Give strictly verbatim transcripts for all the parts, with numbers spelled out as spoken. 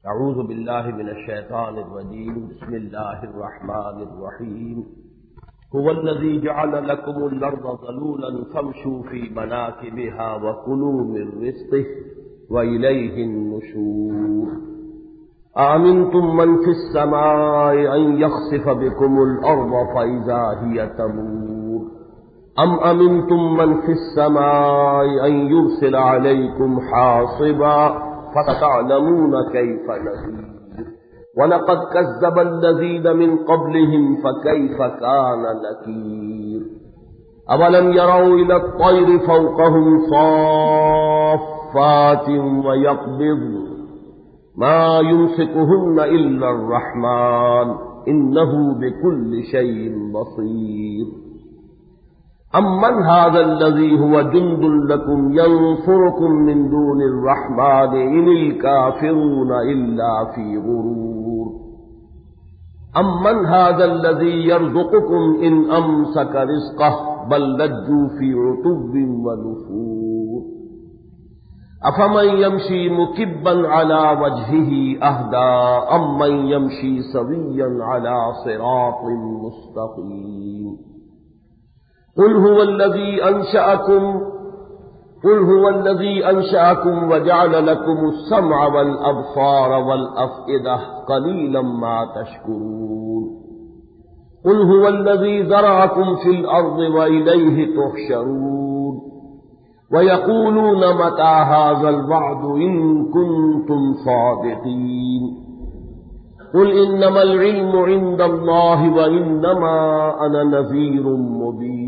اعوذ باللہ من الشیطان الرجیم بسم اللہ الرحمن الرحیم هو الذی جعل لکم الارض ذلولا فامشوا فی مناکبها وکلوا من رزقه والیہ النشور آمنتم من فی السماء ان یخسف بکم الارض فاذا هی تمور ام امنتم من فی السماء ان یرسل علیکم حاصبا فَسَتَعْلَمُونَ كَيْفَ نَذِيرِ وَلَقَدْ كَذَّبَ الَّذِينَ مِنْ قَبْلِهِمْ فَكَيْفَ كَانَ نَكِيرِ أَوَلَمْ يَرَوْا إِلَى الطَّيْرِ فَوْقَهُمْ صَافَّاتٍ وَيَقْبِضْنَ مَا يُمْسِكُهُنَّ إِلَّا الرَّحْمَنُ إِنَّهُ بِكُلِّ شَيْءٍ بَصِيرٌ امن هذا الذي هو جند لكم ينصركم من دون الرحمن ان الكافرون الا في غرور امن هذا الذي يرزقكم ان امسك رزقه بل لجوا في عتو ونفور افمن يمشي مكبا على وجهه اهدى امن يمشي سويا على صراط مستقيم قل هو الذي أنشأكم قل هو الذي أنشأكم وجعل لكم السمع والأبصار والأفئدة قليلا ما تشكرون قل هو الذي ذرأكم في الأرض وإليه تحشرون ويقولون متى هذا الوعد إن كنتم صادقين قل إنما العلم عند الله وإنما أنا نذير مبين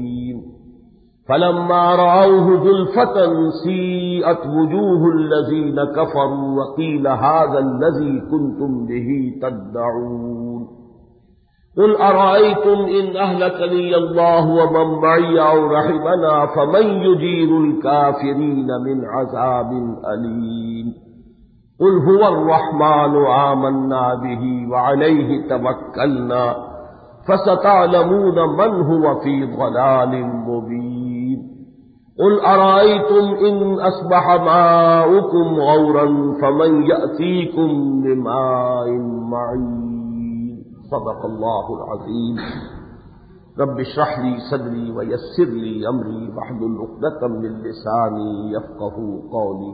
فلما رأوه زلفة سيئت وجوه الذين كفروا وقيل هذا الذي كنتم به تدعون قل أرأيتم إن أهلكني الله ومن معي أو رحمنا فمن يجير الكافرين من عذاب أليم قل هو الرحمن آمنا به وعليه توكلنا فستعلمون من هو في ضلال مبين قل أرأيتم إن أصبح ماؤكم غورا فمن يأتيكم بماء معين صدق الله العظيم رب اشرح لي صدري ويسر لي أمري واحلل عقدة من لساني يفقهوا قولي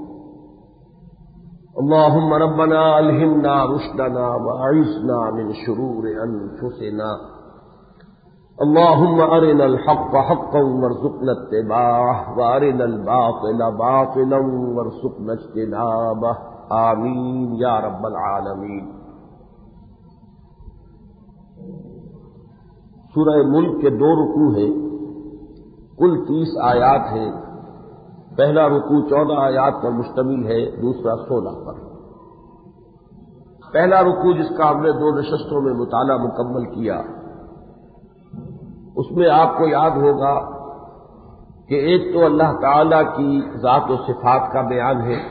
اللهم ربنا ألهمنا رشدنا وأعذنا من شرور أنفسنا اللهم أرنا الحق حقا وارزقنا اتباعه وأرنا الباطل باطلا وارزقنا اجتنابه آمين يا رب العالمين۔ سورہ ملک کے دو رکوع ہیں، کل تیس آیات ہیں۔ پہلا رکوع چودہ آیات پر مشتمل ہے، دوسرا سولہ پر۔ پہلا رکوع جس کا ہم نے دو نشستوں میں مطالعہ مکمل کیا، اس میں آپ کو یاد ہوگا کہ ایک تو اللہ تعالی کی ذات و صفات کا بیان ہے،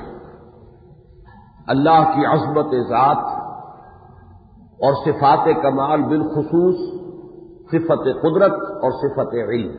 اللہ کی عظمت ذات اور صفات کمال، بالخصوص صفت قدرت اور صفت علم۔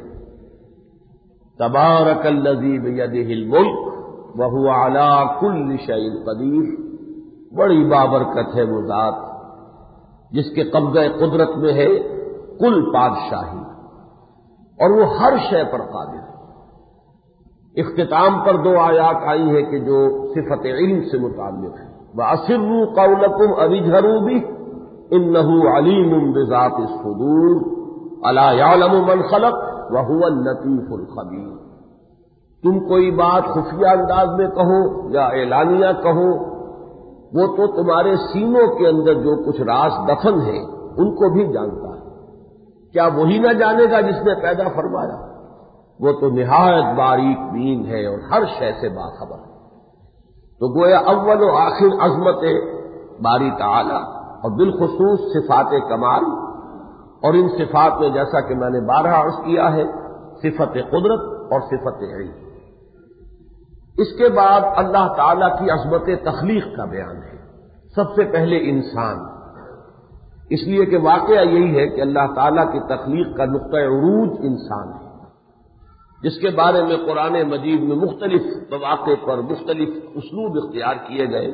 تبارک الذی بیدہ الملک وہو علی کل شیء قدیر، بڑی بابرکت ہے وہ ذات جس کے قبضہ قدرت میں ہے کل بادشاہی اور وہ ہر شے پر قادر ہے۔ اختتام پر دو آیات آئی ہیں کہ جو صفت علم سے متعلق ہے، وَأَسِرُّوا قَوْلَكُمْ أَوِ اجْهَرُوا بِهِ إِنَّهُ عَلِيمٌ بِذَاتِ الصُّدُورِ أَلَا يَعْلَمُ مَنْ خَلَقَ وَهُوَ اللَّطِيفُ الْخَبِيرُ۔ تم کوئی بات خفیہ انداز میں کہو یا اعلانیہ کہو، وہ تو تمہارے سینوں کے اندر جو کچھ راز دفن ہے ان کو بھی جانتا ہے، کیا وہی نہ جانے گا جس نے پیدا فرمایا؟ وہ تو نہایت باریک بین ہے اور ہر شے سے باخبر ہے۔ تو گویا اول و آخر عظمت باری تعالی اور بالخصوص صفات کمال، اور ان صفات میں جیسا کہ میں نے بارہا عرض کیا ہے صفت قدرت اور صفت علم۔ اس کے بعد اللہ تعالی کی عظمت تخلیق کا بیان ہے، سب سے پہلے انسان، اس لیے کہ واقعہ یہی ہے کہ اللہ تعالیٰ کی تخلیق کا نقطہ عروج انسان ہے، جس کے بارے میں قرآن مجید میں مختلف مواقع پر مختلف اسلوب اختیار کیے گئے۔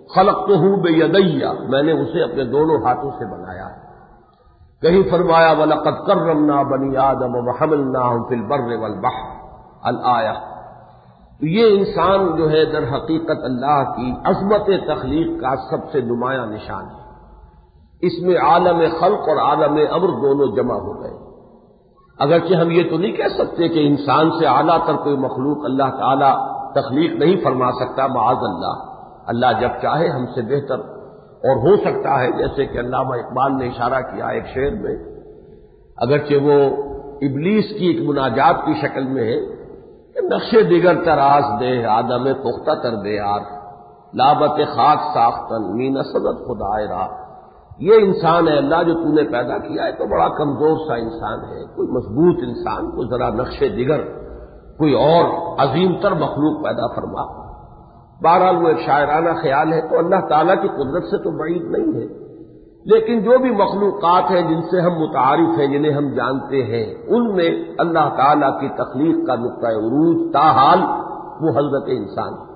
خلقتہ بیدی، میں نے اسے اپنے دونوں ہاتھوں سے بنایا ہے۔ کہیں فرمایا وَلَقَدْ كَرَّمْنَا بَنِي آدَمَ وَحَمَلْنَاهُمْ فِي الْبَرِّ وَالْبَحْرِ الآیہ۔ تو یہ انسان جو ہے در حقیقت اللہ کی عظمت تخلیق کا سب سے نمایاں نشان ہے۔ اس میں عالم خلق اور عالم امر دونوں جمع ہو گئے۔ اگرچہ ہم یہ تو نہیں کہہ سکتے کہ انسان سے اعلیٰ تر کوئی مخلوق اللہ تعالی تخلیق نہیں فرما سکتا، معاذ اللہ، اللہ جب چاہے ہم سے بہتر اور ہو سکتا ہے، جیسے کہ علامہ اقبال نے اشارہ کیا ایک شعر میں، اگرچہ وہ ابلیس کی ایک مناجات کی شکل میں ہے کہ نقش دیگر تراز دے آدم پختہ تر دے یار، لابت خاک ساختن مین صدت خدائے را۔ یہ انسان ہے اللہ جو تو نے پیدا کیا ہے تو بڑا کمزور سا انسان ہے، کوئی مضبوط انسان کو ذرا نقش دیگر کوئی اور عظیم تر مخلوق پیدا فرما۔ بہرحال وہ ایک شاعرانہ خیال ہے، تو اللہ تعالیٰ کی قدرت سے تو بعید نہیں ہے، لیکن جو بھی مخلوقات ہیں جن سے ہم متعارف ہیں، جنہیں ہم جانتے ہیں، ان میں اللہ تعالیٰ کی تخلیق کا نقطہ عروج تاحال وہ حضرت انسان ہے۔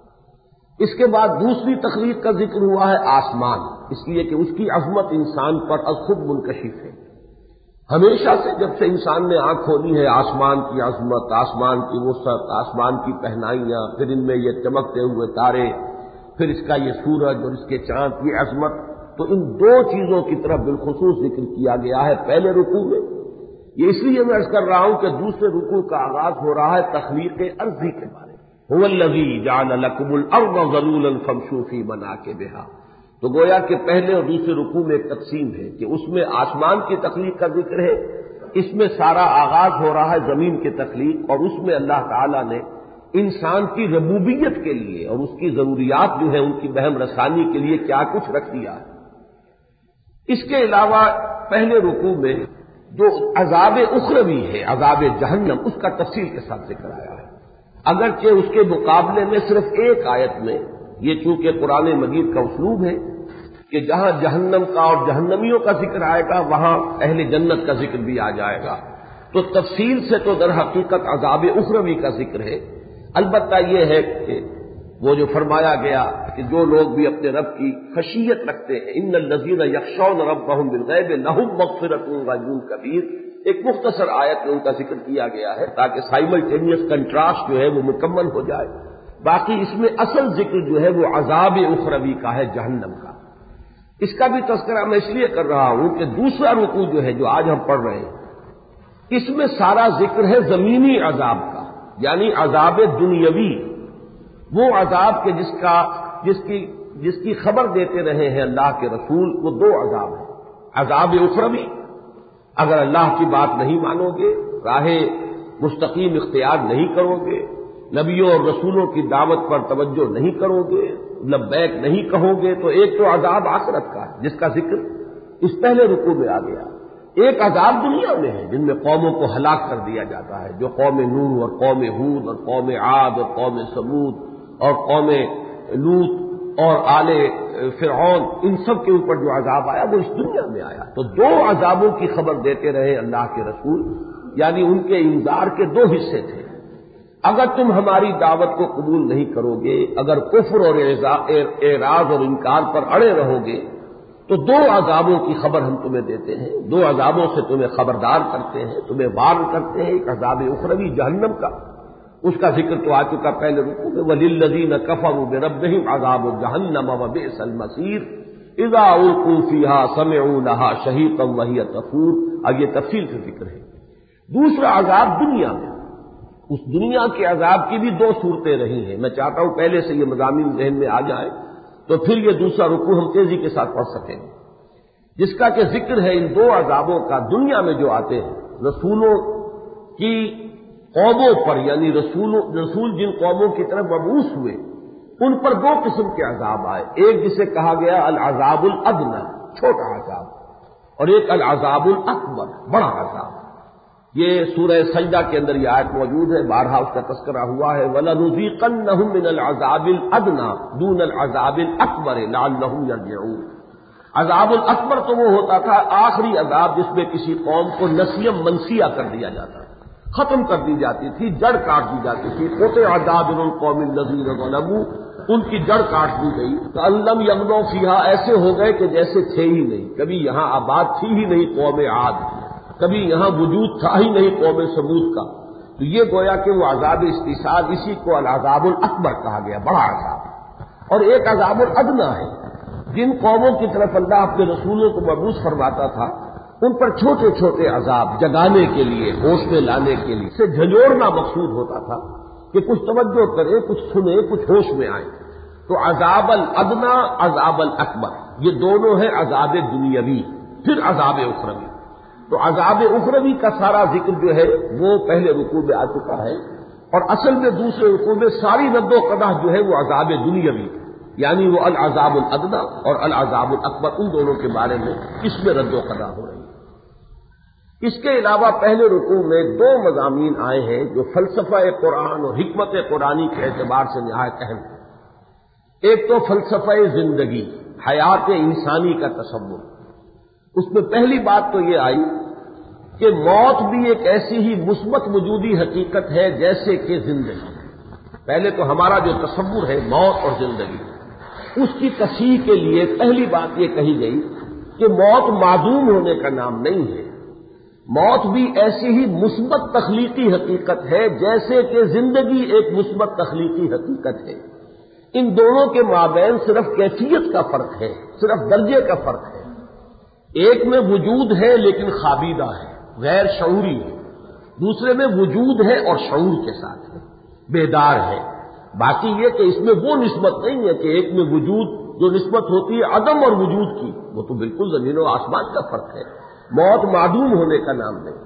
اس کے بعد دوسری تخلیق کا ذکر ہوا ہے آسمان، اس لیے کہ اس کی عظمت انسان پر از خود منکشف ہے۔ ہمیشہ سے جب سے انسان نے آنکھ کھولی ہے، آسمان کی عظمت، آسمان کی وسعت، آسمان کی پہنائیاں، پھر ان میں یہ چمکتے ہوئے تارے، پھر اس کا یہ سورج اور اس کے چاند، یہ عظمت، تو ان دو چیزوں کی طرف بالخصوص ذکر کیا گیا ہے پہلے رکوع میں۔ یہ اس لیے میں عرض کر رہا ہوں کہ دوسرے رکوع کا آغاز ہو رہا ہے تخلیق ارضی کے بارے میں۔ هو الذی جعل لکم الارض ذلولا فامشوا فی مناکبہا، تو گویا کہ پہلے اور دوسرے رکوع میں ایک تقسیم ہے کہ اس میں آسمان کی تخلیق کا ذکر ہے، اس میں سارا آغاز ہو رہا ہے زمین کی تخلیق، اور اس میں اللہ تعالیٰ نے انسان کی ربوبیت کے لیے اور اس کی ضروریات جو ہیں ان کی بہم رسانی کے لیے کیا کچھ رکھ دیا ہے۔ اس کے علاوہ پہلے رکوع میں جو عذاب اخروی ہے، عذاب جہنم، اس کا تفصیل کے ساتھ ذکر آیا ہے، اگرچہ اس کے مقابلے میں صرف ایک آیت میں، یہ چونکہ قرآن مجید کا اسلوب ہے کہ جہاں جہنم کا اور جہنمیوں کا ذکر آئے گا وہاں اہل جنت کا ذکر بھی آ جائے گا، تو تفصیل سے تو در حقیقت عذاب اخروی کا ذکر ہے۔ البتہ یہ ہے کہ وہ جو فرمایا گیا کہ جو لوگ بھی اپنے رب کی خشیت رکھتے ہیں، ان الذین یخشون ربهم بالغیب لهم مغفرۃ واجر کبیر، ایک مختصر آیت میں ان کا ذکر کیا گیا ہے تاکہ سائملٹینیس کنٹراسٹ جو ہے وہ مکمل ہو جائے۔ باقی اس میں اصل ذکر جو ہے وہ عذاب اخروی کا ہے، جہنم کا۔ اس کا بھی تذکرہ میں اس لیے کر رہا ہوں کہ دوسرا رکوع جو ہے جو آج ہم پڑھ رہے ہیں، اس میں سارا ذکر ہے زمینی عذاب کا، یعنی عذاب دنیاوی، وہ عذاب کے جس کا جس کی جس کی خبر دیتے رہے ہیں اللہ کے رسول، وہ دو عذاب ہیں۔ عذاب اخروی، اگر اللہ کی بات نہیں مانو گے، راہ مستقیم اختیار نہیں کرو گے، نبیوں اور رسولوں کی دعوت پر توجہ نہیں کرو گے، لبیک نہیں کہو گے، تو ایک تو عذاب آخرت کا ہے جس کا ذکر اس پہلے رکوع میں آ گیا، ایک عذاب دنیا میں ہے جن میں قوموں کو ہلاک کر دیا جاتا ہے، جو قوم نوح اور قوم ہود اور قوم عاد اور قوم ثمود اور قوم لوط اور آل فرعون، ان سب کے اوپر جو عذاب آیا وہ اس دنیا میں آیا۔ تو دو عذابوں کی خبر دیتے رہے اللہ کے رسول، یعنی ان کے انذار کے دو حصے تھے۔ اگر تم ہماری دعوت کو قبول نہیں کرو گے، اگر کفر اور اعراض اور انکار پر اڑے رہو گے، تو دو عذابوں کی خبر ہم تمہیں دیتے ہیں، دو عذابوں سے تمہیں خبردار کرتے ہیں، تمہیں وارن کرتے ہیں۔ ایک عذاب اخروی جہنم کا، اس کا ذکر تو آ چکا پہلے رکوع میں، وَلِلَّذِينَ كَفَرُوا بِرَبِّهِمْ عَذَابُ جَهَنَّمَ وَبِئْسَ الْمَصِيرُ إِذَا أُلْقُوا فِيهَا سَمِعُوا لَهَا شَهِيقًا وَهِيَ تَفُورُ۔ اب یہ تفصیل سے ذکر ہے۔ دوسرا عذاب دنیا میں، اس دنیا کے عذاب کی بھی دو صورتیں رہی ہیں، میں چاہتا ہوں پہلے سے یہ مضامین ذہن میں آ جائیں تو پھر یہ دوسرا رکوع ہم تیزی کے ساتھ پڑھ سکیں گے، جس کا کہ ذکر ہے ان دو عذابوں کا دنیا میں جو آتے ہیں رسولوں کی قوموں پر، یعنی رسول رسول جن قوموں کی طرف مبعوث ہوئے ان پر دو قسم کے عذاب آئے، ایک جسے کہا گیا العذاب الادنی، چھوٹا عذاب، اور ایک العذاب الاکبر، بڑا عذاب۔ یہ سورہ سجدہ کے اندر یہ آیت موجود ہے، بارہا اس کا تذکرہ ہوا ہے، وَلَنُذِيقَنَّهُم مِّنَ الْعَذَابِ الْأَدْنَىٰ دُونَ الْعَذَابِ الْأَكْبَرِ لَعَلَّهُمْ يَرْجِعُونَ۔ عذاب الاکبر تو وہ ہوتا تھا آخری عذاب جس میں کسی قوم کو نسیم منسیہ کر دیا جاتا تھا، ختم کر دی جاتی تھی، جڑ کاٹ دی جاتی تھی، قطع عذاب القوم الذین ظلموا ان کی جڑ کاٹ دی گئی، کألم یغنوا فیہا، ایسے ہو گئے کہ جیسے تھے ہی نہیں، کبھی یہاں آباد تھی ہی نہیں قوم عاد، کبھی یہاں وجود تھا ہی نہیں قوم ثمود کا۔ تو یہ گویا کہ وہ عذاب استیصال، اسی کو العذاب الاکبر کہا گیا، بڑا عذاب۔ اور ایک عذاب الادنیٰ ہے، جن قوموں کی طرف اللہ اپنے رسولوں کو مبعوث فرماتا تھا ان پر چھوٹے چھوٹے عذاب جگانے کے لیے، ہوش میں لانے کے لیے، سے جھنجھوڑنا مقصود ہوتا تھا کہ کچھ توجہ کرے، کچھ سنے، کچھ ہوش میں آئے۔ تو عذاب الادنیٰ، عذاب الاکبر، یہ دونوں ہیں عذاب دنیاوی، پھر عذاب اخروی۔ تو عذاب اخروی کا سارا ذکر جو ہے وہ پہلے رکوع میں آ چکا ہے، اور اصل میں دوسرے رکوع میں ساری رد و قدح جو ہے وہ عذاب دنیاوی، یعنی وہ العذاب الادنیٰ اور العذاب الاکبر، ان دونوں کے بارے میں اس میں رد و قدح ہو رہی ہے۔ اس کے علاوہ پہلے رکوع میں دو مضامین آئے ہیں جو فلسفہ قرآن اور حکمت قرآنی کے اعتبار سے نہایت اہم ہے۔ ایک تو فلسفہ زندگی، حیات انسانی کا تصور۔ اس میں پہلی بات تو یہ آئی کہ موت بھی ایک ایسی ہی مثبت وجودی حقیقت ہے جیسے کہ زندگی۔ پہلے تو ہمارا جو تصور ہے موت اور زندگی، اس کی تصحیح کے لیے پہلی بات یہ کہی گئی کہ موت معدوم ہونے کا نام نہیں ہے، موت بھی ایسی ہی مثبت تخلیقی حقیقت ہے جیسے کہ زندگی ایک مثبت تخلیقی حقیقت ہے۔ ان دونوں کے مابین صرف کیفیت کا فرق ہے، صرف درجے کا فرق ہے۔ ایک میں وجود ہے لیکن خابیدہ ہے، غیر شعوری ہے، دوسرے میں وجود ہے اور شعور کے ساتھ ہے، بیدار ہے۔ باقی یہ کہ اس میں وہ نسبت نہیں ہے کہ ایک میں وجود جو نسبت ہوتی ہے عدم اور وجود کی، وہ تو بالکل زمین و آسمان کا فرق ہے، موت معدوم ہونے کا نام نہیں۔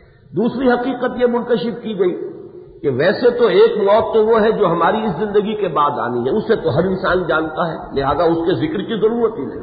دوسری حقیقت یہ منکشف کی گئی کہ ویسے تو ایک موت تو وہ ہے جو ہماری اس زندگی کے بعد آنی ہے، اسے تو ہر انسان جانتا ہے، لہذا اس کے ذکر کی ضرورت ہی نہیں۔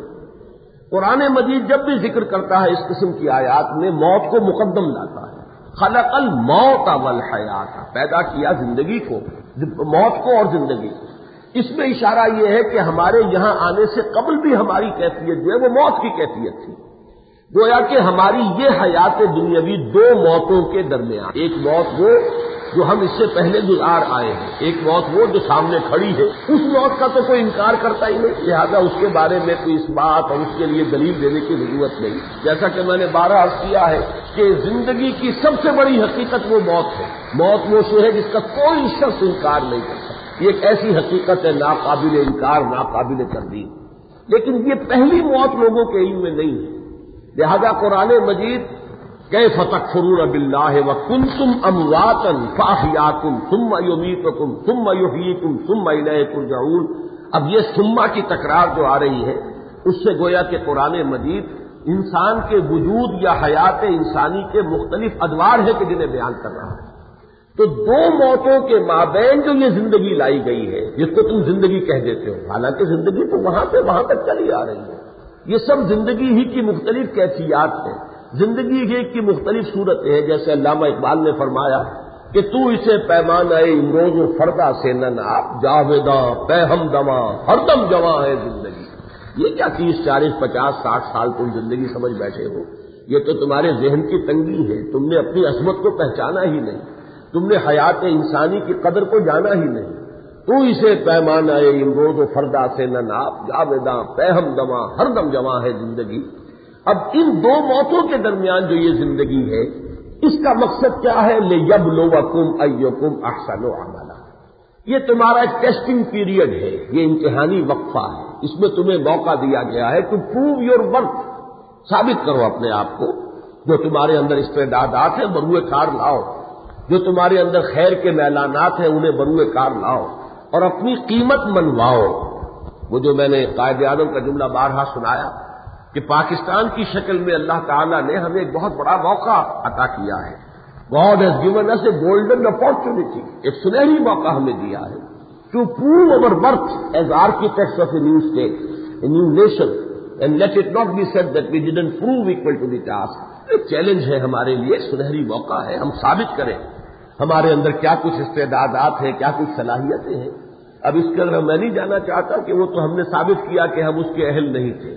قرآن مجید جب بھی ذکر کرتا ہے اس قسم کی آیات میں موت کو مقدم لاتا ہے۔ خلق الموت والحیات، پیدا کیا زندگی کو، موت کو اور زندگی کو۔ اس میں اشارہ یہ ہے کہ ہمارے یہاں آنے سے قبل بھی ہماری کیفیت جو ہے وہ موت کی کیفیت تھی، گویا کہ ہماری یہ حیات دنیاوی دو موتوں کے درمیان، ایک موت وہ جو ہم اس سے پہلے گزار آئے ہیں، ایک موت وہ جو سامنے کھڑی ہے، اس موت کا تو کوئی انکار کرتا ہی نہیں، لہذا اس کے بارے میں کوئی اس بات اور اس کے لیے دلیل دینے کی ضرورت نہیں۔ جیسا کہ میں نے بارہ عرض کیا ہے کہ زندگی کی سب سے بڑی حقیقت وہ موت ہے، موت وہ شے ہے جس کا کوئی شخص انکار نہیں کرتا، یہ ایک ایسی حقیقت ہے ناقابل انکار، ناقابل تردید۔ لیکن یہ پہلی موت لوگوں کے علم میں نہیں ہے، لہذا قرآن مجید کیف تکفرون باللہ وکنتم امواتا فاحیاکم ثم یمیتکم ثم یحییکم ثم الیہ ترجعون، اب یہ ثم کی تکرار جو آ رہی ہے اس سے گویا کہ قرآن مجید انسان کے وجود یا حیات انسانی کے مختلف ادوار ہے کہ جنہیں بیان کر رہا ہے۔ تو دو موتوں کے مابین جو یہ زندگی لائی گئی ہے، جس کو تم زندگی کہہ دیتے ہو، حالانکہ زندگی تو وہاں سے وہاں تک چلی آ رہی ہے، یہ سب زندگی ہی کی مختلف کیفیات ہیں، زندگی ہی کی مختلف صورتیں ہیں۔ جیسے علامہ اقبال نے فرمایا کہ تو اسے پیمانہ امروز و فردا سے نہ ناپ، جاویداں پہ ہم دواں ہر دم جواں ہے زندگی۔ یہ کیا تیس چالیس پچاس ساٹھ سال تم زندگی سمجھ بیٹھے ہو، یہ تو تمہارے ذہن کی تنگی ہے، تم نے اپنی عظمت کو پہچانا ہی نہیں، تم نے حیات انسانی کی قدر کو جانا ہی نہیں۔ تو اسے پیمانہ امروز و فردا سے نہ ناپ، جاویداں پہ ہم دواں ہر دم جواں ہے زندگی۔ اب ان دو موتوں کے درمیان جو یہ زندگی ہے، اس کا مقصد کیا ہے؟ لِیَبْلُوَکُمْ أَیُّکُمْ أَحْسَنُ عَمَلًا، یہ تمہارا ایک ٹیسٹنگ پیریڈ ہے، یہ امتحانی وقفہ ہے، اس میں تمہیں موقع دیا گیا ہے ٹو پروو یور ورتھ، ثابت کرو اپنے آپ کو، جو تمہارے اندر استعدادات ہیں بروئے کار لاؤ، جو تمہارے اندر خیر کے میلانات ہیں انہیں بروئے کار لاؤ اور اپنی قیمت منواؤ۔ وہ جو میں نے قائد اعظم کا جملہ بارہا سنایا کہ پاکستان کی شکل میں اللہ تعالیٰ نے ہمیں ایک بہت بڑا موقع عطا کیا ہے، God has given us a golden opportunity، ایک سنہری موقع ہمیں دیا ہے to prove our worth as architects of a new state, a new nation, and let it not be said that we didn't prove equal to the task۔ ایک challenge ہے ہمارے لیے، ایک سنہری موقع ہے، ہم ثابت کریں ہمارے اندر کیا کچھ استعدادات ہیں، کیا کچھ صلاحیتیں ہیں۔ اب اس کے اندر میں نہیں جانا چاہتا کہ وہ تو ہم نے ثابت کیا کہ ہم اس کے اہل نہیں تھے،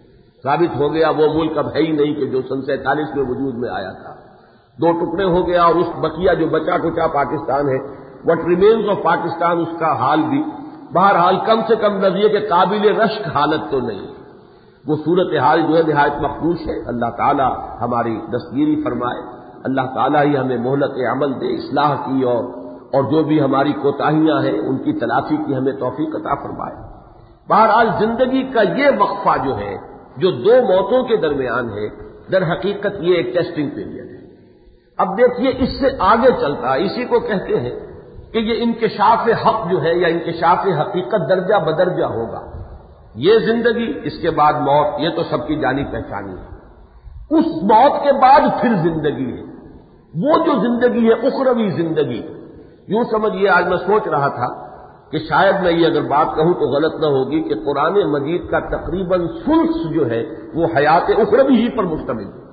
ثابت ہو گیا وہ ملک اب ہے ہی نہیں کہ جو سن سینتالیس میں وجود میں آیا تھا، دو ٹکڑے ہو گیا، اور اس بقیہ جو بچا کچا پاکستان ہے، وٹ ریمینز آف پاکستان، اس کا حال بھی بہرحال کم سے کم نظریے کے قابل رشک حالت تو نہیں. وہ صورتحال جو ہے نہایت مخدوش ہے. اللہ تعالی ہماری دستگیری فرمائے. اللہ تعالی ہی ہمیں مہلت عمل دے اصلاح کی اور اور جو بھی ہماری کوتاہیاں ہیں ان کی تلافی کی ہمیں توفیق عطا فرمائے. بہرحال زندگی کا یہ وقفہ جو ہے جو دو موتوں کے درمیان ہے در حقیقت یہ ایک ٹیسٹنگ پیریڈ ہے. اب دیکھیے اس سے آگے چلتا ہے اسی کو کہتے ہیں کہ یہ انکشاف حق جو ہے یا انکشاف حقیقت درجہ بدرجہ ہوگا. یہ زندگی اس کے بعد موت یہ تو سب کی جانی پہچانی ہے. اس موت کے بعد پھر زندگی ہے وہ جو زندگی ہے اخروی زندگی. یوں سمجھیے آج میں سوچ رہا تھا کہ شاید میں یہ اگر بات کہوں تو غلط نہ ہوگی کہ قرآن مجید کا تقریباً ثلث جو ہے وہ حیات اخروی ہی پر مشتمل ہے.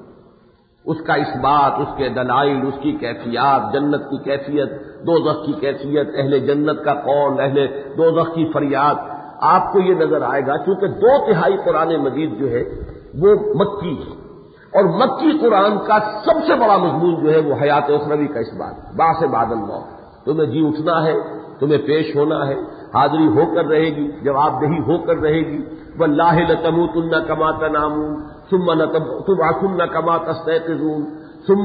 اس کا اثبات، اس کے دلائل، اس کی کیفیات، جنت کی کیفیت، دوزخ کی کیفیت، اہل جنت کا قول، اہل دوزخ کی فریاد، آپ کو یہ نظر آئے گا کیونکہ دو تہائی قرآن مجید جو ہے وہ مکی ہے اور مکی قرآن کا سب سے بڑا مضمون جو ہے وہ حیات اخروی کا اثبات. باعث بعد الموت تمہیں جی اٹھنا ہے، تمہیں پیش ہونا ہے، حاضری ہو کر رہے گی، جواب دہی ہو کر رہے گی. واللہ لتموتن کما تنامون ثم لتبعثن کما تستيقظون ثم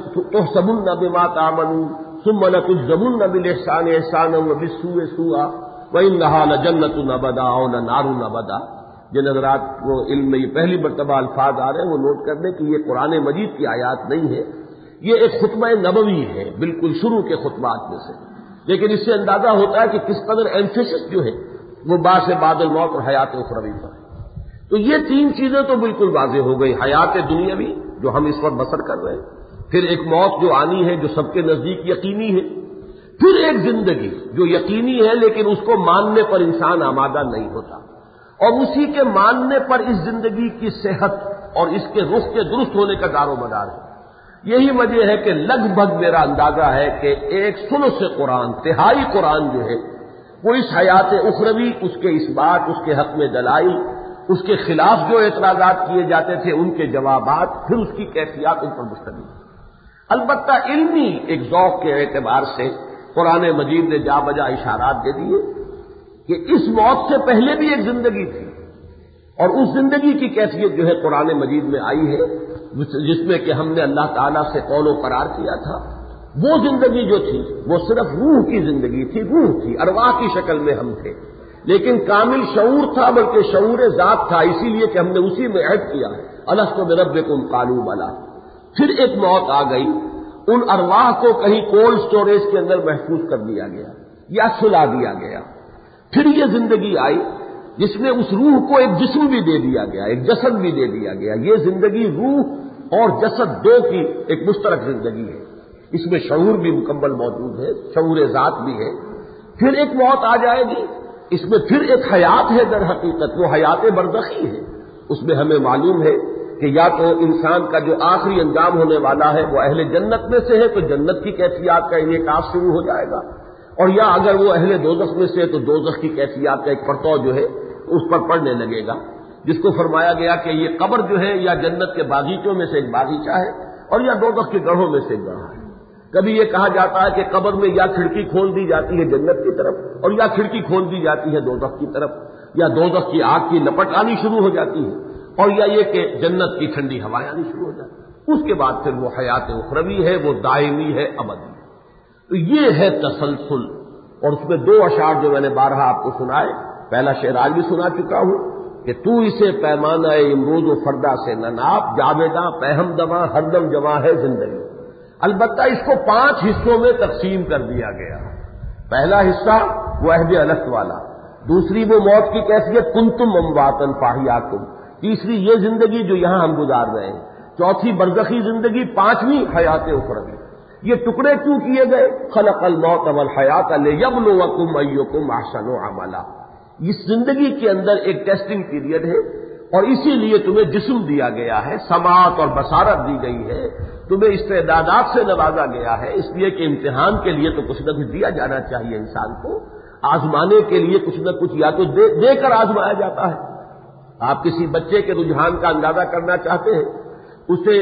لتحسبن بما تعملون ثم لتجزون بالاحسان احسانا وبالسوء سوءا وانها لجنة ابدا او نار ابدا. جن حضرات وہ علم میں یہ پہلی مرتبہ الفاظ آ رہے ہیں وہ نوٹ کر لیں کہ یہ قرآن مجید کی آیات نہیں ہے، یہ ایک خطبہ نبوی ہے بالکل شروع کے خطبات میں سے. لیکن اس سے اندازہ ہوتا ہے کہ کس قدر ایمفیسس جو ہے وہ باعث بعد الموت اور حیات اخروی پر ہے. تو یہ تین چیزیں تو بالکل واضح ہو گئی. حیات دنیاوی جو ہم اس وقت بسر کر رہے ہیں، پھر ایک موت جو آنی ہے جو سب کے نزدیک یقینی ہے، پھر ایک زندگی جو یقینی ہے لیکن اس کو ماننے پر انسان آمادہ نہیں ہوتا، اور اسی کے ماننے پر اس زندگی کی صحت اور اس کے رخ کے درست ہونے کا دار و مدار ہے. یہی وجہ ہے کہ لگ بھگ میرا اندازہ ہے کہ ایک ثلث قرآن، تہائی قرآن جو ہے وہ اس حیات اخروی، اس کے اثبات، اس کے حق میں دلائل، اس کے خلاف جو اعتراضات کیے جاتے تھے ان کے جوابات، پھر اس کی کیفیات ان پر مشتمل ہے. البتہ علمی ایک ذوق کے اعتبار سے قرآن مجید نے جا بجا اشارات دے دیے کہ اس موت سے پہلے بھی ایک زندگی تھی، اور اس زندگی کی کیفیت جو ہے قرآن مجید میں آئی ہے جس میں کہ ہم نے اللہ تعالیٰ سے قول و قرار کیا تھا. وہ زندگی جو تھی وہ صرف روح کی زندگی تھی، روح تھی، ارواح کی شکل میں ہم تھے، لیکن کامل شعور تھا، بلکہ شعور ذات تھا، اسی لیے کہ ہم نے اسی میں عہد کیا ہے الست بربکم قالوا بلی. پھر ایک موت آ گئی، ان ارواح کو کہیں کولڈ سٹوریج کے اندر محفوظ کر دیا گیا یا سلا دیا گیا. پھر یہ زندگی آئی جس میں اس روح کو ایک جسم بھی دے دیا گیا، ایک جسد بھی دے دیا گیا. یہ زندگی روح اور جسد دو کی ایک مشترک زندگی ہے. اس میں شعور بھی مکمل موجود ہے، شعور ذات بھی ہے. پھر ایک موت آ جائے گی، اس میں پھر ایک حیات ہے در حقیقت، وہ حیات برزخی ہے. اس میں ہمیں معلوم ہے کہ یا تو انسان کا جو آخری انجام ہونے والا ہے وہ اہل جنت میں سے ہے تو جنت کی کیفیات کا انعکاس شروع ہو جائے گا، اور یا اگر وہ اہل دوزخ میں سے ہے تو دوزخ کی کیفیات کا ایک پرتو جو ہے اس پر پڑنے لگے گا، جس کو فرمایا گیا کہ یہ قبر جو ہے یا جنت کے باغیچوں میں سے ایک باغیچہ ہے اور یا دوزخ کے گڑھوں میں سے ایک گڑھا ہے. کبھی یہ کہا جاتا ہے کہ قبر میں یا کھڑکی کھول دی جاتی ہے جنت کی طرف اور یا کھڑکی کھول دی جاتی ہے دوزخ کی طرف، یا دوزخ کی آگ کی لپٹ آنی شروع ہو جاتی ہے، اور یا یہ کہ جنت کی ٹھنڈی ہوائیں آنی شروع ہو جاتی ہے. اس کے بعد پھر وہ حیات اخروی ہے، وہ دائمی ہے، ابدی. تو یہ ہے تسلسل. اور اس میں دو اشعار جو میں نے بارہا آپ کو سنائے، پہلا شعر آج بھی سنا چکا ہوں کہ تو اسے پیمانہ امروز و فردا سے نہ ناپ، جاویداں پہم دواں ہر دم جواں ہے زندگی. البتہ اس کو پانچ حصوں میں تقسیم کر دیا گیا. پہلا حصہ وہ عہد الست والا، دوسری وہ موت کی کیفیت کنتم امواتن فاحیاکم، تیسری یہ زندگی جو یہاں ہم گزار رہے ہیں، چوتھی برزخی زندگی، پانچویں حیات اخروی. یہ ٹکڑے کیوں کیے گئے؟ خلق الموت والحیات لیبلوکم ایکم احسن عملا. اس زندگی کے اندر ایک ٹیسٹنگ پیریڈ ہے اور اسی لیے تمہیں جسم دیا گیا ہے، سماعت اور بصارت دی گئی ہے، تمہیں استعدادات سے نوازا گیا ہے، اس لیے کہ امتحان کے لیے تو کچھ نہ کچھ دیا جانا چاہیے انسان کو. آزمانے کے لیے کچھ نہ کچھ یا تو دے, دے کر آزمایا جاتا ہے. آپ کسی بچے کے رجحان کا اندازہ کرنا چاہتے ہیں، اسے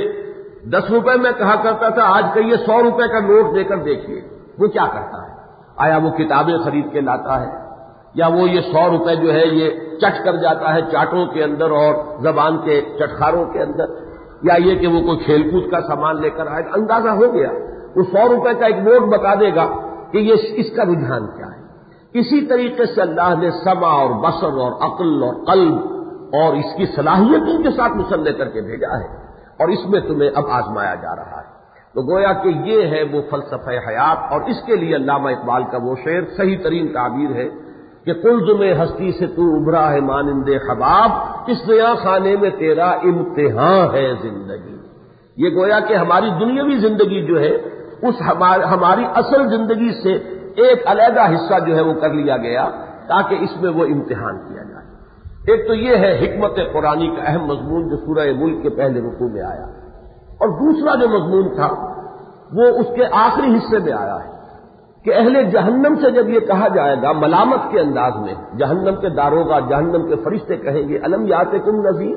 دس روپے میں کہا کرتا تھا، آج کہیے سو روپے کا نوٹ دے کر دیکھیے وہ کیا کرتا ہے. آیا وہ کتابیں خرید کے لاتا ہے یا وہ یہ سو روپے جو ہے یہ چٹ کر جاتا ہے چاٹوں کے اندر اور زبان کے چٹخاروں کے اندر، یا یہ کہ وہ کوئی کھیل کود کا سامان لے کر آئے، اندازہ ہو گیا وہ سو روپے کا ایک نوٹ بتا دے گا کہ یہ اس کا رجحان کیا ہے۔ اسی طریقے سے اللہ نے سمع اور بصر اور عقل اور قلب اور اس کی صلاحیتوں کے ساتھ مسلح کر کے بھیجا ہے، اور اس میں تمہیں اب آزمایا جا رہا ہے۔ تو گویا کہ یہ ہے وہ فلسفہ حیات، اور اس کے لیے علامہ اقبال کا وہ شعر صحیح ترین تعبیر ہے کہ قلزم ہستی سے تو ابھرا ہے مانند خباب، اس نیا خانے میں تیرا امتحان ہے زندگی۔ یہ گویا کہ ہماری دنیاوی زندگی جو ہے اس ہماری اصل زندگی سے ایک علیحدہ حصہ جو ہے وہ کر لیا گیا تاکہ اس میں وہ امتحان کیا جائے۔ ایک تو یہ ہے حکمت قرآنی کا اہم مضمون جو سورہ ملک کے پہلے رکوع میں آیا، اور دوسرا جو مضمون تھا وہ اس کے آخری حصے میں آیا ہے کہ اہل جہنم سے جب یہ کہا جائے گا ملامت کے انداز میں، جہنم کے داروغہ جہنم کے فرشتے کہیں گے الم یاتکم نذیر،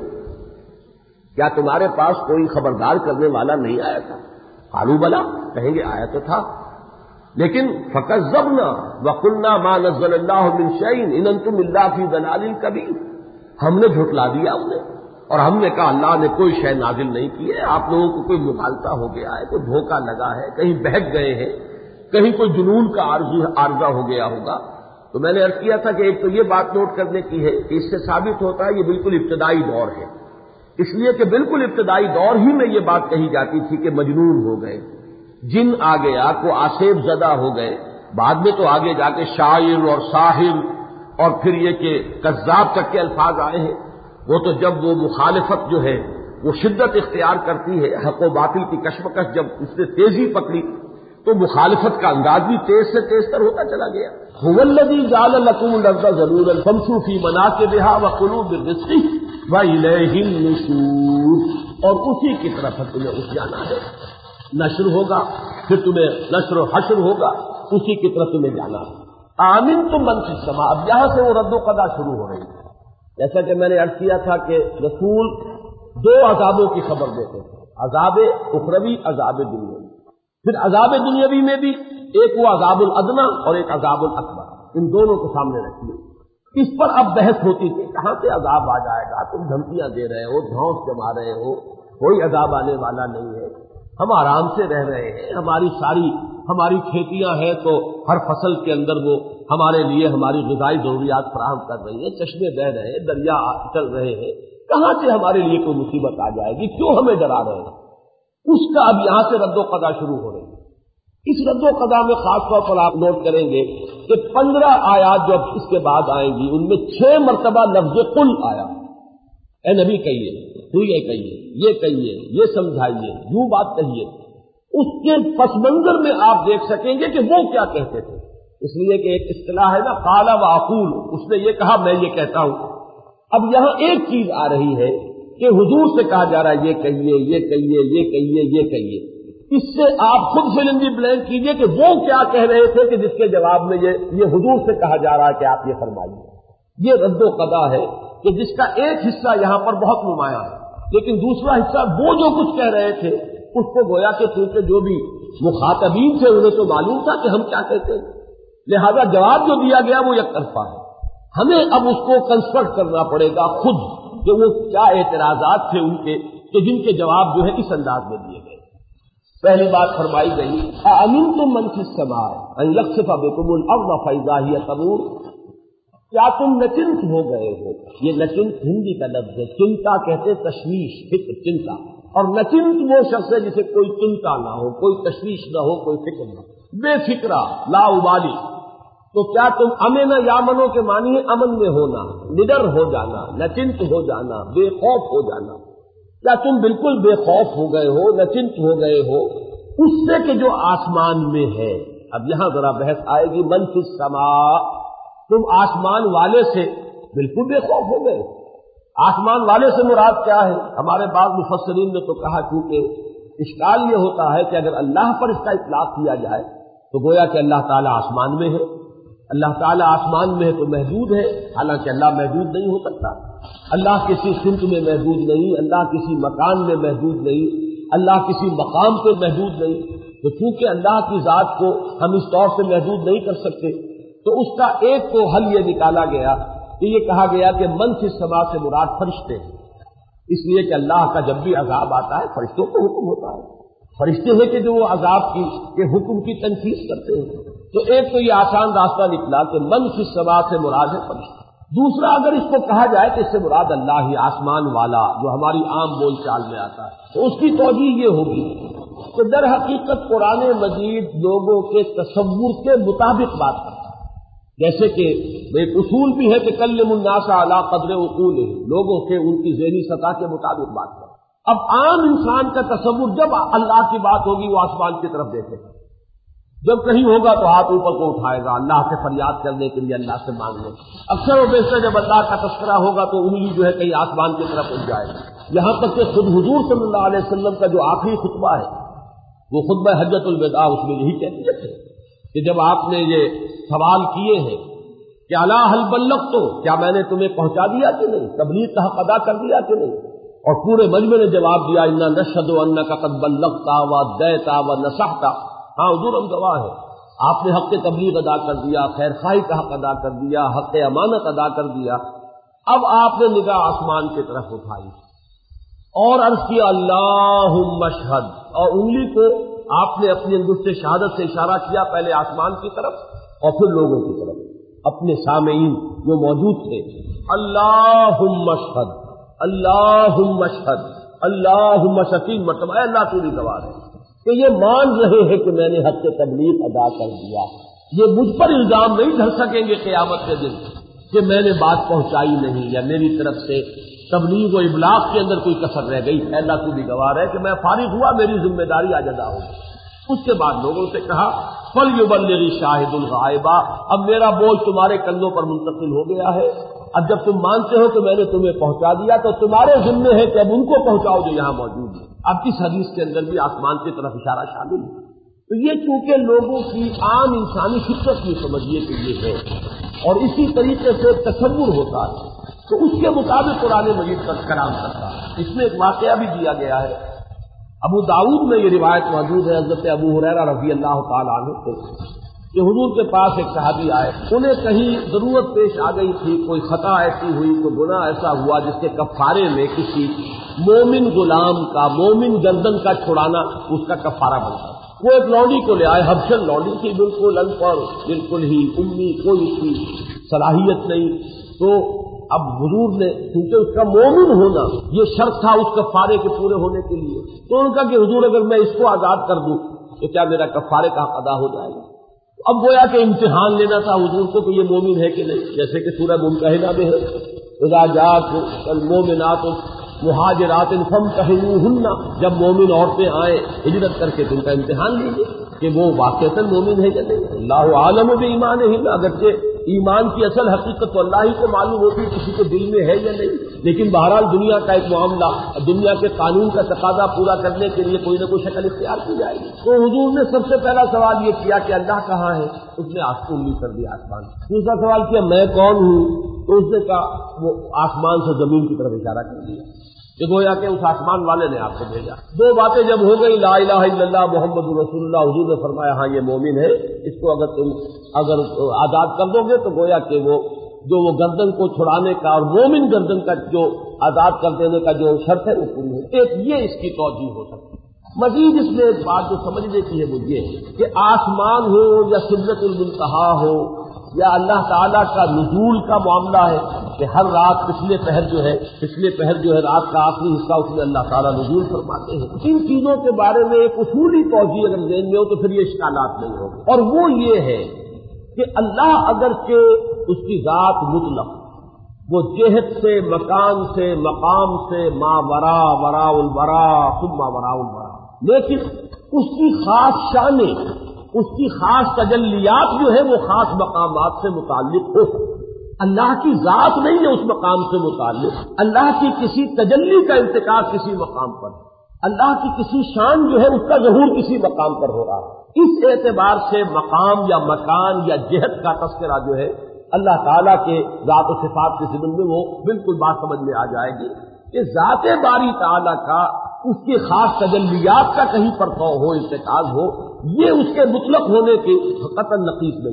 کیا تمہارے پاس کوئی خبردار کرنے والا نہیں آیا تھا؟ قالوا بلا، کہیں گے آیا تو تھا، لیکن فکذبنا وقلنا ما نزل اللہ من شیء ان انتم الا فی ضلال کبیر، ہم نے جھٹلا دیا انہیں اور ہم نے کہا اللہ نے کوئی شے نازل نہیں کی ہے، آپ لوگوں کو کوئی مغالطہ ہو گیا ہے، کوئی دھوکہ لگا ہے، کہیں بہک گئے ہیں، کہیں کوئی جنون کا عارضہ ہو گیا ہوگا۔ تو میں نے عرض کیا تھا کہ ایک تو یہ بات نوٹ کرنے کی ہے کہ اس سے ثابت ہوتا ہے یہ بالکل ابتدائی دور ہے، اس لیے کہ بالکل ابتدائی دور ہی میں یہ بات کہی جاتی تھی کہ مجنون ہو گئے، جن آ گیا کو آصیب زدہ ہو گئے، بعد میں تو آگے جا کے شاعر اور ساحر اور پھر یہ کہ کذاب تک کے الفاظ آئے ہیں۔ وہ تو جب وہ مخالفت جو ہے وہ شدت اختیار کرتی ہے، حق و باطل کی کشمکش جب اس نے تیزی پکڑی تو مخالفت کا انداز بھی تیز سے تیز تر ہوتا چلا گیا۔ هو الذی جعل لکم الارض ذلولا فامشوا فی مناکبها وکلوا من رزقہ والیہ النشور، اور اسی کی طرف تمہیں اٹھ جانا ہے، نشر ہوگا، پھر تمہیں نشر و حشر ہوگا، اسی کی طرف تمہیں جانا ہے۔ آمنتم من فی السماء، اب یہاں سے وہ رد و قضا شروع ہو رہی ہے۔ جیسا کہ میں نے عرض کیا تھا کہ رسول دو عذابوں کی خبر دیتے تھے، عذاب اخروی، عذاب دنیاوی۔ پھر عذاب دنیاوی میں بھی ایک وہ عذاب الادنی اور ایک عذاب الاکبر، ان دونوں کو سامنے رکھیے۔ اس پر اب بحث ہوتی تھی کہاں سے عذاب آ جائے گا، تم دھمکیاں دے رہے ہو، دھونس جما رہے ہو، کوئی عذاب آنے والا نہیں ہے، ہم آرام سے رہ رہے ہیں، ہماری ساری ہماری کھیتیاں ہیں تو ہر فصل کے اندر وہ ہمارے لیے ہماری غذائی ضروریات فراہم کر رہی ہیں، چشمے بہہ رہے ہیں، دریا چل رہے ہیں، کہاں سے ہمارے لیے کوئی مصیبت آ جائے گی، کیوں ہمیں ڈرا رہے ہیں؟ اس کا اب یہاں سے رد و قضا شروع ہو رہی ہے۔ اس رد و قضا میں خاص طور پر آپ نوٹ کریں گے کہ پندرہ آیات جو اب اس کے بعد آئیں گی ان میں چھ مرتبہ لفظ قل آیا، اے نبی کہیے، تو یہ کہیے، یہ کہیے، یہ سمجھائیے، یوں بات کہیے۔ اس کے پس منظر میں آپ دیکھ سکیں گے کہ وہ کیا کہتے تھے، اس لیے کہ ایک اصطلاح ہے نا قال و اقول، اس نے یہ کہا میں یہ کہتا ہوں۔ اب یہاں ایک چیز آ رہی ہے کہ حضور سے کہا جا رہا ہے یہ کہیے، یہ کہیے، یہ کہیے، یہ کہیے۔ اس سے آپ خود فل ان دی بلینک کیجئے کہ وہ کیا کہہ رہے تھے کہ جس کے جواب میں یہ یہ حضور سے کہا جا رہا ہے کہ آپ یہ فرمائیے۔ یہ رد و قضا ہے کہ جس کا ایک حصہ یہاں پر بہت نمایاں ہے، لیکن دوسرا حصہ وہ جو کچھ کہہ رہے تھے اس کو گویا کہ چونکہ جو بھی مخاطبین تھے انہیں تو معلوم تھا کہ ہم کیا کہتے ہیں، لہذا جواب جو دیا گیا وہ یک طرفہ ہے۔ ہمیں اب اس کو کنسپرٹ کرنا پڑے گا خود کہ وہ کیا اعتراضات تھے ان کے کہ جن کے جواب جو ہے اس انداز میں دیے گئے۔ پہلی بات فرمائی گئی اَأَمِنْتُم مَّن فِي السَّمَاءِ أَن يَخْسِفَ بِكُمُ الْأَرْضَ فَإِذَا هِيَ تَمُورُ، کیا تم نچنت ہو گئے ہو؟ یہ نچنت ہندی کا لفظ ہے، چنتا کہتے تشویش، فکر، چنتا، اور نچنت وہ شخص ہے جسے کوئی چنتا نہ ہو، کوئی تشویش نہ ہو، کوئی فکر نہ ہو، بے فکرہ، لا ابالی۔ تو کیا تم امن یا منو کے معنی ہے امن میں ہونا، نڈر ہو جانا، نچنت ہو جانا، بے خوف ہو جانا، کیا تم بالکل بے خوف ہو گئے ہو، نچنت ہو گئے ہو اس سے کہ جو آسمان میں ہے؟ اب یہاں ذرا بحث آئے گی من فی السماء، تم آسمان والے سے بالکل بے خوف ہو گئے۔ آسمان والے سے مراد کیا ہے؟ ہمارے بعض مفسرین نے تو کہا کیونکہ اشکال یہ ہوتا ہے کہ اگر اللہ پر اس کا اطلاق کیا جائے تو گویا کہ اللہ تعالیٰ آسمان میں ہے، اللہ تعالیٰ آسمان میں ہے تو محدود ہے، حالانکہ اللہ محدود نہیں ہو سکتا، اللہ کسی سمت میں محدود نہیں، اللہ کسی مکان میں محدود نہیں، اللہ کسی مقام پہ محدود نہیں۔ تو چونکہ اللہ کی ذات کو ہم اس طور سے محدود نہیں کر سکتے تو اس کا ایک تو حل یہ نکالا گیا کہ یہ کہا گیا کہ من فی السماء سے مراد فرشتے ہیں، اس لیے کہ اللہ کا جب بھی عذاب آتا ہے فرشتوں کو حکم ہوتا ہے، فرشتے ہیں کہ جو وہ عذاب کی کے حکم کی تنفیذ کرتے ہیں۔ تو ایک تو یہ آسان راستہ نکلا کہ من فی السماء سے مراد ہے فرشتے۔ دوسرا اگر اس کو کہا جائے کہ اس سے مراد اللہ ہی آسمان والا جو ہماری عام بول چال میں آتا ہے، تو اس کی توجیہ یہ ہوگی کہ در حقیقت قرآن مجید لوگوں کے تصور کے مطابق بات کرتا ہے، جیسے کہ ایک اصول بھی ہے کہ کلم الناس علی قدر عقولہم، لوگوں کے ان کی ذہنی سطح کے مطابق بات کرتا ہے۔ اب عام انسان کا تصور جب اللہ کی بات ہوگی وہ آسمان کی طرف دیکھے گا، جب کہیں ہوگا تو ہاتھ اوپر کو اٹھائے گا، اللہ سے فریاد کرنے کے لیے اللہ سے مانگنے۔ اکثر و بیشتر جب اللہ کا تذکرہ ہوگا تو انگلی جو ہے کہیں آسمان کی طرف اٹھ جائے گی، یہاں تک کہ خود حضور صلی اللہ علیہ وسلم کا جو آخری خطبہ ہے وہ خطبہ حجۃ الوداع، اس میں یہی کہتے تھے کہ جب آپ نے یہ سوال کیے ہیں کہ الا هل بلغت، کیا میں نے تمہیں پہنچا دیا کہ نہیں، تبلیغ کا حق ادا کر دیا کہ نہیں، اور پورے مجمع نے جواب دیا انا نشهد انک قد بلغت وادیت ونصحت، ہاں حضور ہم گواہ ہیں آپ نے حق تبلیغ ادا کر دیا، خیر خواہی کا حق ادا کر دیا، حق امانت ادا کر دیا۔ اب آپ نے نگاہ آسمان کی طرف اٹھائی اور عرض کیا اللہم اشہد، اور انگلی کو آپ نے اپنی انگشت شہادت سے اشارہ کیا پہلے آسمان کی طرف اور پھر لوگوں کی طرف، اپنے سامعین جو موجود تھے، اللہم اشہد اللہم اشہد اللہم اشہد، تین مرتبہ اے اللہ تو بھی گواہ ہے کہ یہ مان رہے ہیں کہ میں نے حق تبلیغ ادا کر دیا، یہ مجھ پر الزام نہیں دھر سکیں گے قیامت کے دن کہ میں نے بات پہنچائی نہیں یا میری طرف سے تبلیغ و ابلاغ کے اندر کوئی کسر رہ گئی، اللہ تو بھی گواہ ہے کہ میں فارغ ہوا، میری ذمہ داری آج ادا ہوگی۔ اس کے بعد لوگوں سے کہا فَلْيُبَلِّغِ شَاهِدُ الْغَائِبَ، اب میرا بول تمہارے کندھوں پر منتقل ہو گیا ہے، اب جب تم مانتے ہو کہ میں نے تمہیں پہنچا دیا تو تمہارے ذمہ ہے کہ اب ان کو پہنچاؤ جو یہاں موجود ہیں۔ اب اس حدیث کے اندر بھی آسمان کی طرف اشارہ شامل ہے۔ تو یہ چونکہ لوگوں کی عام انسانی فطرت یہ سمجھیے کہ یہ ہے اور اسی طریقے سے تصور ہوتا ہے تو اس کے مطابق قرآن مجید پر کلام کرتا ہے۔ اس میں ایک واقعہ بھی دیا گیا ہے، ابو داؤد میں یہ روایت موجود ہے حضرت ابو ہریرہ رضی اللہ تعالیٰ عنہ سے کہ حضور کے پاس ایک صحابی آئے، انہیں کہیں ضرورت پیش آ گئی تھی، کوئی خطا ایسی ہوئی، کوئی گناہ ایسا ہوا جس کے کفارے میں کسی مومن غلام کا، مومن گردن کا چھڑانا اس کا کفارہ بنتا۔ وہ ایک لونڈی کو لے آئے، حبشن لونڈی تھی، بالکل ان پڑھ، بالکل ہی امی، کوئی اس کی صلاحیت نہیں۔ تو اب حضور نے کیونکہ اس کا مومن ہونا یہ شرط تھا اس کفارے کے پورے ہونے کے لیے، تو ان کا کہ حضور اگر میں اس کو آزاد کر دوں تو کیا میرا کفارے کا حق ادا ہو جائے گا؟ اب گویا کہ امتحان لینا تھا حضور کو کہ یہ مومن ہے کہ نہیں، جیسے کہ سورہ ممتحنہ میں ہے اذا جاءت المؤمنات مہاجرات فامتحنوہن، جب مومن عورتیں آئیں ہجرت کر کے تو ان کا امتحان لیجیے کہ وہ واقعتاً مومن ہے یا نہیں۔ اللہ عالم بایمانہن، اگرچہ ایمان کی اصل حقیقت تو اللہ ہی کو معلوم ہوتی ہے کسی کے دل میں ہے یا نہیں، لیکن بہرحال دنیا کا ایک معاملہ، دنیا کے قانون کا تقاضا پورا کرنے کے لیے کوئی نہ کوئی شکل اختیار کی جائے گی۔ تو حضور نے سب سے پہلا سوال یہ کیا کہ اللہ کہاں ہے؟ اس نے انگلی کر دی آسمان۔ دوسرا سوال کیا میں کون ہوں؟ تو اس نے کہا وہ آسمان سے زمین کی طرف اشارہ کر دیا کہ گویا کہ اس آسمان والے نے آپ کو بھیجا۔ دو باتیں جب ہو گئی، لا الہ الا اللہ محمد رسول اللہ، حضور نے فرمایا ہاں یہ مومن ہے، اس کو اگر تم اگر آزاد کر دو گے تو گویا کہ وہ جو وہ گردن کو چھڑانے کا اور مومن گردن کا جو آزاد کر دینے کا جو شرط ہے وہ پوری ہے۔ ایک یہ اس کی توجیہ ہو سکتی ہے۔ مزید اس میں ایک بات جو سمجھنے کی ہے وہ یہ کہ آسمان ہو یا سدرۃ المنتہا ہو یا اللہ تعالیٰ کا نزول کا معاملہ ہے کہ ہر رات پچھلے پہر جو ہے پچھلے پہر جو ہے رات کا آخری حصہ اس میں اللہ تعالیٰ نزول فرماتے ہیں، ان چیزوں کے بارے میں ایک اصولی توجیہ اگر ذہن میں ہو تو پھر یہ اشکالات نہیں ہوگی، اور وہ یہ ہے کہ اللہ اگرچہ اس کی ذات مطلق، وہ جہت سے، مکان سے، مقام سے، ما ورا ورا الورا ثم ورا الورا، لیکن اس کی خاص شانیں، اس کی خاص تجلیات جو ہے وہ خاص مقامات سے متعلق ہو سکتی۔ اللہ کی ذات نہیں ہے اس مقام سے متعلق، اللہ کی کسی تجلی کا انتقال کسی مقام پر، اللہ کی کسی شان جو ہے اس کا ظہور کسی مقام پر ہو رہا ہے۔ اس اعتبار سے مقام یا مکان یا جہت کا تذکرہ جو ہے اللہ تعالیٰ کے ذات و صفات کے ضمن میں وہ بالکل بات سمجھ میں آ جائے گی کہ ذات باری تعالیٰ کا اس کے خاص تجلیات کا کہیں پرتو ہو، انتقال ہو، یہ اس کے مطلق ہونے کے قطعاً نقیص نہیں ہوگی۔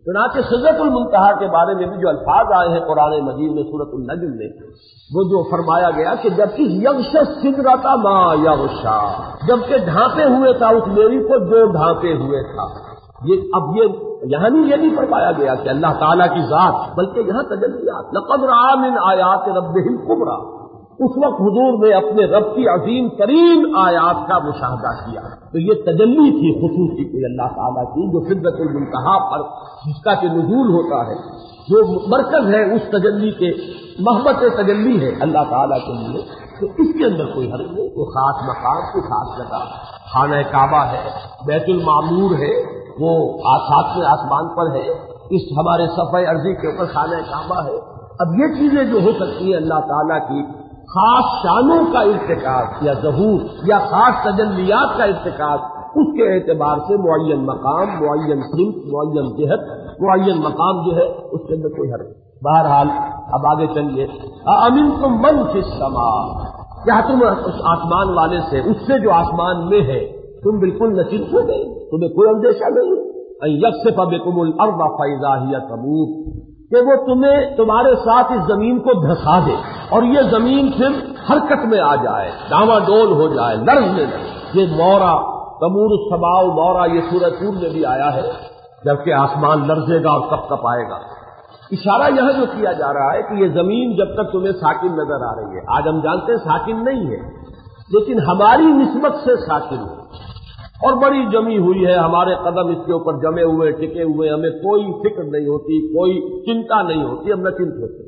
چنانچہ سدرۃ المنتہا کے بارے میں بھی جو الفاظ آئے ہیں قرآن مجید میں سورۃ النجم میں، وہ جو فرمایا گیا کہ جبکہ یغش السدرۃ ما یغشا، جبکہ ڈھانپے ہوئے تھا اس میری کو جو ڈھانپے ہوئے تھا. یہ اب یہ یہاں نہیں یہ نہیں فرمایا گیا کہ اللہ تعالیٰ کی ذات، بلکہ یہاں تجلیات. لقد رأى من آیات ربہ الکبریٰ، اس وقت حضور نے اپنے رب کی عظیم ترین آیات کا مشاہدہ کیا. تو یہ تجلی تھی خصوصی کوئی اللہ تعالیٰ کی، جو سدرۃ المنتہا پر جس کا کہ نزول ہوتا ہے، جو مرکز ہے اس تجلی کے، محبت تجلی ہے اللہ تعالیٰ کے لیے. تو اس کے اندر کوئی حرج نہیں، کوئی خاص مقام، کوئی خاص جگہ. خانہ کعبہ ہے، بیت المعمور ہے، وہ ساتھ میں آسمان پر ہے، اس ہمارے صفحہ ارضی کے اوپر خانہ کعبہ ہے. اب یہ چیزیں جو ہو سکتی ہیں اللہ تعالیٰ کی خاص شانوں کا ارتکاب یا ظہور یا خاص تجلیات کا ارتکاب، اس کے اعتبار سے معین مقام، معین سمت، معین جہت، معین مقام جو ہے اس کے اندر کوئی حرج. بہرحال اب آگے چلیے. اَأَمِنْتُم مَّن فِي السَّمَاءِ، کیا تم اس آسمان والے سے، اس سے جو آسمان میں ہے، تم بالکل نصیب ہو گئے، تمہیں کوئی اندیشہ نہیں ان یخسف بکم الارض فاذا ہی تمور، کہ وہ تمہیں تمہارے ساتھ اس زمین کو دھسا دے اور یہ زمین پھر حرکت میں آ جائے، ڈاما ڈول ہو جائے، لرزنے لگے. یہ مورا تمور السماء مورا، یہ سورۃ طور میں بھی آیا ہے، جبکہ آسمان لرزے گا اور کب کب آئے گا. اشارہ یہاں جو کیا جا رہا ہے کہ یہ زمین جب تک تمہیں ساکن نظر آ رہی ہے، آج ہم جانتے ہیں ساکن نہیں ہے، لیکن ہماری نسبت سے ساکن ہے اور بڑی جمی ہوئی ہے، ہمارے قدم اس کے اوپر جمے ہوئے ٹکے ہوئے، ہمیں کوئی فکر نہیں ہوتی، کوئی چنتا نہیں ہوتی، ہم نہ چنت ہوتے.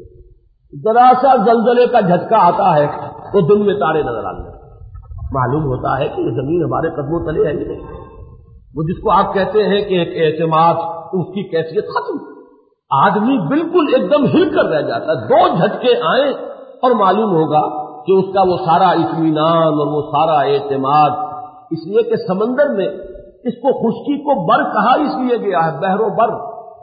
ذرا سا زلزلے کا جھٹکا آتا ہے تو دن میں تارے نظر آنے معلوم ہوتا ہے کہ یہ زمین ہمارے قدموں تلے ہے ہی نہیں. وہ جس کو آپ کہتے ہیں کہ ایک اعتماد، اس کی کیفیت ختم. آدمی بالکل ایک دم ہل کر رہ جاتا ہے، دو جھٹکے آئیں اور معلوم ہوگا کہ اس کا وہ سارا اطمینان اور وہ سارا اعتماد. اس لیے کہ سمندر میں اس کو خشکی کو بر کہا اس لیے گیا ہے، بحر و بر.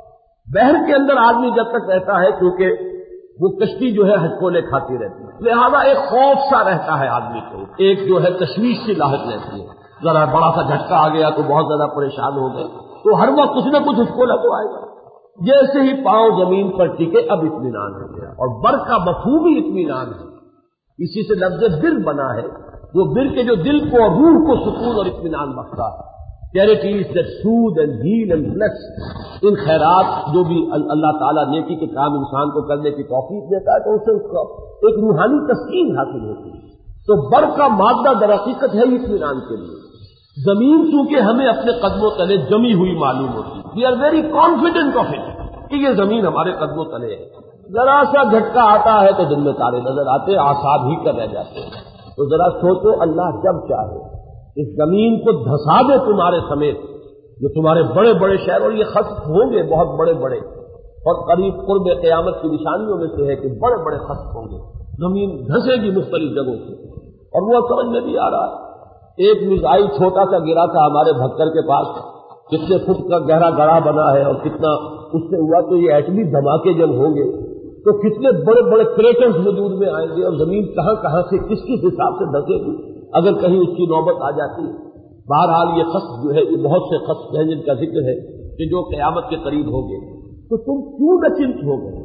بحر کے اندر آدمی جب تک رہتا ہے کیونکہ وہ کشتی جو ہے ہچکولے کھاتی رہتی ہے، لہذا ایک خوف سا رہتا ہے آدمی کو، ایک جو ہے تشویش سی لاحق رہتی ہے. ذرا بڑا سا جھٹکا آ گیا تو بہت زیادہ پریشان ہو گئے، تو ہر وقت کچھ نہ کچھ ہچکولا تو آئے گا. جیسے ہی پاؤں زمین پر ٹکے اب اطمینان ہو گیا، اور بر کا مفہوم ہی اطمینان ہے. اسی سے لفظ بر بنا ہے، وہ بر کے جو دل کو اور روح کو سکون اور اطمینان بخشتا ہے. Charities that soothe and heal and bliss, ان خیرات جو بھی اللہ تعالیٰ نیکی کے کام انسان کو کرنے کی توفیق دیتا ہے تو اسے اس کو ایک روحانی تسکین حاصل ہوتی ہے. تو بر کا مادہ در حقیقت ہے اطمینان کے لیے. زمین چونکہ ہمیں اپنے قدموں تلے جمی ہوئی معلوم ہوتی ہے، we are very confident of it کہ یہ زمین ہمارے قدموں تلے ہے. ذرا سا جھٹکا آتا ہے تو دن میں تارے نظر آتے، آساب ہی کر رہ جاتے ہیں. تو ذرا سوچو، اللہ جب چاہے اس زمین کو دھسا دے تمہارے سمیت، جو تمہارے بڑے بڑے شہر، اور یہ خسف ہوں گے بہت بڑے بڑے، اور قریب قرب قیامت کی نشانیوں میں سے ہے کہ بڑے بڑے خسف ہوں گے، زمین دھسے گی مختلف جگہوں سے. اور وہ سمجھ میں بھی آ رہا ہے، ایک میزائل چھوٹا سا گرا تھا ہمارے بھکر کے پاس، کتنے فٹ کا گہرا گڑھا بنا ہے اور کتنا اس سے ہوا. تو یہ ایٹمی دھماکے جب ہوں گے تو کتنے بڑے بڑے کریٹرز وجود میں آئیں گے، اور زمین کہاں کہاں سے کس کس حساب سے دھسے گی اگر کہیں اس کی نوبت آ جاتی ہے. بہرحال یہ خسف جو ہے، یہ بہت سے خسف ہیں جن کا ذکر ہے کہ جو قیامت کے قریب ہوں گے. تو تم کیوں نہ چنت ہو گئے؟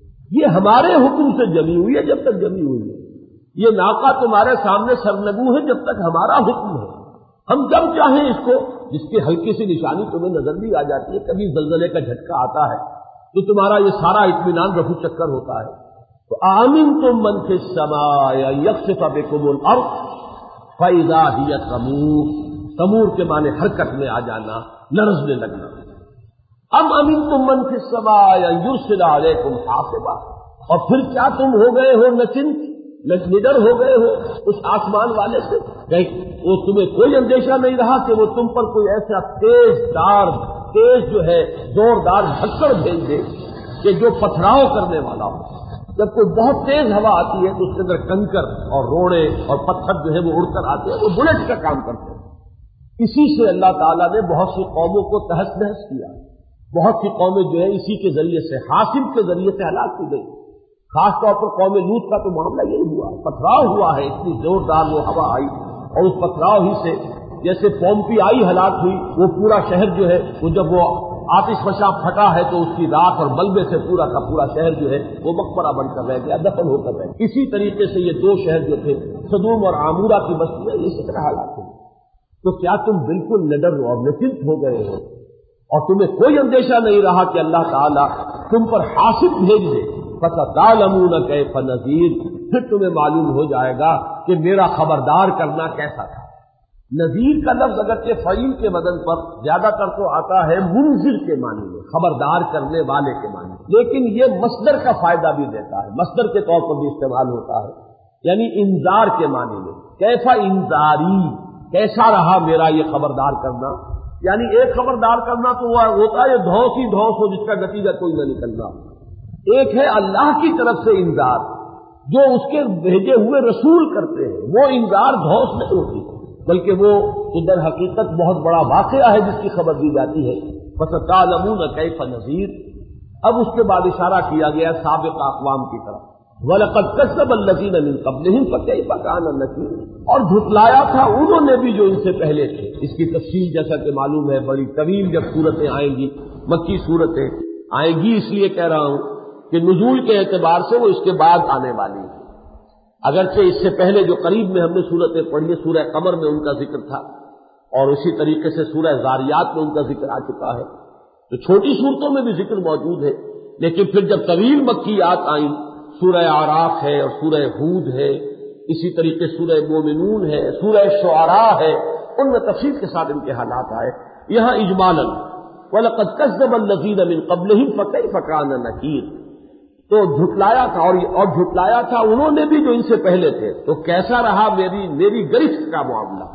یہ ہمارے حکم سے جمی ہوئی ہے جب تک جمی ہوئی ہے. یہ ناقہ تمہارے سامنے سرنگو ہے جب تک ہمارا حکم ہے. ہم جب چاہیں اس کو، جس کی ہلکی سی نشانی تمہیں نظر بھی آ جاتی ہے، کبھی زلزلے کا جھٹکا آتا ہے تو تمہارا یہ سارا اطمینان رفو چکر ہوتا ہے. تو آمنتم من فی السماء یخسف بکم الارض فاذا ہی تمور، تمور کے معنی حرکت میں آ جانا، لرزنے لگنا. ام امنتم من فی السماء یرسل علیکم حاصبا، اور پھر کیا تم ہو گئے ہو نچنت، نڈر ہو گئے ہو اس آسمان والے سے، کہیں وہ تمہیں کوئی اندیشہ نہیں رہا کہ وہ تم پر کوئی ایسا تیز دار تیز جو ہے زوردار جھکڑ بھیج دے کہ جو پتھراؤ کرنے والا ہو. جب کوئی بہت تیز ہوا آتی ہے تو اس کے اندر کنکر اور روڑے اور پتھر جو ہے وہ اڑ کر آتے ہیں، وہ بلٹ کا کام کرتے ہیں. اسی سے اللہ تعالیٰ نے بہت سی قوموں کو تہس نہس کیا. بہت سی قومیں جو ہے اسی کے ذریعے سے، حاصل کے ذریعے سے ہلاک کی گئی. خاص طور پر قوم لوط کا تو معاملہ یہی ہوا، پتھراؤ ہوا ہے، اتنی زوردار وہ ہوا آئی، اور اس پتھراؤ ہی سے جیسے پومپی آئی ہلاک ہوئی، وہ پورا شہر جو ہے وہ جب وہ آتش فشاں پھٹا ہے تو اس کی راکھ اور ملبے سے پورا کا پورا شہر جو ہے وہ مقبرہ بن کر رہ گیا، دفن ہو کر رہ گیا۔ اسی طریقے سے یہ دو شہر جو تھے سدوم اور عامورہ کی بستیاں، یہ اسی طرح حالات ہیں۔ تو کیا تم بالکل نڈر اور نچنت ہو گئے ہو اور تمہیں کوئی اندیشہ نہیں رہا کہ اللہ تعالیٰ تم پر حاسب بھیج دے؟ فَتَعْلَمُونَ كَيْفَ نَذِيرٌ، پھر تمہیں معلوم ہو جائے گا کہ میرا خبردار کرنا کیسا تھا۔ نذیر کا لفظ اگرچہ فعیل کے بدن پر زیادہ تر تو آتا ہے منذر کے معنی میں، خبردار کرنے والے کے معنی میں، لیکن یہ مصدر کا فائدہ بھی دیتا ہے، مصدر کے طور پر بھی استعمال ہوتا ہے، یعنی انذار کے معنی میں۔ کیفا انذاری، کیسا رہا میرا یہ خبردار کرنا، یعنی ایک خبردار کرنا تو وہ ہوتا ہے دھوس ہی دھوس ہو جس کا نتیجہ کوئی نہ نکلنا۔ ایک ہے اللہ کی طرف سے انذار جو اس کے بھیجے ہوئے رسول کرتے ہیں، وہ انذار دھوس نہیں ہوتی بلکہ وہ در حقیقت بہت بڑا واقعہ ہے جس کی خبر دی جاتی ہے۔ فَسَتَعْلَمُونَ كَيْفَ نَذِيرٌ، اب اس کے بعد اشارہ کیا گیا سابق اقوام کی طرف، وَلَقَدْ كَذَّبَ الَّذِينَ مِن قَبْلِهِمْ فَكَيْفَ كَانَ نَكِيرِ، اور جھٹلایا تھا انہوں نے بھی جو ان سے پہلے تھے۔ اس کی تفصیل جیسا کہ معلوم ہے بڑی طویل جب صورتیں آئیں گی، مکی صورتیں آئیں گی، اس لیے کہہ رہا ہوں کہ نزول کے اعتبار سے وہ اس کے بعد آنے والی ہیں۔ اگرچہ اس سے پہلے جو قریب میں ہم نے صورتیں پڑھی، سورہ قمر میں ان کا ذکر تھا اور اسی طریقے سے سورہ زاریات میں ان کا ذکر آ چکا ہے، تو چھوٹی صورتوں میں بھی ذکر موجود ہے، لیکن پھر جب طویل مکیات آئیں، سورہ اعراف ہے اور سورہ ہود ہے، اسی طریقے سورہ مومنون ہے، سورہ شعراء ہے، ان میں تفصیل کے ساتھ ان کے حالات آئے۔ یہاں اجمالاً وَلَقَدْ كَذَّبَ الَّذِينَ مِن قَبْلِهِمْ فَكَيْفَ كَانَ نَكِيرِ، تو جھٹلایا تھا اور اور جھٹلایا تھا انہوں نے بھی جو ان سے پہلے تھے، تو کیسا رہا میری میری گرفت کا معاملہ۔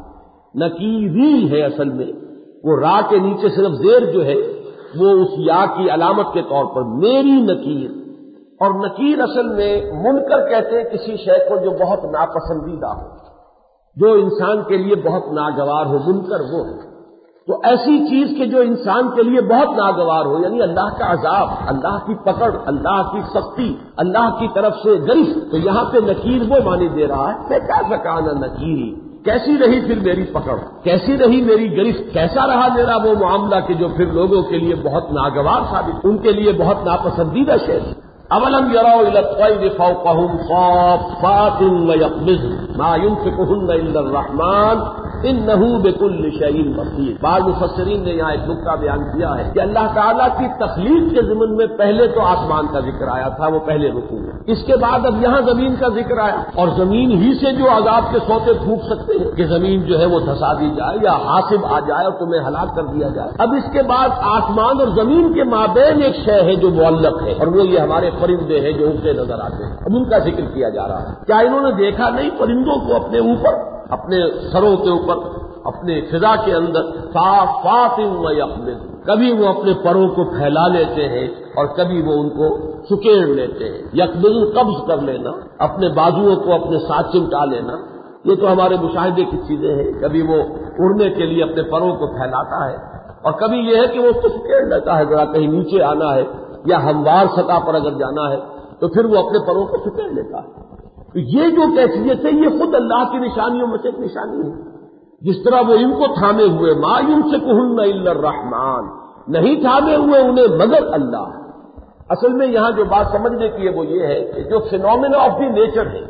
نکیری ہے اصل میں، وہ را کے نیچے صرف زیر جو ہے وہ اس یا کی علامت کے طور پر میری نکیر، اور نکیر اصل میں منکر کہتے ہیں کسی شے کو جو بہت ناپسندیدہ ہو، جو انسان کے لیے بہت ناگوار ہو، منکر وہ ہے۔ تو ایسی چیز کہ جو انسان کے لیے بہت ناگوار ہو، یعنی اللہ کا عذاب، اللہ کی پکڑ، اللہ کی سختی، اللہ کی طرف سے گرفت، تو یہاں پہ نکیر وہ معنی دے رہا ہے کہ کیا سکانا نکیری، کیسی رہی پھر میری پکڑ، کیسی رہی میری گرفت، کیسا رہا میرا وہ معاملہ کہ جو پھر لوگوں کے لیے بہت ناگوار ثابت، ان کے لیے بہت ناپسندیدہ شے۔ اولم يروا الى الطير فوقهم صافات ويقبضن ما يمسكهن الا الرحمن انه بكل شيء بصير۔ بعض مفسرین نے یہاں ایک نکتہ بیان کیا ہے کہ اللہ تعالیٰ کی تخلیق کے ضمن میں پہلے تو آسمان کا ذکر آیا تھا، وہ پہلے رکوع میں، اس کے بعد اب یہاں زمین کا ذکر آیا، اور زمین ہی سے جو عذاب کے سوتے پھونک سکتے ہیں کہ زمین جو ہے وہ دھسا دی جائے یا حاسب آ جائے اور تمہیں ہلاک کر دیا جائے۔ اب اس کے بعد آسمان اور زمین کے مابین ایک شے ہے جو معلق ہے، اور وہ یہ ہمارے پرندے ہیں جو اڑتے نظر آتے ہیں، اب ان کا ذکر کیا جا رہا ہے۔ کیا انہوں نے دیکھا نہیں پرندوں کو اپنے اوپر، اپنے سروں کے اوپر، اپنے فضا کے اندر صافات و یقبض، کبھی وہ اپنے پروں کو پھیلا لیتے ہیں اور کبھی وہ ان کو سکیڑ لیتے ہیں۔ یقبض قبض کر لینا، اپنے بازوؤں کو اپنے ساتھ چمٹا لینا، یہ تو ہمارے مشاہدے کی چیزیں ہیں۔ کبھی وہ اڑنے کے لیے اپنے پروں کو پھیلاتا ہے اور کبھی یہ ہے کہ وہ اس کو سکیڑ لیتا ہے، ذرا کہیں نیچے آنا ہے یا ہموار سطح پر اگر جانا ہے تو پھر وہ اپنے پروں کو سکیڑ لیتا ہے۔ تو یہ جو کیفیت ہے یہ خود اللہ کی نشانیوں میں سے ایک نشانی ہے، جس طرح وہ ان کو تھامے ہوئے، ما یمسکہن الا الرحمن، نہیں تھامے ہوئے انہیں مگر اللہ۔ اصل میں یہاں جو بات سمجھنے کی ہے وہ یہ ہے کہ جو فینومینا آف دی نیچر ہے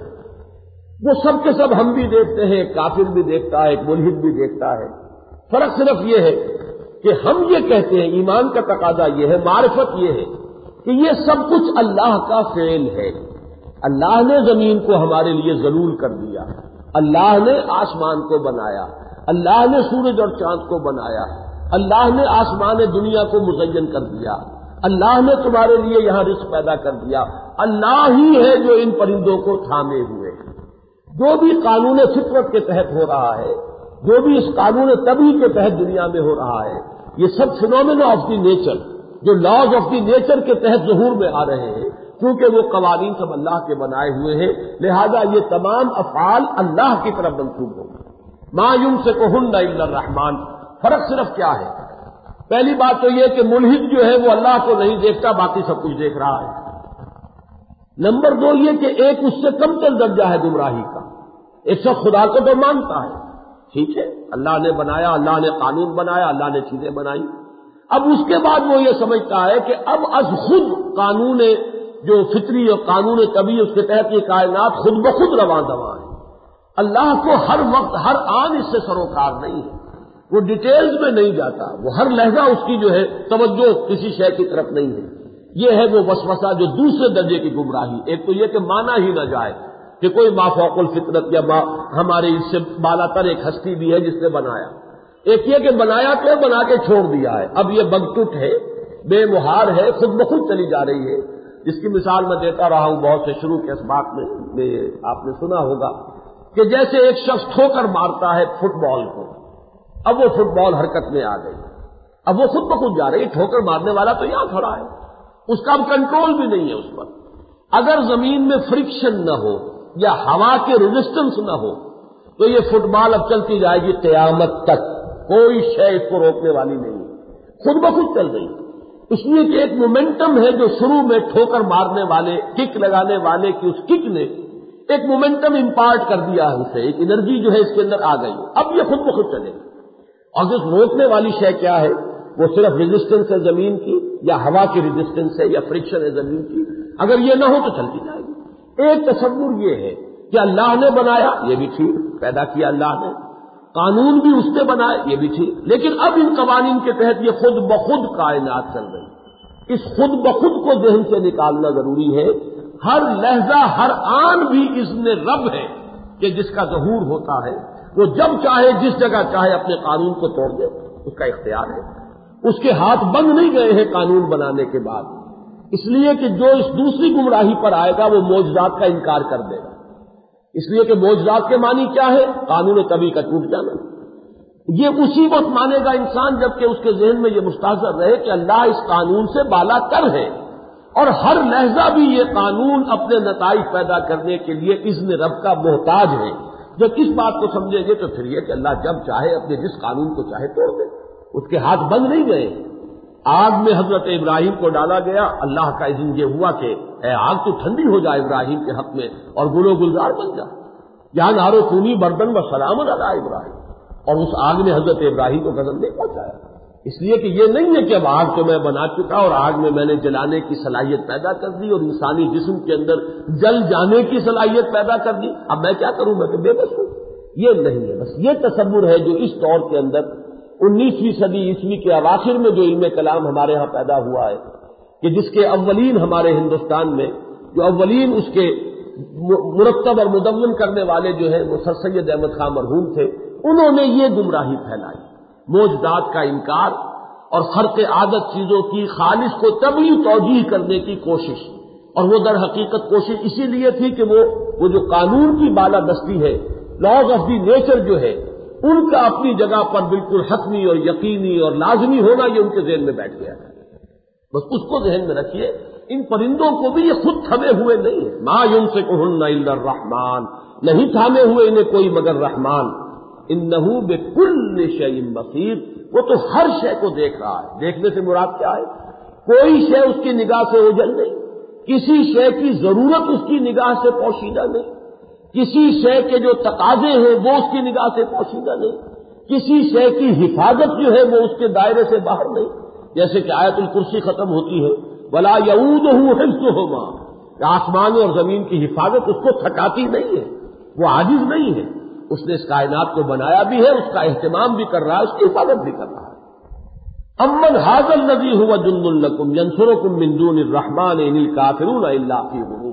وہ سب کے سب ہم بھی دیکھتے ہیں، ایک کافر بھی دیکھتا ہے، ایک ملحد بھی دیکھتا ہے۔ فرق صرف یہ ہے کہ ہم یہ کہتے ہیں، ایمان کا تقاضا یہ ہے، معرفت یہ ہے کہ یہ سب کچھ اللہ کا فعل ہے۔ اللہ نے زمین کو ہمارے لیے ذلول کر دیا، اللہ نے آسمان کو بنایا، اللہ نے سورج اور چاند کو بنایا، اللہ نے آسمان دنیا کو مزین کر دیا، اللہ نے تمہارے لیے یہاں رزق پیدا کر دیا، اللہ ہی ہے جو ان پرندوں کو تھامے ہوئے۔ جو بھی قانون فطرت کے تحت ہو رہا ہے، جو بھی اس قانون طبیعی کے تحت دنیا میں ہو رہا ہے، یہ سب فینومینا آف دی نیچر، جو لاز آف دی نیچر کے تحت ظہور میں آ رہے ہیں، کیونکہ وہ قوانین سب اللہ کے بنائے ہوئے ہیں، لہذا یہ تمام افعال اللہ کی طرف منسوب ہوں گے۔ ما یمسکہن الا الرحمن۔ فرق صرف کیا ہے؟ پہلی بات تو یہ کہ ملحد جو ہے وہ اللہ کو نہیں دیکھتا، باقی سب کچھ دیکھ رہا ہے۔ نمبر دو یہ کہ ایک اس سے کم تر درجہ ہے گمراہی کا، ایک شخص خدا کو تو مانتا ہے، ٹھیک ہے، اللہ نے بنایا، اللہ نے قانون بنایا، اللہ نے چیزیں بنائی، اب اس کے بعد وہ یہ سمجھتا ہے کہ اب از خود قانون جو فطری اور قانون طبیعی اس کے تحت یہ کائنات خود بخود رواں دواں ہے. اللہ کو ہر وقت ہر آن اس سے سروکار نہیں ہے، وہ ڈیٹیلز میں نہیں جاتا، وہ ہر لہجہ اس کی جو ہے توجہ کسی شے کی طرف نہیں ہے. یہ ہے وہ وسوسہ جو دوسرے درجے کی گمراہی. ایک تو یہ کہ مانا ہی نہ جائے کہ کوئی مافوق الفطرت یا ما ہمارے اس سے بالا تر ایک ہستی بھی ہے جس نے بنایا. ایک یہ کہ بنایا تو بنا کے چھوڑ دیا ہے، اب یہ بگٹوٹ ہے، بے مہار ہے، خود بخود چلی جا رہی ہے. جس کی مثال میں دیتا رہا ہوں بہت سے شروع کے اسباق میں, میں آپ نے سنا ہوگا کہ جیسے ایک شخص ٹھوکر مارتا ہے فٹ بال کو، اب وہ فٹ بال حرکت میں آ گئی، اب وہ خود بخود جا رہی. ٹھوکر مارنے والا تو یہاں کھڑا ہے، اس کا اب کنٹرول بھی نہیں ہے اس پر. اگر زمین میں فرکشن نہ ہو یا ہوا کے ریزسٹنس نہ ہو تو یہ فٹ بال اب چلتی جائے گی قیامت تک، کوئی شے اس کو روکنے والی نہیں ہے، خود بخود چل رہی. اس لیے کہ ایک مومنٹم ہے جو شروع میں ٹھوکر مارنے والے کک لگانے والے کی اس کک نے ایک مومنٹم امپارٹ کر دیا ہے اسے، ایک انرجی جو ہے اس کے اندر آ گئی، اب یہ خود بخود چلے گی. اور جس روکنے والی شے کیا ہے، وہ صرف ریزسٹنس ہے زمین کی یا ہوا کی ریزسٹنس ہے یا فرکشن ہے زمین کی. اگر یہ نہ ہو تو چلتی جائے گی. ایک تصور یہ ہے کہ اللہ نے بنایا، یہ بھی ٹھیک، پیدا کیا اللہ نے، قانون بھی اس نے بنائے، یہ بھی ٹھیک، لیکن اب ان قوانین کے تحت یہ خود بخود کائنات چل رہی. اس خود بخود کو ذہن سے نکالنا ضروری ہے. ہر لہجہ ہر آن بھی اذن رب ہے کہ جس کا ظہور ہوتا ہے وہ جب چاہے جس جگہ چاہے اپنے قانون کو توڑ دے، اس کا اختیار ہے. اس کے ہاتھ بند نہیں گئے ہیں قانون بنانے کے بعد، اس لیے کہ جو اس دوسری گمراہی پر آئے گا وہ معجزات کا انکار کر دے گا. اس لیے کہ معجزات کے معنی کیا ہے؟ قانون طبیعی کا ٹوٹ جانا. یہ اسی وقت مانے گا انسان جبکہ اس کے ذہن میں یہ مستحضر رہے کہ اللہ اس قانون سے بالا تر ہے اور ہر لہجہ بھی یہ قانون اپنے نتائج پیدا کرنے کے لیے اذن رب کا محتاج ہے. جب اس بات کو سمجھیں گے تو پھر یہ کہ اللہ جب چاہے اپنے جس قانون کو چاہے توڑ دے، اس کے ہاتھ بند نہیں گئے. آگ میں حضرت ابراہیم کو ڈالا گیا، اللہ کا اذن یہ ہوا کہ اے آگ تو ٹھنڈی ہو جائے ابراہیم کے حق میں اور گل و گلزار بن جا. یہاں نارو کونی بردن و سلام علی ابراہیم، اور اس آگ نے حضرت ابراہیم کو غضب نہیں پہنچایا. اس لیے کہ یہ نہیں ہے کہ اب آگ تو میں بنا چکا اور آگ میں میں نے جلانے کی صلاحیت پیدا کر دی اور انسانی جسم کے اندر جل جانے کی صلاحیت پیدا کر دی، اب میں کیا کروں، میں تو بے بس ہوں. یہ نہیں ہے. بس یہ تصور ہے جو اس دور کے اندر انیسویں صدی عیسوی کے اواخر میں جو علم کلام ہمارے ہاں پیدا ہوا ہے کہ جس کے اولین ہمارے ہندوستان میں جو اولین اس کے مرتب اور مدون کرنے والے جو ہیں وہ سر سید احمد خان مرحوم تھے. انہوں نے یہ گمراہی پھیلائی، معجزات کا انکار اور خرق عادت چیزوں کی خالص کو طبعی توجیہ کرنے کی کوشش. اور وہ در حقیقت کوشش اسی لیے تھی کہ وہ وہ جو قانون کی بالا دستی ہے، لاز آف دی نیچر جو ہے، ان کا اپنی جگہ پر بالکل حتمی اور یقینی اور لازمی ہونا یہ ان کے ذہن میں بیٹھ گیا ہے. بس اس کو ذہن میں رکھیے. ان پرندوں کو بھی یہ خود تھمے ہوئے نہیں ہیں. ما یمسکہن الا الرحمن، نہیں تھامے ہوئے انہیں کوئی مگر رحمان. انہ بکل شیء بصیر، وہ تو ہر شے کو دیکھ رہا ہے. دیکھنے سے مراد کیا ہے؟ کوئی شے اس کی نگاہ سے اوجھل نہیں، کسی شے کی ضرورت اس کی نگاہ سے پوشیدہ نہیں، کسی شے کے جو تقاضے ہیں وہ اس کی نگاہ سے پوشیدہ نہیں، کسی شے کی حفاظت جو ہے وہ اس کے دائرے سے باہر نہیں. جیسے کہ آیت الکرسی ختم ہوتی ہے ولا یعودہ حفظہما، آسمان اور زمین کی حفاظت اس کو تھکاتی نہیں ہے، وہ عاجز نہیں ہے. اس نے اس کائنات کو بنایا بھی ہے، اس کا اہتمام بھی کر رہا ہے، اس کی حفاظت بھی کر رہا ہے. امن ھذا الذی ھو جند لکم ینصرکم من دون الرحمن ان الکافرون الا فی غرور.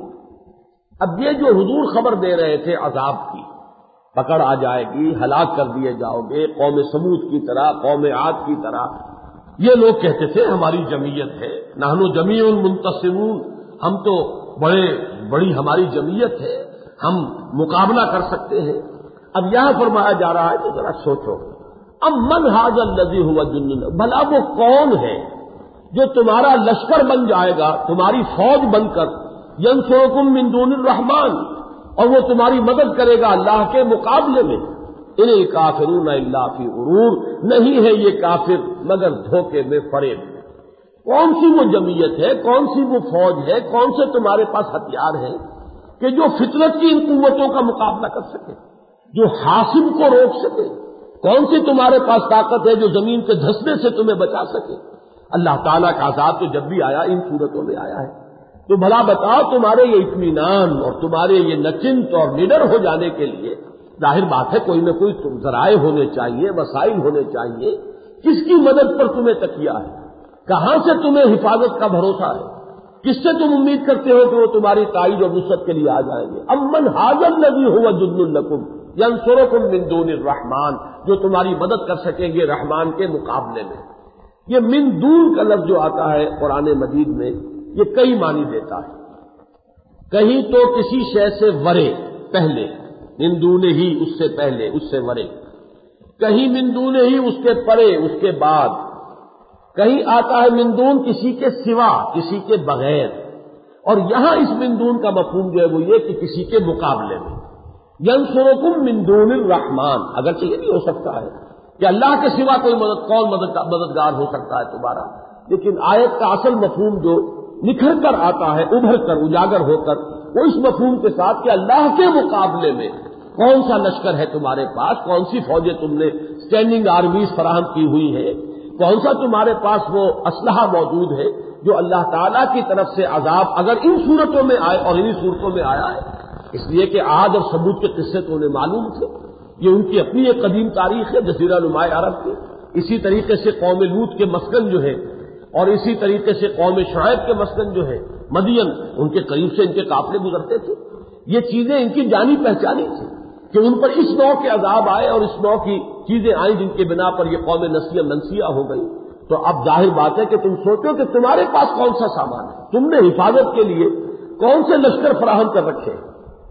اب یہ جو حضور خبر دے رہے تھے عذاب کی، پکڑ آ جائے گی، ہلاک کر دیے جاؤ گے، قوم سمود کی طرح، قوم عاد کی طرح، یہ لوگ کہتے تھے ہماری جمعیت ہے، نحن جمیع منتصرون، ہم تو بڑے بڑی ہماری جمعیت ہے، ہم مقابلہ کر سکتے ہیں. اب یہاں فرمایا جا رہا ہے کہ ذرا سوچو، اب من ھذا الذی ھو جند، بھلا وہ کون ہے جو تمہارا لشکر بن جائے گا، تمہاری فوج بن کر، ینصرکم من دون الرحمن، اور وہ تمہاری مدد کرے گا اللہ کے مقابلے میں. ان الکافرون الا فی غرور، نہیں ہے یہ کافر مگر دھوکے میں، فریب میں. کون سی وہ جمعیت ہے، کون سی وہ فوج ہے، کون سے تمہارے پاس ہتھیار ہیں کہ جو فطرت کی ان قوتوں کا مقابلہ کر سکے، جو حاسب کو روک سکے؟ کون سی تمہارے پاس طاقت ہے جو زمین کے دھسنے سے تمہیں بچا سکے؟ اللہ تعالیٰ کا عذاب تو جب بھی آیا ان صورتوں میں آیا ہے. تو بھلا بتاؤ تمہارے یہ اطمینان اور تمہارے یہ نچنت اور نڈر ہو جانے کے لیے ظاہر بات ہے کوئی نہ کوئی ذرائع ہونے چاہیے، وسائل ہونے چاہیے. کس کی مدد پر تمہیں تکیہ ہے؟ کہاں سے تمہیں حفاظت کا بھروسہ ہے؟ کس سے تم امید کرتے ہو کہ وہ تمہاری تائید اور نصرت کے لیے آ جائیں گے؟ امن ھذا الذی ھو جند لکم ینصرکم من دون الرحمن، جو تمہاری مدد کر سکیں گے رحمان کے مقابلے میں. یہ من دون کا لفظ جو آتا ہے قرآن مجید میں یہ کئی معنی دیتا ہے. کہیں تو کسی شے سے ورے پہلے، من دون ہی اس سے پہلے، اس سے ورے. کہیں من دون ہی اس کے پرے، اس کے بعد. کہیں آتا ہے من دون کسی کے سوا، کسی کے بغیر. اور یہاں اس من دون کا مفہوم جو ہے وہ یہ کہ کسی کے مقابلے میں. ینصرکم من دون الرحمن، اگرچہ یہ بھی ہو سکتا ہے کہ اللہ کے سوا کوئی مدد کون مددگار ہو سکتا ہے تمہارا، لیکن آیت کا اصل مفہوم جو نکھر کر آتا ہے، ابھر کر، اجاگر ہو کر، وہ اس مفہوم کے ساتھ کہ اللہ کے مقابلے میں کون سا لشکر ہے تمہارے پاس، کون سی فوجیں تم نے اسٹینڈنگ آرمیز فراہم کی ہوئی ہیں، کون سا تمہارے پاس وہ اسلحہ موجود ہے جو اللہ تعالیٰ کی طرف سے عذاب اگر ان صورتوں میں آئے اور انہی صورتوں میں آیا ہے. اس لیے کہ عاد اور ثمود کے قصے تو انہیں معلوم تھے، یہ ان کی اپنی ایک قدیم تاریخ ہے جزیرہ نماء عرب کی. اسی طریقے سے قوم لوط کے مسکن جو ہے، اور اسی طریقے سے قوم شعیب کے مسکن جو ہے مدین، ان کے قریب سے ان کے قافلے گزرتے تھے. یہ چیزیں ان کی جانی پہچانی تھی کہ ان پر اس نوع کے عذاب آئے اور اس نوع کی چیزیں آئیں جن کے بنا پر یہ قوم نسیہ منسیہ ہو گئی. تو اب ظاہر بات ہے کہ تم سوچو کہ تمہارے پاس کون سا سامان ہے، تم نے حفاظت کے لیے کون سے لشکر فراہم کر رکھے ہیں.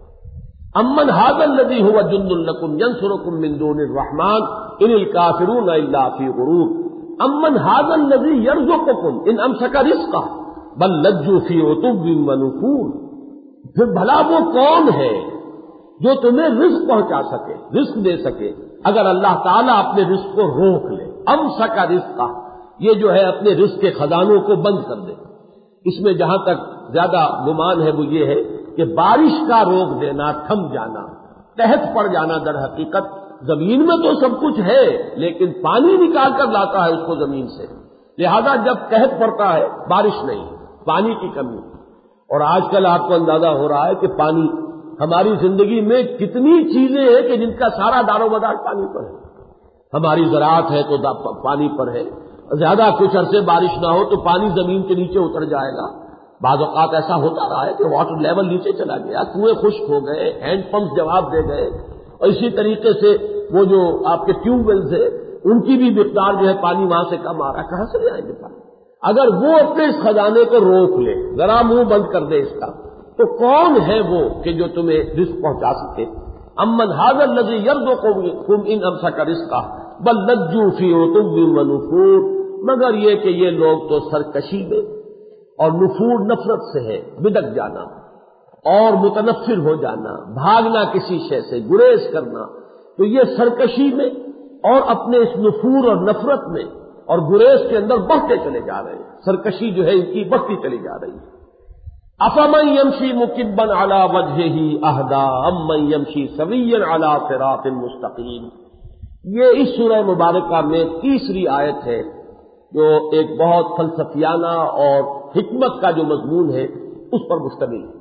امن ھذا الذی ھو جند لکم ینصرکم من دون الرحمن ان الکافرون الا فی غرور. امن ھذا الذی یرزقکم ان امسک رزقہ بل لجوا فی عتو ونفور. پھر بھلا وہ کون ہے جو تمہیں رزق پہنچا سکے، رزق دے سکے اگر اللہ تعالیٰ اپنے رزق کو روک لے. امسک رزقہ، یہ جو ہے اپنے رزق کے خزانوں کو بند کر دے. اس میں جہاں تک زیادہ گمان ہے وہ یہ ہے کہ بارش کا روک دینا، تھم جانا، قحط پڑ جانا. در حقیقت زمین میں تو سب کچھ ہے لیکن پانی نکال کر لاتا ہے اس کو زمین سے، لہذا جب قحط پڑتا ہے بارش نہیں، پانی کی کمی. اور آج کل آپ کو اندازہ ہو رہا ہے کہ پانی ہماری زندگی میں کتنی چیزیں ہیں کہ جن کا سارا دار و مدار پانی پر ہے. ہماری زراعت ہے تو پانی پر ہے، زیادہ کچھ عرصے بارش نہ ہو تو پانی زمین کے نیچے اتر جائے گا. بعض اوقات ایسا ہوتا رہا ہے کہ واٹر لیول نیچے چلا گیا، کنویں خشک ہو گئے، ہینڈ پمپ جواب دے گئے، اور اسی طریقے سے وہ جو آپ کے ٹیوب ویلز ہیں ان کی بھی مقدار جو ہے پانی وہاں سے کم آ رہا ہے. کہاں سے لے آئیں گے پانی؟ اگر وہ اپنے اس خزانے کو روک لے، ذرا منہ بند کر دے اس کا، تو کون ہے وہ کہ جو تمہیں رزق پہنچا سکے؟ امن ھذا الذی یرزقکم ان امسک رزقہ بل لجوا فی عتو ونفور. مگر یہ کہ یہ لوگ تو سرکشی میں اور نفور نفرت سے ہے، بدک جانا اور متنفر ہو جانا، بھاگنا کسی شے سے، گریز کرنا. تو یہ سرکشی میں اور اپنے اس نفور اور نفرت میں اور گریز کے اندر بڑھتے چلے جا رہے ہیں. سرکشی جو ہے ان کی بڑھتی چلی جا رہی ہے. افمن یمشی مکبا علی وجہہ اہدی امن یمشی سویا علی صراط مستقیم. یہ اس سورہ مبارکہ میں تیسری آیت ہے جو ایک بہت فلسفیانہ اور حکمت کا جو مضمون ہے اس پر مشتمل ہے.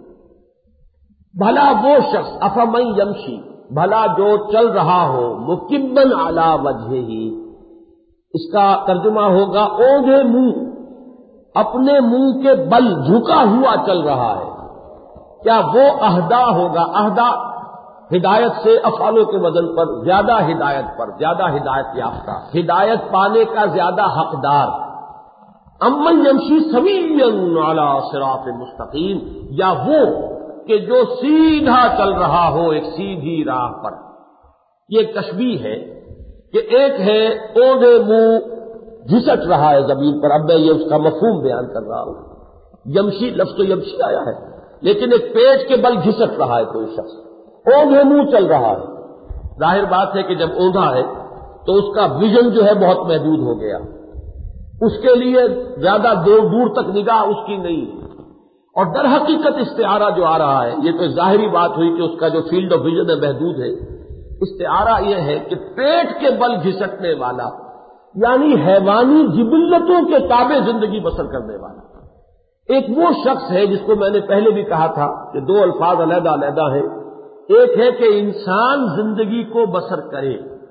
بھلا وہ شخص افمن یمشی، بھلا جو چل رہا ہو مکبا علی وجہہ، اس کا ترجمہ ہوگا اوندھے منہ، اپنے منہ کے بل جھکا ہوا چل رہا ہے. کیا وہ اہدا ہوگا؟ اہدا ہدایت سے افعالوں کے وزن پر زیادہ ہدایت پر، زیادہ ہدایت یافتہ، ہدایت پانے کا زیادہ حقدار. امن یمشی سویا علی صراط مستقیم، یا وہ کہ جو سیدھا چل رہا ہو ایک سیدھی راہ پر. یہ ایک تشبیہ ہے کہ ایک ہے اوندھے منہ گھسٹ رہا ہے زمین پر. اب میں یہ اس کا مفہوم بیان کر رہا ہوں. یمشی لفظ تو یمشی آیا ہے لیکن ایک پیٹ کے بل گھسٹ رہا ہے کوئی شخص، اوندھے منہ چل رہا ہے. ظاہر بات ہے کہ جب اوندھا ہے تو اس کا ویژن جو ہے بہت محدود ہو گیا، اس کے لیے زیادہ دور دور تک نگاہ اس کی نہیں ہے. اور در حقیقت استعارہ جو آ رہا ہے یہ تو ظاہری بات ہوئی کہ اس کا جو فیلڈ آف ویژن ہے محدود ہے. استعارہ یہ ہے کہ پیٹ کے بل گھسٹنے والا یعنی حیوانی جبلتوں کے تابع زندگی بسر کرنے والا۔ ایک وہ شخص ہے جس کو میں نے پہلے بھی کہا تھا کہ دو الفاظ علیحدہ علیحدہ ہیں، ایک ہے کہ انسان زندگی کو بسر کرے،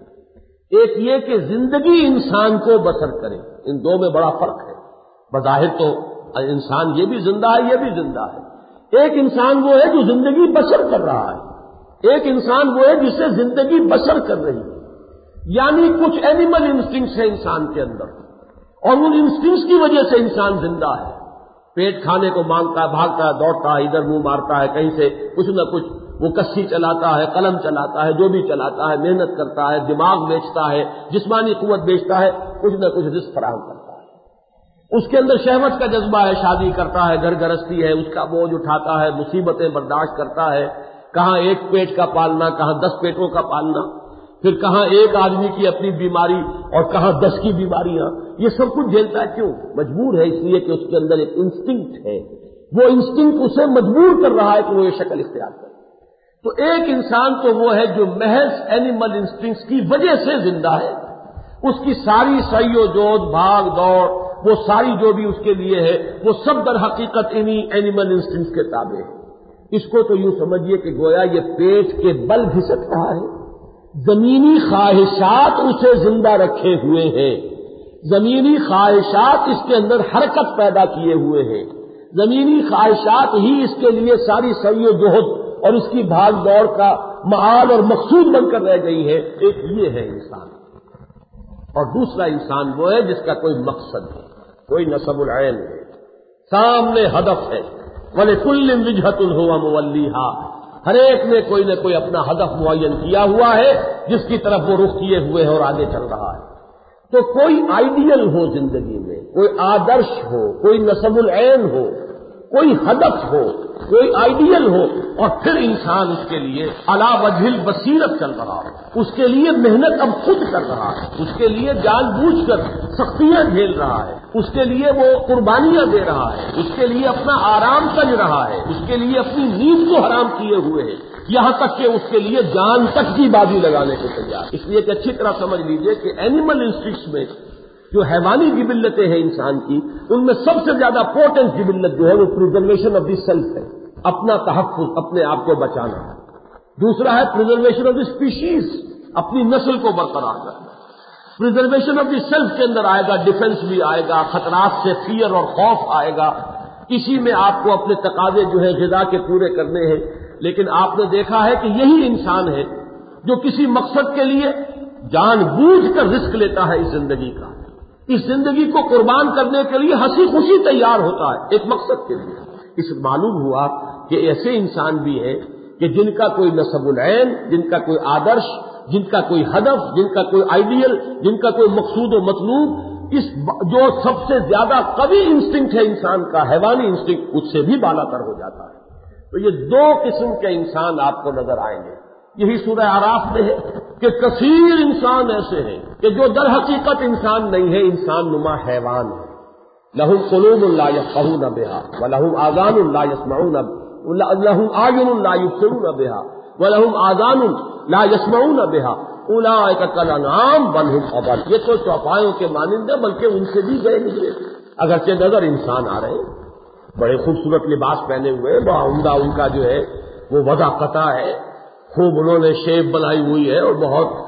ایک یہ کہ زندگی انسان کو بسر کرے، ان دو میں بڑا فرق ہے۔ بظاہر تو انسان یہ بھی زندہ ہے، یہ بھی زندہ ہے۔ ایک انسان وہ ہے جو زندگی بسر کر رہا ہے، ایک انسان وہ ہے جسے زندگی بسر کر رہی ہے۔ یعنی کچھ اینیمل انسٹنکٹس ہیں انسان کے اندر، اور ان انسٹنکٹس کی وجہ سے انسان زندہ ہے۔ پیٹ کھانے کو مانگتا ہے، بھاگتا ہے، دوڑتا ہے، ادھر منہ مارتا ہے، کہیں سے کچھ نہ کچھ وہ کسی چلاتا ہے، قلم چلاتا ہے، جو بھی چلاتا ہے، محنت کرتا ہے، دماغ بیچتا ہے، جسمانی قوت بیچتا ہے، کچھ نہ کچھ رزق فراہم کرتا ہے۔ اس کے اندر شہوت کا جذبہ ہے، شادی کرتا ہے، گھر گرہستی ہے، اس کا بوجھ اٹھاتا ہے، مصیبتیں برداشت کرتا ہے، کہاں ایک پیٹ کا پالنا، کہاں دس پیٹوں کا پالنا، پھر کہاں ایک آدمی کی اپنی بیماری اور کہاں دس کی بیماریاں، یہ سب کچھ جھیلتا ہے۔ کیوں مجبور ہے؟ اس لیے کہ اس کے اندر ایک انسٹنکٹ ہے، وہ انسٹنکٹ اسے مجبور کر رہا ہے کہ وہ یہ شکل اختیار کرے۔ تو ایک انسان تو وہ ہے جو محض اینیمل انسٹنکٹس کی وجہ سے زندہ ہے، اس کی ساری سعی و جود، بھاگ دوڑ، وہ ساری جو بھی اس کے لیے ہے، وہ سب در حقیقت انہی اینیمل انسٹنکٹس کے تابع ہے۔ اس کو تو یوں سمجھیے کہ گویا یہ پیٹ کے بل گھسٹ رہا ہے، زمینی خواہشات اسے زندہ رکھے ہوئے ہیں، زمینی خواہشات اس کے اندر حرکت پیدا کیے ہوئے ہیں، زمینی خواہشات ہی اس کے لیے ساری سعی و جہد اور اس کی بھاگ دوڑ کا معال اور مقصود بن کر رہ گئی ہے۔ ایک یہ ہے انسان، اور دوسرا انسان وہ ہے جس کا کوئی مقصد ہے، کوئی نصب العین ہے، سامنے ہدف ہے۔ وَلِكُلٍّ وِجْهَةٌ هُوَ مُوَلِّيهَا، ہر ایک نے کوئی نہ کوئی اپنا ہدف معین کیا ہوا ہے جس کی طرف وہ رخ کیے ہوئے ہے اور آگے چل رہا ہے۔ تو کوئی آئیڈیل ہو زندگی میں، کوئی آدرش ہو، کوئی نصب العین ہو، کوئی ہدف ہو، کوئی آئیڈیل ہو، اور پھر انسان اس کے لیے علی وجہ البصیرت چل رہا ہو، اس کے لیے محنت اب خود کر رہا ہے، اس کے لیے جان بوجھ کر سختیاں جھیل رہا ہے، اس کے لیے وہ قربانیاں دے رہا ہے، اس کے لیے اپنا آرام تج رہا ہے، اس کے لیے اپنی نیند کو حرام کیے ہوئے ہے، یہاں تک کہ اس کے لیے جان تک کی بازی لگانے کو تیار۔ اس لیے کہ اچھی طرح سمجھ لیجئے کہ اینیمل انسٹنکٹس میں جو حیوانی جبلتیں ہیں انسان کی، ان میں سب سے زیادہ پورٹنٹ جبلت جو ہے وہ پریزرویشن آف دی سیلف ہے، اپنا تحفظ، اپنے آپ کو بچانا ہے۔ دوسرا ہے پریزرویشن آف دی اسپیشیز، اپنی نسل کو برقرار رکھنا۔ پریزرویشن آف دی سیلف کے اندر آئے گا ڈیفنس بھی آئے گا، خطرات سے فیئر اور خوف آئے گا، اسی میں آپ کو اپنے تقاضے جو ہے غذا کے پورے کرنے ہیں۔ لیکن آپ نے دیکھا ہے کہ یہی انسان ہے جو کسی مقصد کے لیے جان بوجھ کر رسک لیتا ہے اس زندگی کا، اس زندگی کو قربان کرنے کے لیے ہنسی خوشی تیار ہوتا ہے ایک مقصد کے لیے۔ اس معلوم ہوا کہ ایسے انسان بھی ہیں کہ جن کا کوئی نصب العین، جن کا کوئی آدرش، جن کا کوئی ہدف، جن کا کوئی آئیڈیل، جن کا کوئی مقصود و مطلوب، اس جو سب سے زیادہ قوی انسٹنکٹ ہے انسان کا، حیوانی انسٹنکٹ، اس سے بھی بالا تر ہو جاتا ہے۔ تو یہ دو قسم کے انسان آپ کو نظر آئیں گے۔ یہی سورہ اعراف میں ہے کہ کثیر انسان ایسے ہیں کہ جو در حقیقت انسان نہیں ہے، انسان نما حیوان ہے۔ لہم قلوب لا یفقہون بہا ولہم آذان لا یسمعون لہم اعین لا یبصرون بہا ولہم آذان لا یسمعون بہا اولئک کالانعام بل ہم اضل۔ یہ تو چوپایوں کے مانند ہے، بلکہ ان سے بھی گئے نکلے، اگرچہ نظر انسان آ رہے ہیں، بڑے خوبصورت لباس پہنے ہوئے، بڑا عمدہ ان کا جو ہے وہ وضع قطع ہے، خوب انہوں نے شیپ بنائی ہوئی ہے اور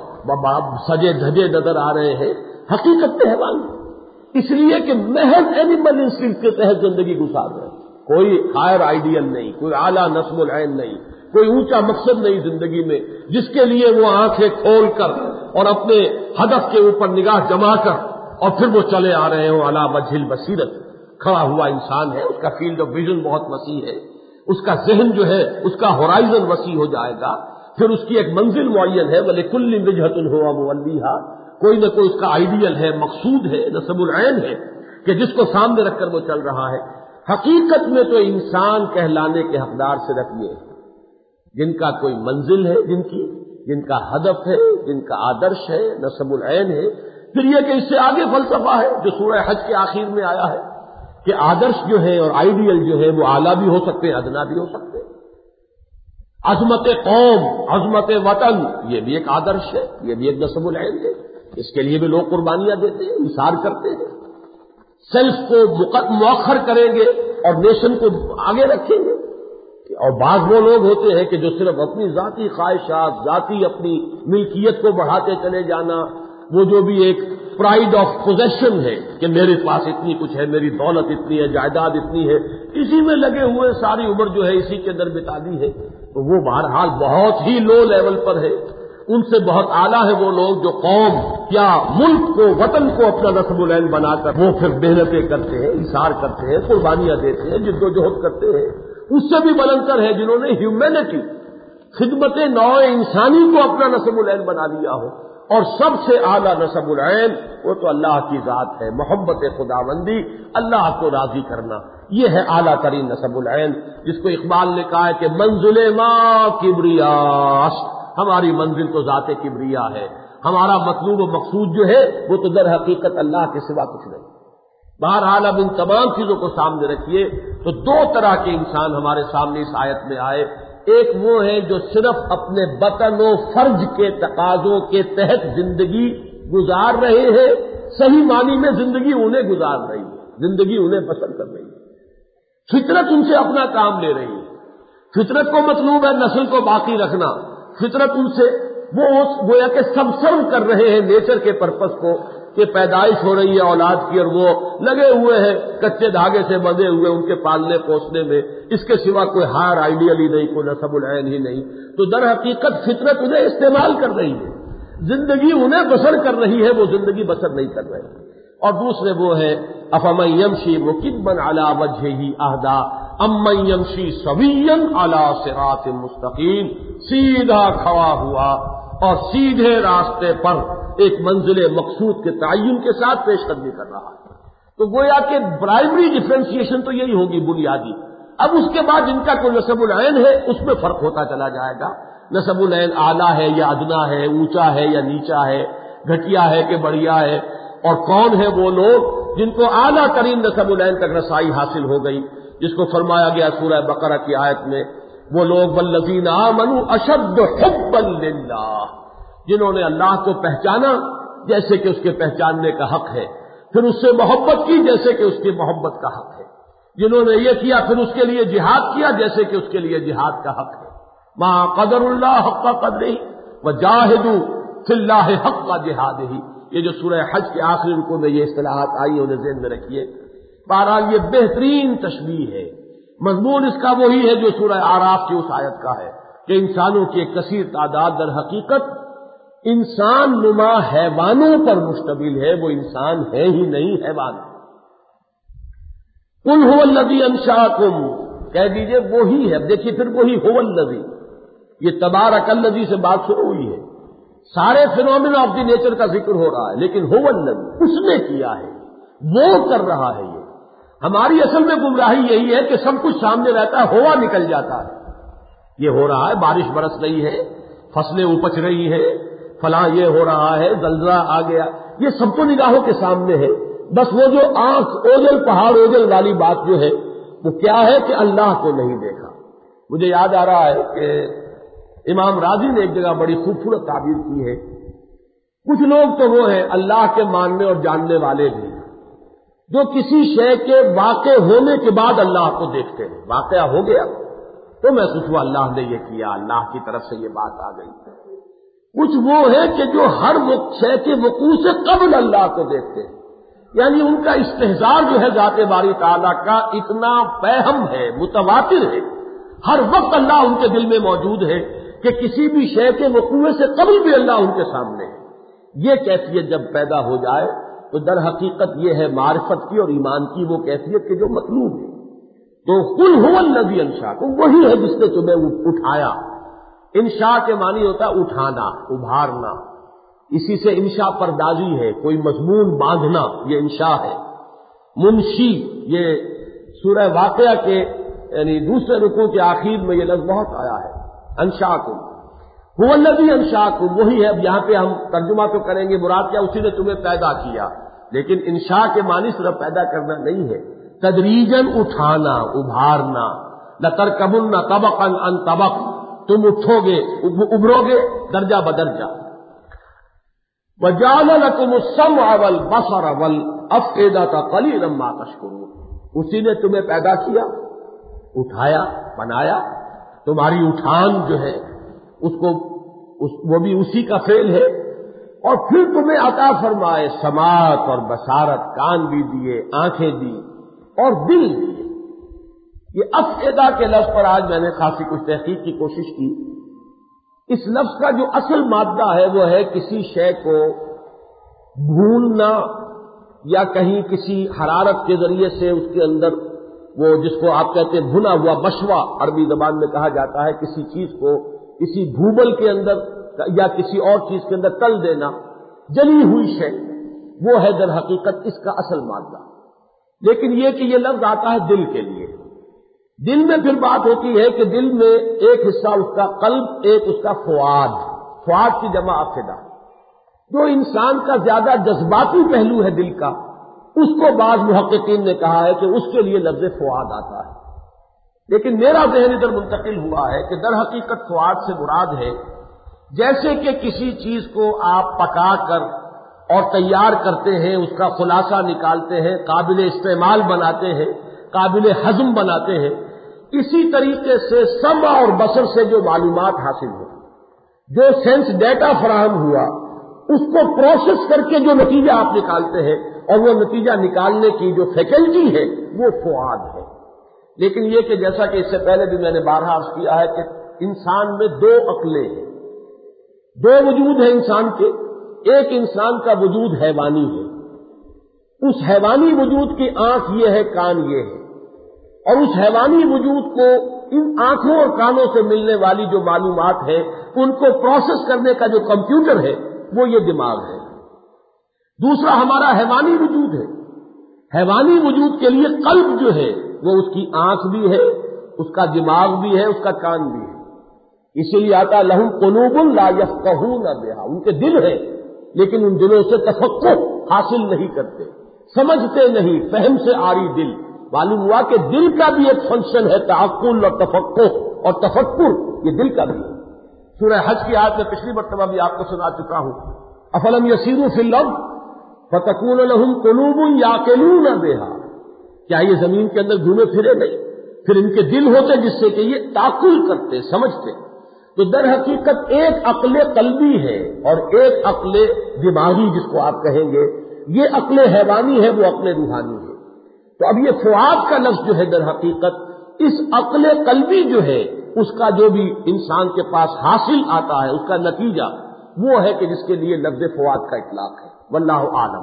بہت سجے دھجے نظر آ رہے ہیں، حقیقت میں حیوان، اس لیے کہ محض اینیمل انسٹنکٹ کے تحت زندگی گزار رہے ہیں، کوئی ہائر آئیڈیل نہیں، کوئی اعلیٰ نصب العین نہیں، کوئی اونچا مقصد نہیں زندگی میں جس کے لیے وہ آنکھیں کھول کر اور اپنے ہدف کے اوپر نگاہ جما کر اور پھر وہ چلے آ رہے ہوں علی وجہ البصیرت۔ کھڑا ہوا انسان ہے، اس کا فیلڈ آف ویژن بہت وسیع ہے، اس کا ذہن جو ہے اس کا ہورائزن وسیع ہو جائے گا، پھر اس کی ایک منزل معین ہے، وَلِكُلٍّ وِجْهَةٌ هُوَ مُوَلِّيهَا، کوئی نہ کوئی اس کا آئیڈیل ہے، مقصود ہے، نصب العین ہے کہ جس کو سامنے رکھ کر وہ چل رہا ہے۔ حقیقت میں تو انسان کہلانے کے حقدار صرف یہ ہے جن کا کوئی منزل ہے، جن کی جن کا ہدف ہے، جن کا آدرش ہے، نصب العین ہے۔ پھر یہ کہ اس سے آگے فلسفہ ہے جو سورہ حج کے آخر میں آیا ہے کہ آدرش جو ہے اور آئیڈیل جو ہے وہ اعلیٰ بھی ہو سکتے ہیں، ادنا بھی ہو سکتے ہیں۔ عظمت قوم، عظمت وطن، یہ بھی ایک آدرش ہے، یہ بھی ایک نصب العین ہے۔ اس کے لیے بھی لوگ قربانیاں دیتے ہیں، انحصار کرتے ہیں، سیلف کو مؤخر کریں گے اور نیشن کو آگے رکھیں گے۔ اور بعض وہ لوگ ہوتے ہیں کہ جو صرف اپنی ذاتی خواہشات، ذاتی اپنی ملکیت کو بڑھاتے چلے جانا، وہ جو بھی ایک پرائیڈ آف پوزیشن ہے کہ میرے پاس اتنی کچھ ہے، میری دولت اتنی ہے، جائیداد اتنی ہے، اسی میں لگے ہوئے ساری عمر جو ہے اسی کے اندر بتا دی ہے، تو وہ بہرحال بہت ہی لو لیول پر ہے۔ ان سے بہت اعلیٰ ہے وہ لوگ جو قوم یا ملک کو، وطن کو اپنا نصب العین بنا کر وہ پھر محنتیں کرتے ہیں، انحصار کرتے ہیں، قربانیاں دیتے ہیں، جد و جہد کرتے ہیں۔ اس سے بھی بلندر ہے جنہوں نے ہیومینٹی، خدمت نوع انسانی کو اپنا نصب العین بنا لیا ہو، اور سب سے اعلیٰ نصب العین وہ تو اللہ کی ذات ہے، محبت خداوندی، اللہ کو راضی کرنا، یہ ہے اعلیٰ ترین نصب العین، جس کو اقبال نے کہا ہے کہ منزل ما کبریاست، ہماری منزل تو ذات کبریا ہے، ہمارا مطلوب و مقصود جو ہے وہ تو در حقیقت اللہ کے سوا کچھ نہیں۔ بہرحال اب ان تمام چیزوں کو سامنے رکھیے تو دو طرح کے انسان ہمارے سامنے اس آیت میں آئے، ایک وہ ہے جو صرف اپنے بطن و فرج کے تقاضوں کے تحت زندگی گزار رہے ہیں، صحیح معنی میں زندگی انہیں گزار رہی ہے، زندگی انہیں پسند کر رہی ہے، فطرت ان سے اپنا کام لے رہی ہے، فطرت کو مطلوب ہے نسل کو باقی رکھنا، فطرت ان سے وہ گویا کہ سبسرو کر رہے ہیں نیچر کے پرپس کو کہ پیدائش ہو رہی ہے اولاد کی اور وہ لگے ہوئے ہیں کچے دھاگے سے بندھے ہوئے ان کے پالنے پوسنے میں، اس کے سوا کوئی ہائر آئیڈیل ہی نہیں، کوئی نصب العین ہی نہیں، تو در حقیقت فطرت انہیں استعمال کر رہی ہے، زندگی انہیں بسر کر رہی ہے، وہ زندگی بسر نہیں کر رہے۔ اور دوسرے وہ ہے افمن یمشی مکبا علی وجہہ اہدی امن یمشی سویا علی صراط مستقیم، سیدھا کھڑا ہوا اور سیدھے راستے پر ایک منزل مقصود کے تعین کے ساتھ پیش قدمی کر رہا ہے۔ تو گویا کہ پرائمری ڈفرینسیشن تو یہی ہوگی بنیادی، اب اس کے بعد جن کا کوئی نصب العین ہے اس میں فرق ہوتا چلا جائے گا، نصب العین اعلیٰ ہے یا ادنا ہے، اونچا ہے یا نیچا ہے، گھٹیا ہے کہ بڑھیا ہے، اور کون ہے وہ لوگ جن کو اعلیٰ ترین نصب العین تک رسائی حاصل ہو گئی، جس کو فرمایا گیا سورہ بقرہ کی آیت میں، وہ لوگ والذین آمنوا اشد حبا للہ، جنہوں نے اللہ کو پہچانا جیسے کہ اس کے پہچاننے کا حق ہے، پھر اس سے محبت کی جیسے کہ اس کی محبت کا حق ہے، جنہوں نے یہ کیا پھر اس کے لیے جہاد کیا جیسے کہ اس کے لیے جہاد کا حق ہے، ما قدر اللہ حق قدرہ وجاہدوا فی اللہ حق جہادہ، یہ جو سورہ حج کے آخری رکوع میں یہ اصطلاحات آئی انہیں ذہن میں رکھیے۔ بہرحال یہ بہترین تشبیہ ہے، مضمون اس کا وہی ہے جو سورہ اعراف کی اس آیت کا ہے کہ انسانوں کی ایک کثیر تعداد در حقیقت انسان نما حیوانوں پر مشتمل ہے، وہ انسان ہے ہی نہیں حیوان۔ قل هو الذی انشأکم، کہہ دیجئے وہی ہے، دیکھیے پھر وہی هو الذی، یہ تبارک الذی سے بات شروع ہوئی ہے، سارے فینومینا آف دی نیچر کا ذکر ہو رہا ہے، لیکن هو الذی اس نے کیا ہے، وہ کر رہا ہے۔ یہ ہماری اصل میں گمراہی یہی ہے کہ سب کچھ سامنے رہتا ہے، ہوا نکل جاتا ہے، یہ ہو رہا ہے، بارش برس رہی ہے، فصلیں اپج رہی ہیں، فلاں یہ ہو رہا ہے، زلزلہ آ گیا، یہ سب تو نگاہوں کے سامنے ہے، بس وہ جو آنکھ اوجل پہاڑ اوجل والی بات جو ہے وہ کیا ہے کہ اللہ کو نہیں دیکھا۔ مجھے یاد آ رہا ہے کہ امام راضی نے ایک جگہ بڑی خوبصورت تعبیر کی ہے، کچھ لوگ تو وہ ہیں اللہ کے ماننے اور جاننے والے بھی جو کسی شے کے واقع ہونے کے بعد اللہ کو دیکھتے ہیں، واقعہ ہو گیا تو محسوس ہوا اللہ نے یہ کیا، اللہ کی طرف سے یہ بات آ گئی۔ کچھ وہ ہے کہ جو ہر شے کے وقوع سے قبل اللہ کو دیکھتے ہیں، یعنی ان کا استحضار جو ہے ذات باری تعالیٰ کا اتنا فاہم ہے، متواتر ہے، ہر وقت اللہ ان کے دل میں موجود ہے کہ کسی بھی شے کے وقوع سے قبل بھی اللہ ان کے سامنے ہے۔ یہ کیفیت جب پیدا ہو جائے تو در حقیقت یہ ہے معرفت کی اور ایمان کی وہ کیفیت کہ جو مطلوب ہے۔ تو قل هو الذی انشأکم، وہی ہے جس نے تمہیں اٹھایا۔ انشاء کے معنی ہوتا ہے اٹھانا، ابھارنا، اسی سے انشاء پردازی ہے، کوئی مضمون باندھنا، یہ انشاء ہے۔ منشی، یہ سورہ واقعہ کے یعنی دوسرے رکوع کے آخر میں یہ لفظ بہت آیا ہے، انشأکم هو الذی انشأکم، وہی ہے۔ اب یہاں پہ ہم ترجمہ تو کریں گے مراد کیا، اسی نے تمہیں پیدا کیا، لیکن انشاء کے معنی صرف پیدا کرنا نہیں ہے، تدریجاً اٹھانا، ابھارنا، لترکبن طبقا عن طبق، تم اٹھو گے، ابھرو گے درجہ بدرجہ۔ وَجَعَلَ لَكُمُ السَّمْعَ وَالْبَصَرَ وَالْأَفْئِدَةَ قَلِيلًا مَا تَشْكُرُونَ، اسی نے تمہیں پیدا کیا، اٹھایا، بنایا، تمہاری اٹھان جو ہے اس کو اس وہ بھی اسی کا فعل ہے، اور پھر تمہیں عطا فرمائے سماعت اور بصارت، کان بھی دیے، آنکھیں دی اور دل دیے۔ یہ افئدہ کے لفظ پر آج میں نے خاصی کچھ تحقیق کی کوشش کی۔ اس لفظ کا جو اصل مادہ ہے وہ ہے کسی شے کو بھوننا یا کہیں کسی حرارت کے ذریعے سے اس کے اندر وہ جس کو آپ کہتے ہیں بھنا ہوا مشوا عربی زبان میں کہا جاتا ہے، کسی چیز کو کسی بھوبل کے اندر یا کسی اور چیز کے اندر تل دینا، جلی ہوئی شے، وہ ہے در حقیقت اس کا اصل مادہ۔ لیکن یہ کہ یہ لفظ آتا ہے دل کے لیے، دل میں پھر بات ہوتی ہے کہ دل میں ایک حصہ اس کا قلب، ایک اس کا فؤاد، فؤاد کی جمع افئدہ، جو انسان کا زیادہ جذباتی پہلو ہے دل کا، اس کو بعض محققین نے کہا ہے کہ اس کے لیے لفظ فؤاد آتا ہے۔ لیکن میرا ذہن ادھر منتقل ہوا ہے کہ در حقیقت فؤاد سے مراد ہے جیسے کہ کسی چیز کو آپ پکا کر اور تیار کرتے ہیں، اس کا خلاصہ نکالتے ہیں، قابل استعمال بناتے ہیں، قابل ہضم بناتے ہیں، اسی طریقے سے سمع اور بصر سے جو معلومات حاصل ہوئی، جو سینس ڈیٹا فراہم ہوا، اس کو پروسیس کر کے جو نتیجہ آپ نکالتے ہیں، اور وہ نتیجہ نکالنے کی جو فیکلٹی ہے وہ فؤاد ہے۔ لیکن یہ کہ جیسا کہ اس سے پہلے بھی میں نے بارہا عرض کیا ہے کہ انسان میں دو عقلیں ہیں، دو وجود ہیں انسان کے۔ ایک انسان کا وجود حیوانی ہے، اس حیوانی وجود کی آنکھ یہ ہے، کان یہ ہے، اور اس حیوانی وجود کو ان آنکھوں اور کانوں سے ملنے والی جو معلومات ہیں ان کو پروسیس کرنے کا جو کمپیوٹر ہے وہ یہ دماغ ہے۔ دوسرا ہمارا حیوانی وجود ہے، حیوانی وجود کے لیے قلب جو ہے وہ اس کی آنکھ بھی ہے، اس کا دماغ بھی ہے، اس کا کان بھی ہے۔ اسی لیے آتا لہم قلوب لا یفقہون بہا، ان کے دل ہے لیکن ان دلوں سے تفقہ حاصل نہیں کرتے، سمجھتے نہیں، فہم سے عاری دل۔ معلوم ہوا کہ دل کا بھی ایک فنکشن ہے تعقل اور تفقہ اور تفکر، یہ دل کا بھی ہے۔ سورہ حج کی آیت میں پچھلی مرتبہ بھی آپ کو سنا چکا ہوں، افلم یسیروا فی الارض فتکون لہم قلوب یعقلون بہا، کیا یہ زمین کے اندر گھومے پھرے نہیں، پھر ان کے دل ہوتے جس سے کہ یہ تعقل کرتے، سمجھتے۔ تو در حقیقت ایک عقل قلبی ہے اور ایک عقل دماغی جس کو آپ کہیں گے، یہ عقل حیوانی ہے، وہ عقل روحانی ہے۔ تو اب یہ فؤاد کا لفظ جو ہے در حقیقت اس عقل قلبی جو ہے اس کا جو بھی انسان کے پاس حاصل آتا ہے اس کا نتیجہ وہ ہے کہ جس کے لیے لفظ فؤاد کا اطلاق ہے، واللہ اعلم۔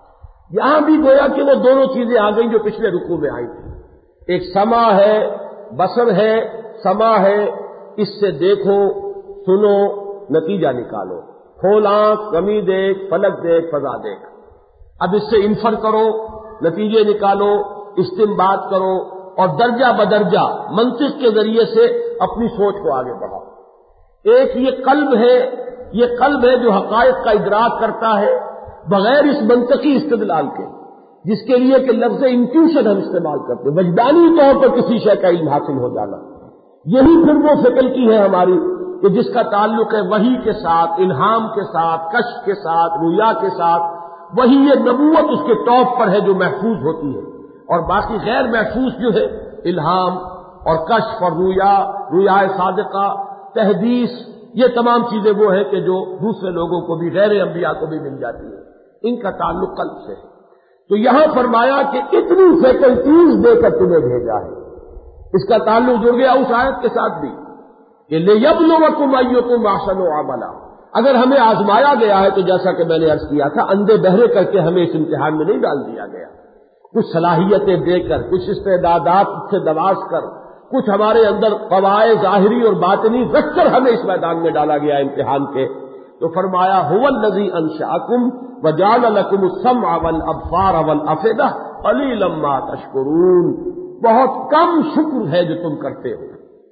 یہاں بھی گویا کہ وہ دونوں چیزیں آ گئیں جو پچھلے رکوع میں آئی تھی، ایک سمع ہے، بصر ہے، سمع ہے، اس سے دیکھو، سنو، نتیجہ نکالو، کھول آنکھ، کمی دیکھ، فلک دیکھ، فضا دیکھ۔ اب اس سے انفر کرو، نتیجے نکالو، استنباط کرو، اور درجہ بدرجہ منطق کے ذریعے سے اپنی سوچ کو آگے بڑھاؤ۔ ایک یہ قلب ہے، یہ قلب ہے جو حقائق کا ادراک کرتا ہے بغیر اس منطقی استدلال کے، جس کے لیے کہ لفظ انٹیوشن ہم استعمال کرتے ہیں، وجدانی طور پر کسی شے کا علم حاصل ہو جانا۔ یہی پھر وہ فیکلٹی ہے ہماری کہ جس کا تعلق ہے وحی کے ساتھ، الہام کے ساتھ، کشف کے ساتھ، رؤیا کے ساتھ۔ وہی یہ نبوت اس کے ٹاپ پر ہے جو محفوظ ہوتی ہے، اور باقی غیر محفوظ جو ہے الہام اور کشف اور رؤیا، رؤیا صادقہ، تحدیث، یہ تمام چیزیں وہ ہیں کہ جو دوسرے لوگوں کو بھی، غیر انبیاء کو بھی مل جاتی ہیں، ان کا تعلق قلب سے ہے۔ تو یہاں فرمایا کہ اتنی فیکلٹیز دے کر تمہیں بھیجا ہے، اس کا تعلق جڑ گیا اس آیت کے ساتھ بھی کہ لِیَبْلُوَکُمْ أَیُّکُمْ أَحْسَنُ عَمَلًا۔ اگر ہمیں آزمایا گیا ہے تو جیسا کہ میں نے عرض کیا تھا، اندھے بہرے کر کے ہمیں اس امتحان میں نہیں ڈال دیا گیا، کچھ صلاحیتیں دے کر، کچھ استعدادات سے نواز کر، کچھ ہمارے اندر قواعد ظاہری اور باطنی رکھ کر ہمیں اس میدان میں ڈالا گیا امتحان کے۔ تو فرمایا هُوَ الَّذِي أَنشَأَكُمْ وَجَعَلَ لَكُمُ السَّمْعَ وَالْأَبْصَارَ وَالْأَفْئِدَةَ قَلِيلًا مَا تَشْكُرُونَ۔ بہت کم شکر ہے جو تم کرتے ہو۔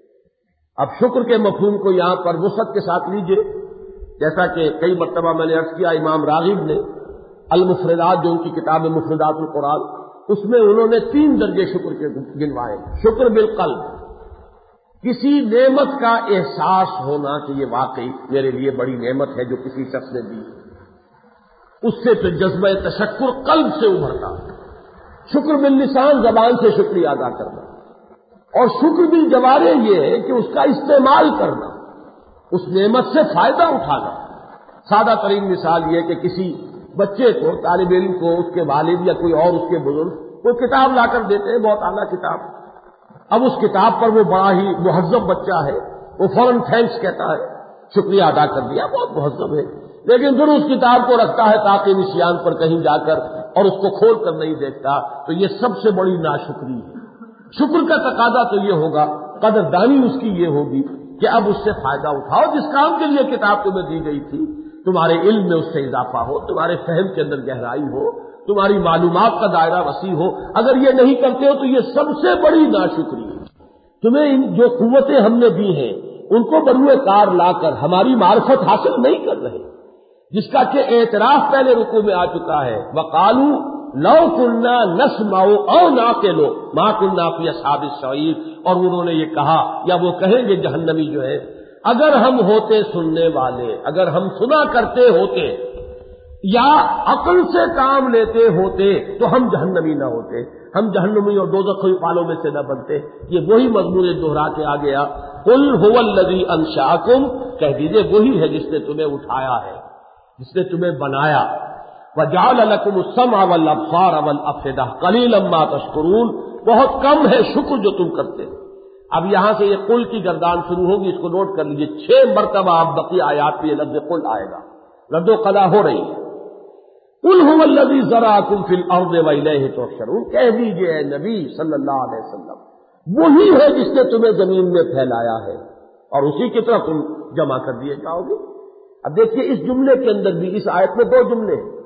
اب شکر کے مفہوم کو یہاں پر وسعت کے ساتھ لیجئے، جیسا کہ کئی مرتبہ میں نے عرض کیا، امام راغب نے المفردات جو ان کی کتاب مفردات القرآن، اس میں انہوں نے تین درجے شکر کے گنوائے۔ شکر بالقلب، کسی نعمت کا احساس ہونا کہ یہ واقعی میرے لیے بڑی نعمت ہے جو کسی شخص نے دی، اس سے پھر جذبہ تشکر قلب سے ابھرتا. شکر باللسان زبان سے شکریہ ادا کرنا، اور شکر بالجوارح یہ ہے کہ اس کا استعمال کرنا، اس نعمت سے فائدہ اٹھانا. سادہ ترین مثال یہ کہ کسی بچے کو، طالب علم کو، اس کے والد یا کوئی اور اس کے بزرگ کوئی کتاب لا کر دیتے ہیں، بہت اعلیٰ کتاب. اب اس کتاب پر وہ بڑا ہی مہذب بچہ ہے، وہ فوراً تھینکس کہتا ہے، شکریہ ادا کر دیا، بہت مہذب ہے. لیکن پھر اس کتاب کو رکھتا ہے تاکہ نشیان پر کہیں جا کر اور اس کو کھول کر نہیں دیکھتا، تو یہ سب سے بڑی ناشکری ہے. شکر کا تقاضا تو یہ ہوگا، قدردانی اس کی یہ ہوگی کہ اب اس سے فائدہ اٹھاؤ. جس کام کے لیے کتاب تمہیں دی گئی تھی، تمہارے علم میں اس سے اضافہ ہو، تمہارے فہم کے اندر گہرائی ہو، تمہاری معلومات کا دائرہ وسیع ہو. اگر یہ نہیں کرتے ہو تو یہ سب سے بڑی ناشکری ہے. تمہیں ان جو قوتیں ہم نے دی ہیں ان کو بروئے کار لا کر ہماری معرفت حاصل نہیں کر رہے، جس کا کہ اعتراف پہلے رکوع میں آ چکا ہے. وقالوا لو كنا نسمع او نعقل ما كنا في اصحاب السعير. اور انہوں نے یہ کہا، یا وہ کہیں گے جہنمی جو ہے، اگر ہم ہوتے سننے والے، اگر ہم سنا کرتے ہوتے یا عقل سے کام لیتے ہوتے تو ہم جہنمی نہ ہوتے، ہم جہنمی اور دوزخی والوں میں سے نہ بنتے. یہ وہی مضمون دہرا کے آ گیا. قل هو الذی انشأکم، کہہ دیجئے وہی ہے جس نے تمہیں اٹھایا ہے، جس نے تمہیں بنایا. وجعل لکم السمع والابصار والافئدہ قلیلا ما تشکرون. بہت کم ہے شکر جو تم کرتے. اب یہاں سے یہ قل کی گردان شروع ہوگی، اس کو نوٹ کر لیجئے. چھ مرتبہ اب بقی آیات پہ یہ لفظ قل آئے گا، رد و قضا ہو رہی ہے. قل هو الذی ذرأکم فی الارض والیہ تحشرون. کہہ دیجئے اے نبی صلی اللہ علیہ وسلم، وہی ہے جس نے تمہیں زمین میں پھیلایا ہے اور اسی کی طرف تم جمع کر دیے جاؤ گے. اب دیکھیے اس جملے کے اندر بھی، اس آیت میں دو جملے ہیں.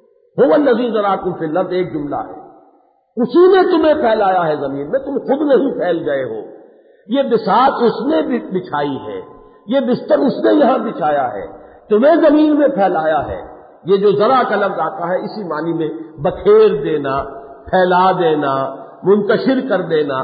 هو الذی ذرأکم فی الارض ایک جملہ ہے، اسی نے تمہیں پھیلایا ہے زمین میں، تم خود نہیں پھیل گئے ہو. یہ بساط اس نے بچھائی ہے، یہ بستر اس نے یہاں بچھایا ہے، تمہیں زمین میں پھیلایا ہے. یہ جو ذرا کا لفظ آتا ہے اسی معنی میں بکھیر دینا، پھیلا دینا، منتشر کر دینا.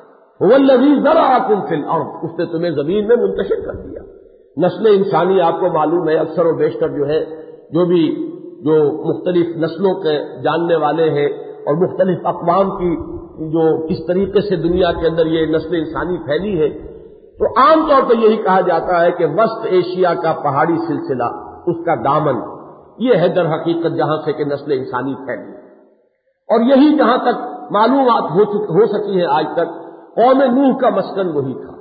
هو الذی ذرأکم فی الارض، اس نے تمہیں زمین میں منتشر کر دیا. نسل انسانی آپ کو معلوم ہے، اکثر و بیشتر جو ہے، جو بھی جو مختلف نسلوں کے جاننے والے ہیں اور مختلف اقوام کی جو کس طریقے سے دنیا کے اندر یہ نسل انسانی پھیلی ہے، تو عام طور پر یہی کہا جاتا ہے کہ وسط ایشیا کا پہاڑی سلسلہ، اس کا دامن، یہ ہے در حقیقت جہاں سے کہ نسل انسانی پھیلی. اور یہی جہاں تک معلومات ہو ہو سکی ہیں آج تک، قوم نوح کا مسکن وہی تھا.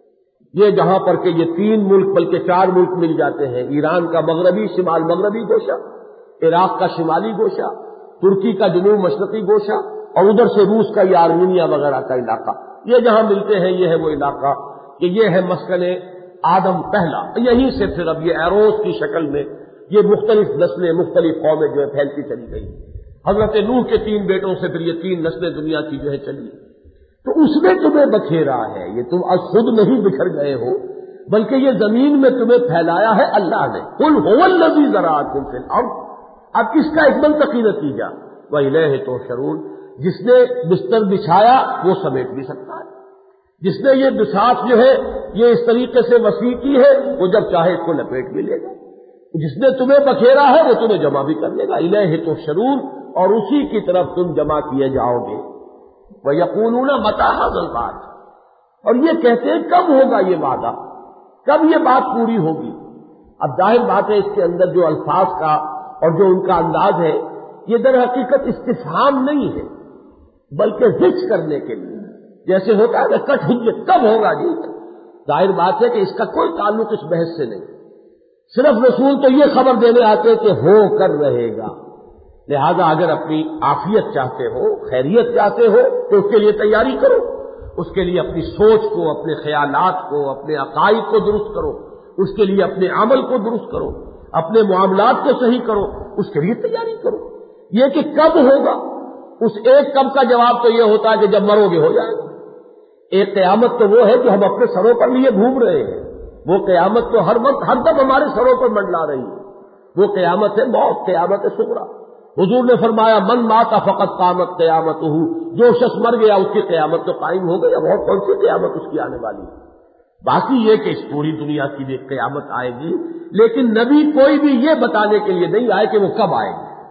یہ جہاں پر کہ یہ تین ملک بلکہ چار ملک مل جاتے ہیں، ایران کا مغربی شمال مغربی گوشہ، عراق کا شمالی گوشہ، ترکی کا جنوب مشرقی گوشہ، اور ادھر سے روس کا یا آرمینیا وغیرہ کا علاقہ، یہ جہاں ملتے ہیں یہ ہے وہ علاقہ کہ یہ ہے مسکن آدم پہلا. یہیں سے پھر اب یہ ایروز کی شکل میں یہ مختلف نسلیں، مختلف قومیں جو ہے پھیلتی چلی گئی. حضرت نوح کے تین بیٹوں سے پھر یہ تین نسلیں دنیا کی جو ہے چلی. تو اس نے تمہیں بکھیرا ہے، یہ تم از خود نہیں بکھر گئے ہو، بلکہ یہ زمین میں تمہیں پھیلایا ہے اللہ نے. قل هو الذی ذرأکم فی الارض. اب اس کا ایک منطقی نتیجہ وَإِلَیہ تُحْشَرُونَ، جس نے بستر بچھایا وہ سمیٹ بھی سکتا ہے، جس نے یہ بساط جو ہے یہ اس طریقے سے وسیع کی ہے وہ جب چاہے اس کو لپیٹ بھی لے گا. جس نے تمہیں بکھیرا ہے وہ تمہیں جمع بھی کر لے گا. الیہ تحشرون، اور اسی کی طرف تم جمع کیے جاؤ گے. وَیَقُولُونَ مَتَىٰ هَٰذَا الْوَعْدُ، اور یہ کہتے ہیں کب ہوگا یہ وعدہ، کب یہ بات پوری ہوگی. اب ظاہر بات ہے اس کے اندر جو الفاظ کا اور جو ان کا انداز ہے یہ در حقیقت استفہام نہیں ہے بلکہ ذکر کرنے کے لیے، جیسے ہوتا ہے کہ کٹ حجت کب ہوگا جی. ظاہر بات ہے کہ اس کا کوئی تعلق اس بحث سے نہیں، صرف رسول تو یہ خبر دینے آتے کہ ہو کر رہے گا. لہذا اگر اپنی عافیت چاہتے ہو، خیریت چاہتے ہو تو اس کے لیے تیاری کرو، اس کے لیے اپنی سوچ کو، اپنے خیالات کو، اپنے عقائد کو درست کرو، اس کے لیے اپنے عمل کو درست کرو، اپنے معاملات کو صحیح کرو، اس کے لیے تیاری کرو. یہ کہ کب ہوگا، اس ایک کب کا جواب تو یہ ہوتا ہے کہ جب مرو گے ہو جائے گا. ایک قیامت تو وہ ہے جو ہم اپنے سروں پر لیے گھوم رہے ہیں، وہ قیامت تو ہر وقت ہر دم ہمارے سروں پر منڈلا رہی ہے. وہ قیامت ہے موت، قیامت صغریٰ. حضور نے فرمایا من مات فقط قامت قیامتہ، جو شخص مر گیا اس کی قیامت تو قائم ہو گئی. اب اور کون سی قیامت اس کی آنے والی ہے؟ باقی یہ کہ اس پوری دنیا کی بھی قیامت آئے گی، لیکن نبی کوئی بھی یہ بتانے کے لیے نہیں آئے کہ وہ کب آئے گی.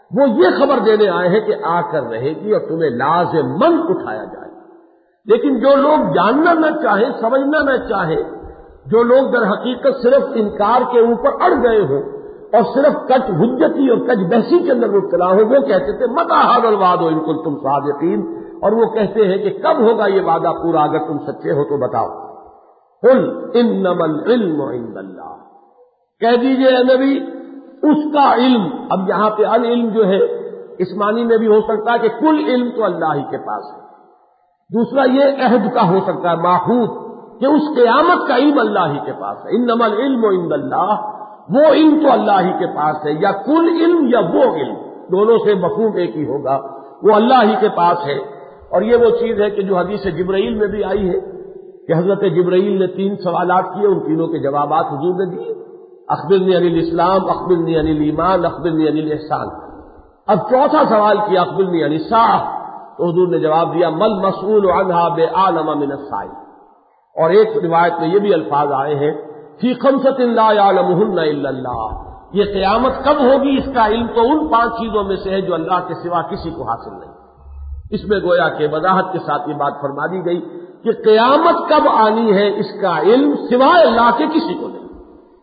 وہ یہ خبر دینے آئے ہیں کہ آ کر رہے گی اور تمہیں لازماً اٹھایا جائے گا۔ لیکن جو لوگ جاننا نہ چاہیں، سمجھنا نہ چاہیں، جو لوگ در حقیقت صرف انکار کے اوپر اڑ گئے ہوں اور صرف کچ حجتی اور کچ بحثی کے اندر مبتلا ہو، وہ کہتے تھے متی ھذا الوعد ان کنتم صادقین، اور وہ کہتے ہیں کہ کب ہوگا یہ وعدہ پورا، اگر تم سچے ہو تو بتاؤ۔ قل انما العلم عند اللہ، کہہ دیجئے اے نبی اس کا علم، اب یہاں پہ العلم جو ہے اس معنی میں بھی ہو سکتا ہے کہ کل علم تو اللہ ہی کے پاس ہے، دوسرا یہ عہد کا ہو سکتا ہے ماخوذ کہ اس قیامت کا علم اللہ ہی کے پاس ہے، انما العلم عند اللہ، وہ علم تو اللہ ہی کے پاس ہے، یا کل علم یا وہ علم، دونوں سے مفہوم ایک ہی ہوگا، وہ اللہ ہی کے پاس ہے۔ اور یہ وہ چیز ہے کہ جو حدیث جبرائیل میں بھی آئی ہے کہ حضرت جبرائیل نے تین سوالات کیے، ان تینوں کے جوابات حضور نے دیے، اخبرنی عن الاسلام، اخبرنی عن الایمان، اخبرنی عن الاحسان۔ اب چوتھا سوال کیا اخبرنی عن الساعہ، تو حضور نے جواب دیا مل مسئول عنہا بعالم من السائل۔ اور ایک روایت میں یہ بھی الفاظ آئے ہیں فی خمسۃ لا یعلمہن الا اللہ، یہ قیامت کب ہوگی اس کا علم تو ان پانچ چیزوں میں سے ہے جو اللہ کے سوا کسی کو حاصل نہیں۔ اس میں گویا کہ وضاحت کے ساتھ یہ بات فرما دی گئی کہ قیامت کب آنی ہے اس کا علم سوائے اللہ کے کسی کو نہیں۔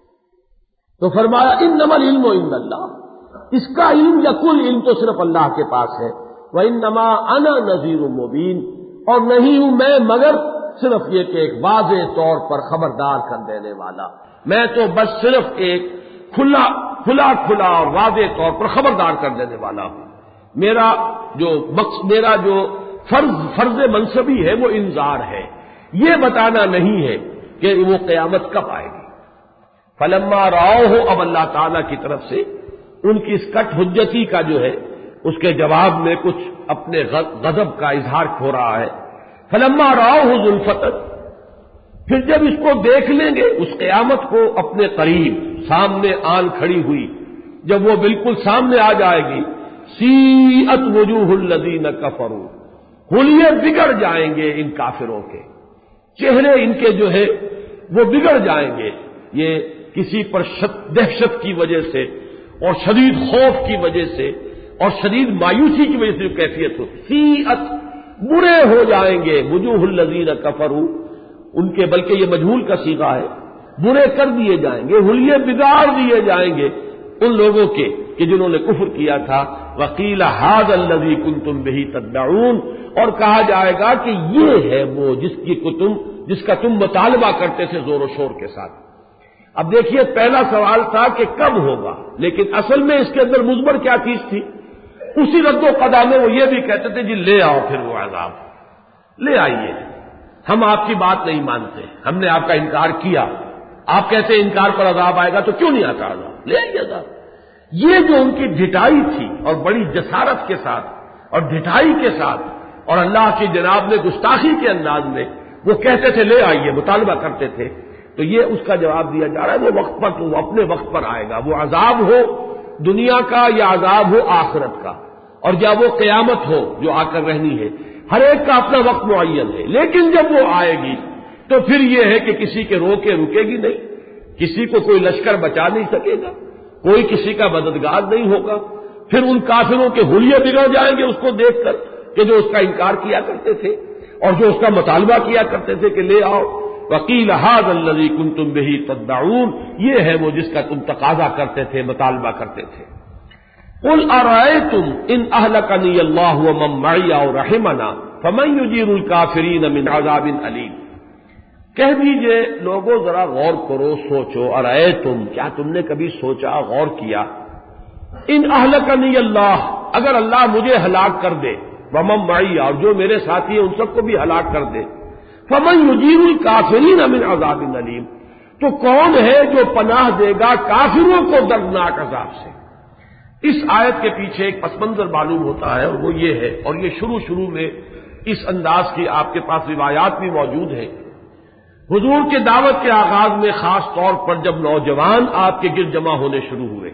تو فرمایا انما العلم عند اللہ، اس کا علم یا کل علم تو صرف اللہ کے پاس ہے۔ وانما انا نذیر مبین، اور نہیں ہوں میں مگر صرف یہ کہ ایک واضح طور پر خبردار کر دینے والا، میں تو بس صرف ایک کھلا کھلا کھلا اور واضح طور پر خبردار کر دینے والا ہوں۔ میرا جو مقصد، میرا جو فرض فرض منصبی ہے وہ انذار ہے، یہ بتانا نہیں ہے کہ وہ قیامت کب آئے گی۔ فلما رأوہ، اب اللہ تعالیٰ کی طرف سے ان کی اس کٹ حجتی کا جو ہے اس کے جواب میں کچھ اپنے غضب کا اظہار ہو رہا ہے۔ فلما رأوہ زلفۃ، پھر جب اس کو دیکھ لیں گے اس قیامت کو اپنے قریب سامنے آن کھڑی ہوئی، جب وہ بالکل سامنے آ جائے گی، سیئت وجوہ الذین کفروا، حلیے بگڑ جائیں گے ان کافروں کے، چہرے ان کے جو ہے وہ بگڑ جائیں گے، یہ کسی پر دہشت کی وجہ سے اور شدید خوف کی وجہ سے اور شدید مایوسی کی وجہ سے جو کیفیت ہو، سیئت برے ہو جائیں گے، وجوہ الذین کفروا ان کے، بلکہ یہ مجہول کا صیغہ ہے، برے کر دیے جائیں گے، حلیے بگاڑ دیے جائیں گے ان لوگوں کے کہ جنہوں نے کفر کیا تھا۔ وقیل ھذا الذی کنتم بہ تدعون، اور کہا جائے گا کہ یہ ہے وہ جس کی تم جس کا تم مطالبہ کرتے تھے زور و شور کے ساتھ۔ اب دیکھیے پہلا سوال تھا کہ کب ہوگا، لیکن اصل میں اس کے اندر مضمر کیا چیز تھی؟ اسی رد و قدا میں وہ یہ بھی کہتے تھے جی لے آؤ پھر وہ عذاب، لے آئیے، ہم آپ کی بات نہیں مانتے، ہم نے آپ کا انکار کیا، آپ کہتے ہیں انکار پر عذاب آئے گا تو کیوں نہیں آتا عذاب، لے آئیے عذاب۔ یہ جو ان کی ڈھٹائی تھی اور بڑی جسارت کے ساتھ اور ڈھٹائی کے ساتھ اور اللہ کی جناب نے گستاخی کے انداز میں وہ کہتے تھے لے آئیے، مطالبہ کرتے تھے، تو یہ اس کا جواب دیا جا رہا ہے وہ وقت پر، تو وہ اپنے وقت پر آئے گا، وہ عذاب ہو دنیا کا یا عذاب ہو آخرت کا، اور یا وہ قیامت ہو جو آ کر رہنی ہے، ہر ایک کا اپنا وقت معین ہے، لیکن جب وہ آئے گی تو پھر یہ ہے کہ کسی کے روکے رکے گی نہیں، کسی کو کوئی لشکر بچا نہیں سکے گا، کوئی کسی کا مددگار نہیں ہوگا، پھر ان کافروں کے حلیے بگڑ جائیں گے اس کو دیکھ کر کہ جو اس کا انکار کیا کرتے تھے اور جو اس کا مطالبہ کیا کرتے تھے کہ لے آؤ۔ وقیل ھذا الذی کنتم بہ تدعون، یہ ہے وہ جس کا تم تقاضا کرتے تھے، مطالبہ کرتے تھے۔ قل ارأیتم ان اہلکنی اللہ ومن معی او رحمنا فمن یجیر الکافرین من عذاب علیم، کہہ دیجئے لوگوں ذرا غور کرو، سوچو، ارأیتم، کیا تم نے کبھی سوچا، غور کیا، ان اہلکنی اللہ، اگر اللہ مجھے ہلاک کر دے، ومن معی، اور جو میرے ساتھی ہیں ان سب کو بھی ہلاک کر دے، فمن یجیر الکافرین من عذاب علیم، تو کون ہے جو پناہ دے گا کافروں کو دردناک عذاب سے۔ اس آیت کے پیچھے ایک پس منظر معلوم ہوتا ہے اور وہ یہ ہے، اور یہ شروع شروع میں اس انداز کی آپ کے پاس روایات بھی موجود ہیں۔ حضور کے دعوت کے آغاز میں خاص طور پر جب نوجوان آپ کے گرد جمع ہونے شروع ہوئے،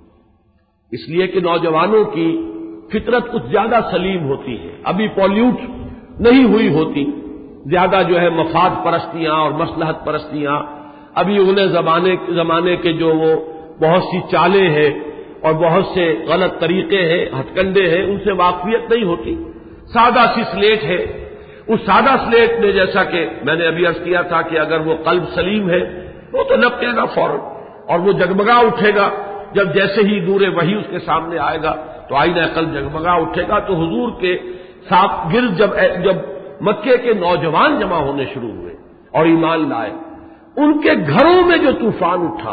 اس لیے کہ نوجوانوں کی فطرت کچھ زیادہ سلیم ہوتی ہے، ابھی پولیوٹ نہیں ہوئی ہوتی، زیادہ جو ہے مفاد پرستیاں اور مصلحت پرستیاں، ابھی انہیں زمانے زمانے کے جو وہ بہت سی چالیں ہیں اور بہت سے غلط طریقے ہیں، ہتھ کنڈے ہیں، ان سے واقفیت نہیں ہوتی. سادہ سی سلیٹ ہے، اس سادہ سلیٹ میں جیسا کہ میں نے ابھی عرض کیا تھا کہ اگر وہ قلب سلیم ہے وہ تو لپکے گا فوراً اور وہ جگمگا اٹھے گا. جب جیسے ہی نور وحی اس کے سامنے آئے گا تو آئینہ قلب جگمگا اٹھے گا. تو حضور کے ساتھ گرد جب جب مکے کے نوجوان جمع ہونے شروع ہوئے اور ایمان لائے، ان کے گھروں میں جو طوفان اٹھا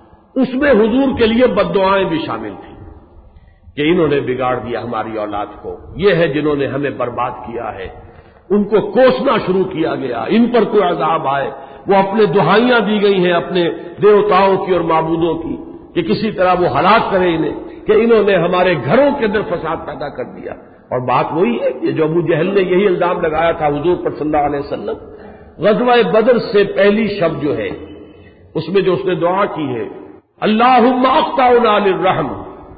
اس میں حضور کے لیے بد دعائیں بھی شامل تھیں کہ انہوں نے بگاڑ دیا ہماری اولاد کو، یہ ہے جنہوں نے ہمیں برباد کیا ہے. ان کو کوسنا شروع کیا گیا، ان پر کوئی عذاب آئے. وہ اپنے دہائیاں دی گئی ہیں اپنے دیوتاؤں کی اور معبودوں کی کہ کسی طرح وہ ہلاک کرے انہیں، کہ انہوں نے ہمارے گھروں کے اندر فساد پیدا کر دیا. اور بات وہی ہے کہ جو ابو جہل نے یہی الزام لگایا تھا حضور پر صلی اللہ علیہ وسلم. غزوہ بدر سے پہلی شب جو ہے اس میں جو اس نے دعا کی ہے، اللہم اقطعنا للرحم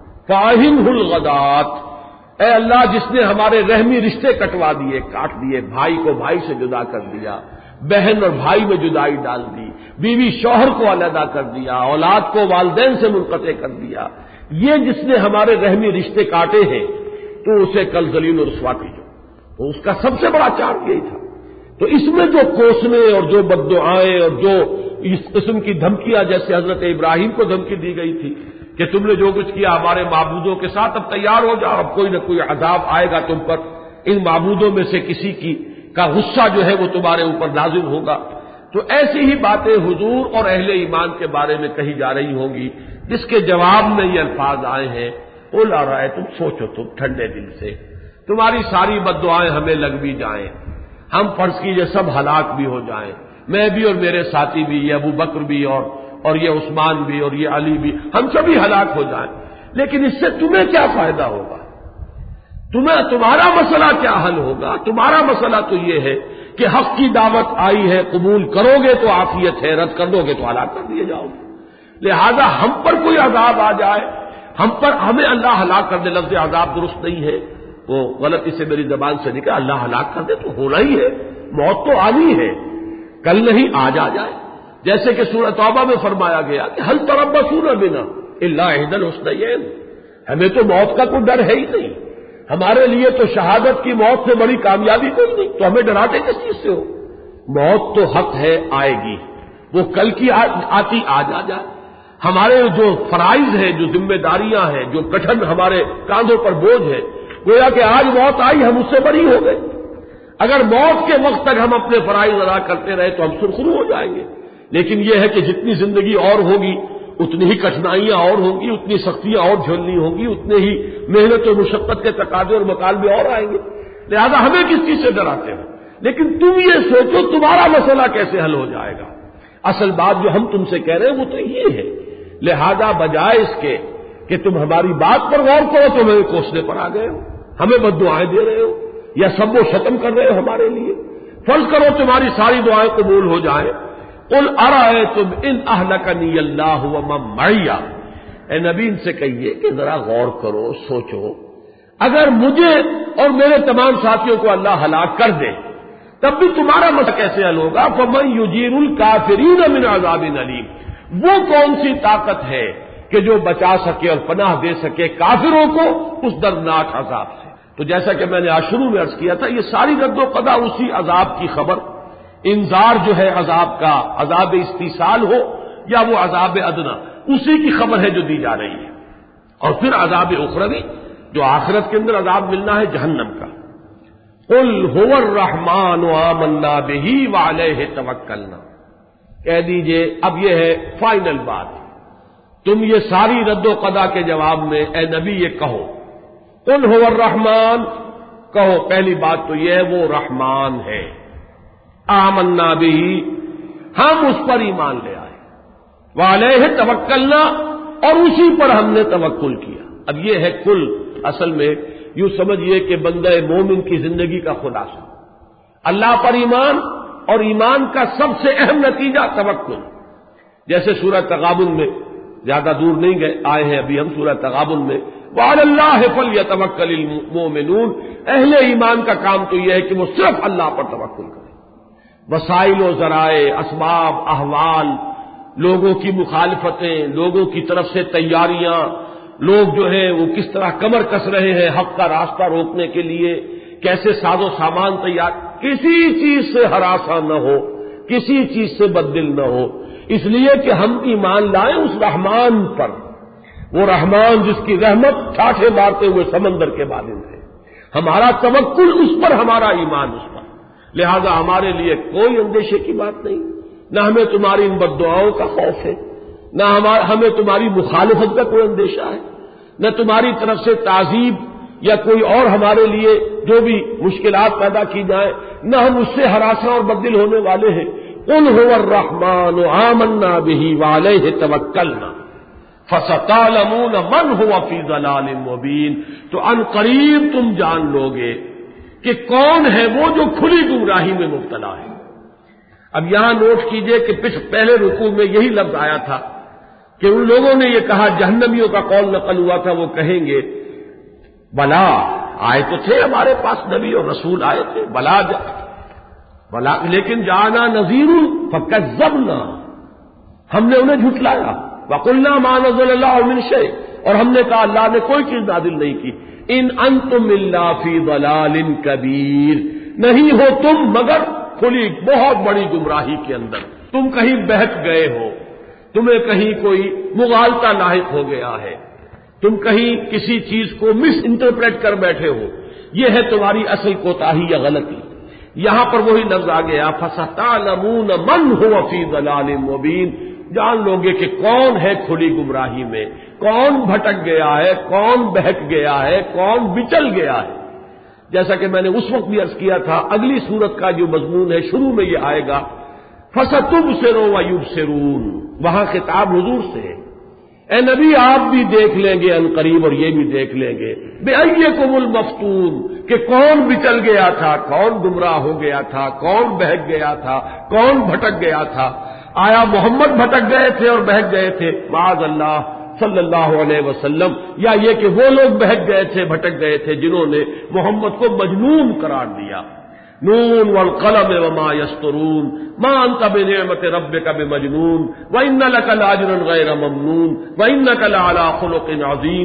فاہنہ الغدات، اے اللہ جس نے ہمارے رحمی رشتے کٹوا دیے، کاٹ دیے، بھائی کو بھائی سے جدا کر دیا، بہن اور بھائی میں جدائی ڈال دی، بیوی شوہر کو علیحدہ کر دیا، اولاد کو والدین سے منقطع کر دیا، یہ جس نے ہمارے رحمی رشتے کاٹے ہیں تو اسے کل ذلیل و رسوا کیجو. تو اس کا سب سے بڑا چارج یہی تھا. تو اس میں جو کوسنے اور جو بد دعائیں اور جو اس قسم کی دھمکیاں، جیسے حضرت ابراہیم کو دھمکی دی گئی تھی کہ تم نے جو کچھ کیا ہمارے معبودوں کے ساتھ، اب تیار ہو جاؤ، اب کوئی نہ کوئی عذاب آئے گا تم پر، ان معبودوں میں سے کسی کی کا غصہ جو ہے وہ تمہارے اوپر نازل ہوگا. تو ایسی ہی باتیں حضور اور اہل ایمان کے بارے میں کہی جا رہی ہوں گی، جس کے جواب میں یہ الفاظ آئے ہیں، قل ارائے تم سوچو تم ٹھنڈے دل سے، تمہاری ساری بد دعائیں ہمیں لگ بھی جائیں، ہم فرض کیجئے سب ہلاک بھی ہو جائیں، میں بھی اور میرے ساتھی بھی، یہ ابو بکر بھی اور اور یہ عثمان بھی اور یہ علی بھی، ہم سبھی ہلاک ہو جائیں، لیکن اس سے تمہیں کیا فائدہ ہوگا؟ تمہیں تمہارا مسئلہ کیا حل ہوگا؟ تمہارا مسئلہ تو یہ ہے کہ حق کی دعوت آئی ہے، قبول کرو گے تو عافیت ہے، رد کر دو گے تو ہلاک کر دیے جاؤ گے. لہذا ہم پر کوئی عذاب آ جائے، ہم پر ہمیں اللہ ہلاک کر دے، لفظ عذاب درست نہیں ہے، وہ غلطی سے میری زبان سے نکلا، اللہ ہلاک کر دے تو ہونا ہی ہے، موت تو آنی ہے، کل نہیں آج آ جائے. جیسے کہ سورہ توبہ میں فرمایا گیا کہ ہل تربصون بنا الا احدى الحسنيين، ہمیں تو موت کا کوئی ڈر ہے ہی نہیں، ہمارے لیے تو شہادت کی موت سے بڑی کامیابی کوئی نہیں، تو ہمیں ڈراتے کس چیز سے ہو؟ موت تو حق ہے، آئے گی، وہ کل کی آتی آج آ جائے. ہمارے جو فرائض ہیں، جو ذمہ داریاں ہیں، جو کٹھن ہمارے کاندھوں پر بوجھ ہے، گویا کہ آج موت آئی ہم اس سے بری ہو گئے. اگر موت کے وقت تک ہم اپنے فرائض ادا کرتے رہے تو ہم سرخرو ہو جائیں گے. لیکن یہ ہے کہ جتنی زندگی اور ہوگی اتنی ہی کٹھنائیاں اور ہوں گی، اتنی سختیاں اور جھیلنی ہوں گی، اتنے ہی محنت و مشقت کے تقاضے اور مطالبے اور آئیں گے. لہذا ہمیں کس چیز سے ڈراتے ہو؟ لیکن تم یہ سوچو تمہارا مسئلہ کیسے حل ہو جائے گا. اصل بات جو ہم تم سے کہہ رہے ہیں وہ تو یہ ہے. لہذا بجائے اس کے کہ تم ہماری بات پر غور کرو تو ہمیں کوسنے پر آ گئے ہو، ہمیں بد دعائیں دے رہے ہو یا سب و شتم کر رہے ہو ہمارے لیے. فرض کرو تمہاری ساری دعائیں قبول ہو جائیں، قل ارأیتم ان اہلکنی اللہ ومن معی، اے نبی ان سے کہیے کہ ذرا غور کرو، سوچو، اگر مجھے اور میرے تمام ساتھیوں کو اللہ ہلاک کر دے تب بھی تمہارا مسئلہ کیسے حل ہوگا؟ فمن یجیر الکافرین من عذاب علیم، وہ کون سی طاقت ہے کہ جو بچا سکے اور پناہ دے سکے کافروں کو اس دردناک عذاب سے. تو جیسا کہ میں نے آج شروع میں عرض کیا تھا، یہ ساری رد و قضا اسی عذاب کی خبر، انذار جو ہے عذاب کا، عذاب استیصال ہو یا وہ عذاب ادنا، اسی کی خبر ہے جو دی جا رہی ہے. اور پھر عذاب اخروی جو آخرت کے اندر عذاب ملنا ہے جہنم کا. قل هو الرحمن آمنا به وعلیہ توکلنا، کہہ دیجئے اب یہ ہے فائنل بات، تم یہ ساری رد و قضا کے جواب میں اے نبی یہ کہو، قل هو الرحمن، کہو پہلی بات تو یہ ہے وہ رحمان ہے، آمنا به، ہم اس پر ایمان لے آئے، وعلیہ توکلنا، اور اسی پر ہم نے توکل کیا. اب یہ ہے کل، اصل میں یوں سمجھیے کہ بندہ مومن کی زندگی کا خلاصہ، اللہ پر ایمان اور ایمان کا سب سے اہم نتیجہ توکل. جیسے سورہ تغابن میں، زیادہ دور نہیں گئے آئے ہیں ابھی ہم سورہ تغابن میں، وعلی اللہ فلیتوکل المؤمنون، اہل ایمان کا کام تو یہ ہے کہ وہ صرف اللہ پر توکل کرے. وسائل و ذرائع، اسباب، احوال، لوگوں کی مخالفتیں، لوگوں کی طرف سے تیاریاں، لوگ جو ہے وہ کس طرح کمر کس رہے ہیں حق کا راستہ روکنے کے لیے، کیسے ساز و سامان تیار، کسی چیز سے ہراساں نہ ہو، کسی چیز سے بددل نہ ہو، اس لیے کہ ہم ایمان لائیں اس رحمان پر، وہ رحمان جس کی رحمت ٹھاٹھے مارتے ہوئے سمندر کے مانند ہے، ہمارا توکل اس پر، ہمارا ایمان اس پر، لہذا ہمارے لیے کوئی اندیشے کی بات نہیں، نہ ہمیں تمہاری ان بد دعاؤں کا خوف ہے، نہ ہمیں تمہاری مخالفت کا کوئی اندیشہ ہے، نہ تمہاری طرف سے تعذیب یا کوئی اور ہمارے لیے جو بھی مشکلات پیدا کی جائیں، نہ ہم اس سے ہراساں اور بددل ہونے والے ہیں۔ قل هو الرحمن آمنا به وعلیہ توکلنا فستعلمون من هو فی ضلال مبین، تو ان قریب تم جان لوگے کہ کون ہے وہ جو کھلی گمراہی میں مبتلا ہے۔ اب یہاں نوٹ کیجئے کہ پہلے رکوع میں یہی لفظ آیا تھا کہ ان لوگوں نے یہ کہا، جہنمیوں کا قول نقل ہوا تھا، وہ کہیں گے بلا آئے تو تھے ہمارے پاس نبی اور رسول آئے تھے، بلا جا بلا لیکن جانا نذیر فکذبنا، ہم نے انہیں جھٹلایا، وقلنا ما نزل اللہ من شیء، اور ہم نے کہا اللہ نے کوئی چیز نازل نہیں کی، ان انتم الا فی ضلال کبیر، نہیں ہو تم مگر کھلی بہت بڑی گمراہی کے اندر، تم کہیں بہک گئے ہو، تمہیں کہیں کوئی مغالطہ لاحق ہو گیا ہے، تم کہیں کسی چیز کو مس انٹرپریٹ کر بیٹھے ہو، یہ ہے تمہاری اصل کوتاہی یا غلطی۔ یہاں پر وہی لفظ آ گیا فَسَتَعْلَمُونَ مَنْ هُوَ فِي ضَلَالٍ مُبِينٍ، جان لوگے کہ کون ہے کھلی گمراہی میں، کون بھٹک گیا ہے، کون بہک گیا ہے، کون بچل گیا ہے۔ جیسا کہ میں نے اس وقت بھی عرض کیا تھا، اگلی سورت کا جو مضمون ہے شروع میں یہ آئے گا فَسَتُبْصِرُ وَيُبْصِرُونَ، وہاں خطاب حضور سے ہے، اے نبی آپ بھی دیکھ لیں گے ان قریب اور یہ بھی دیکھ لیں گے، بِأَيِّكُمُ الْمَفْتُونُ، کہ کون بچل گیا تھا، کون گمراہ ہو گیا تھا، کون بہک گیا تھا، کون بھٹک گیا تھا۔ آیا محمد بھٹک گئے تھے اور بہک گئے تھے؟ معاذ اللہ صلی اللہ علیہ وسلم، یا یہ کہ وہ لوگ بہک گئے تھے، بھٹک گئے تھے جنہوں نے محمد کو مجنون قرار دیا۔ نون والقلم وما یسطرون ما انت بنعمت ربک بمجنون وان لک لاجرا غیر ممنون وانک لعلی خلق عظیم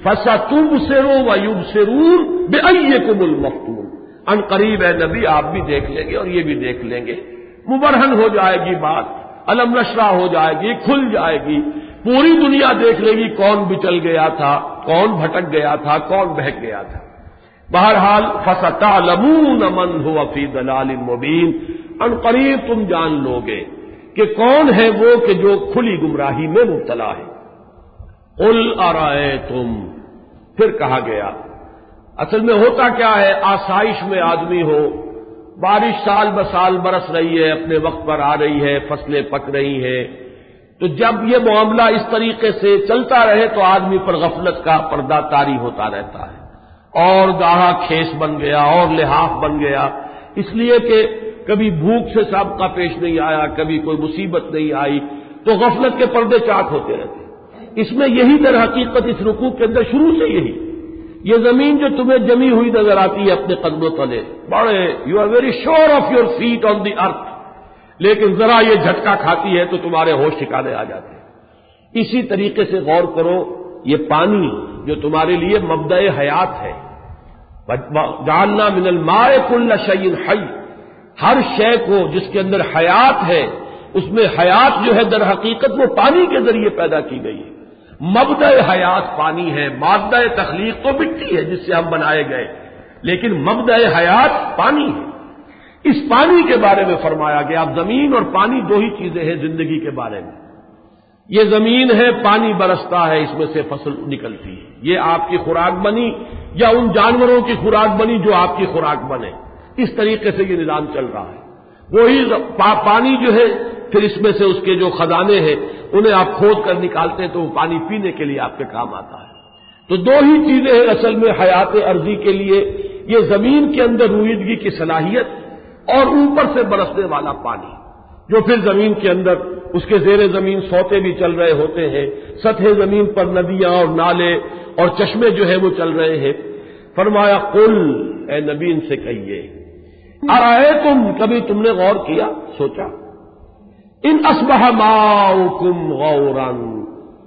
فستبصر ویبصرون بأیکم المفتون، ان قریب اے نبی آپ بھی دیکھ لیں گے اور یہ بھی دیکھ لیں گے، مبرہن ہو جائے گی بات، علم نشرہ ہو جائے گی، کھل جائے گی، پوری دنیا دیکھ لے گی کون بچل گیا تھا، کون بھٹک گیا تھا، کون بہک گیا تھا۔ بہرحال فَسَتَعْلَمُونَ مَنْ هُوَ فِي ضَلَالٍ مُبِينٍ، ان قریب تم جان لوگے کہ کون ہے وہ کہ جو کھلی گمراہی میں مبتلا ہے۔ قُلْ أَرَأَيْتُمْ، پھر کہا گیا، اصل میں ہوتا کیا ہے، آسائش میں آدمی ہو، بارش سال بسال برس رہی ہے، اپنے وقت پر آ رہی ہے، فصلیں پک رہی ہیں، تو جب یہ معاملہ اس طریقے سے چلتا رہے تو آدمی پر غفلت کا پردہ طاری ہوتا رہتا ہے، اور گاہا کھیس بن گیا اور لحاف بن گیا، اس لیے کہ کبھی بھوک سے سابقہ پیش نہیں آیا، کبھی کوئی مصیبت نہیں آئی، تو غفلت کے پردے چاک ہوتے رہتے۔ اس میں یہی در حقیقت اس رکوع کے اندر شروع سے یہی، یہ زمین جو تمہیں جمی ہوئی نظر آتی ہے اپنے قدموں تلے، بڑے you are very sure of your feet on the earth, لیکن ذرا یہ جھٹکا کھاتی ہے تو تمہارے ہوش ٹھکانے آ جاتے ہیں۔ اسی طریقے سے غور کرو، یہ پانی جو تمہارے لیے مبدأ حیات ہے، جعلنا من الماء کل شیء حی، ہر شے کو جس کے اندر حیات ہے، اس میں حیات جو ہے در حقیقت وہ پانی کے ذریعے پیدا کی گئی ہے۔ مبدأ حیات پانی ہے، مادہ تخلیق تو مٹی ہے جس سے ہم بنائے گئے، لیکن مبدأ حیات پانی ہے۔ اس پانی کے بارے میں فرمایا گیا، اب زمین اور پانی دو ہی چیزیں ہیں زندگی کے بارے میں۔ یہ زمین ہے، پانی برستا ہے، اس میں سے فصل نکلتی ہے، یہ آپ کی خوراک بنی یا ان جانوروں کی خوراک بنی جو آپ کی خوراک بنے، اس طریقے سے یہ نظام چل رہا ہے۔ وہی پانی جو ہے پھر اس میں سے اس کے جو خزانے ہیں انہیں آپ کھود کر نکالتے ہیں تو وہ پانی پینے کے لیے آپ کے کام آتا ہے۔ تو دو ہی چیزیں ہیں اصل میں حیات ارضی کے لیے، یہ زمین کے اندر رویدگی کی صلاحیت اور اوپر سے برسنے والا پانی، جو پھر زمین کے اندر اس کے زیر زمین سوتے بھی چل رہے ہوتے ہیں، سطح زمین پر ندیاں اور نالے اور چشمے جو ہے وہ چل رہے ہیں۔ فرمایا قل، اے نبی ان سے کہیے، ارأیتم، کبھی تم نے غور کیا، سوچا، ان اصبح ماؤکم غورا،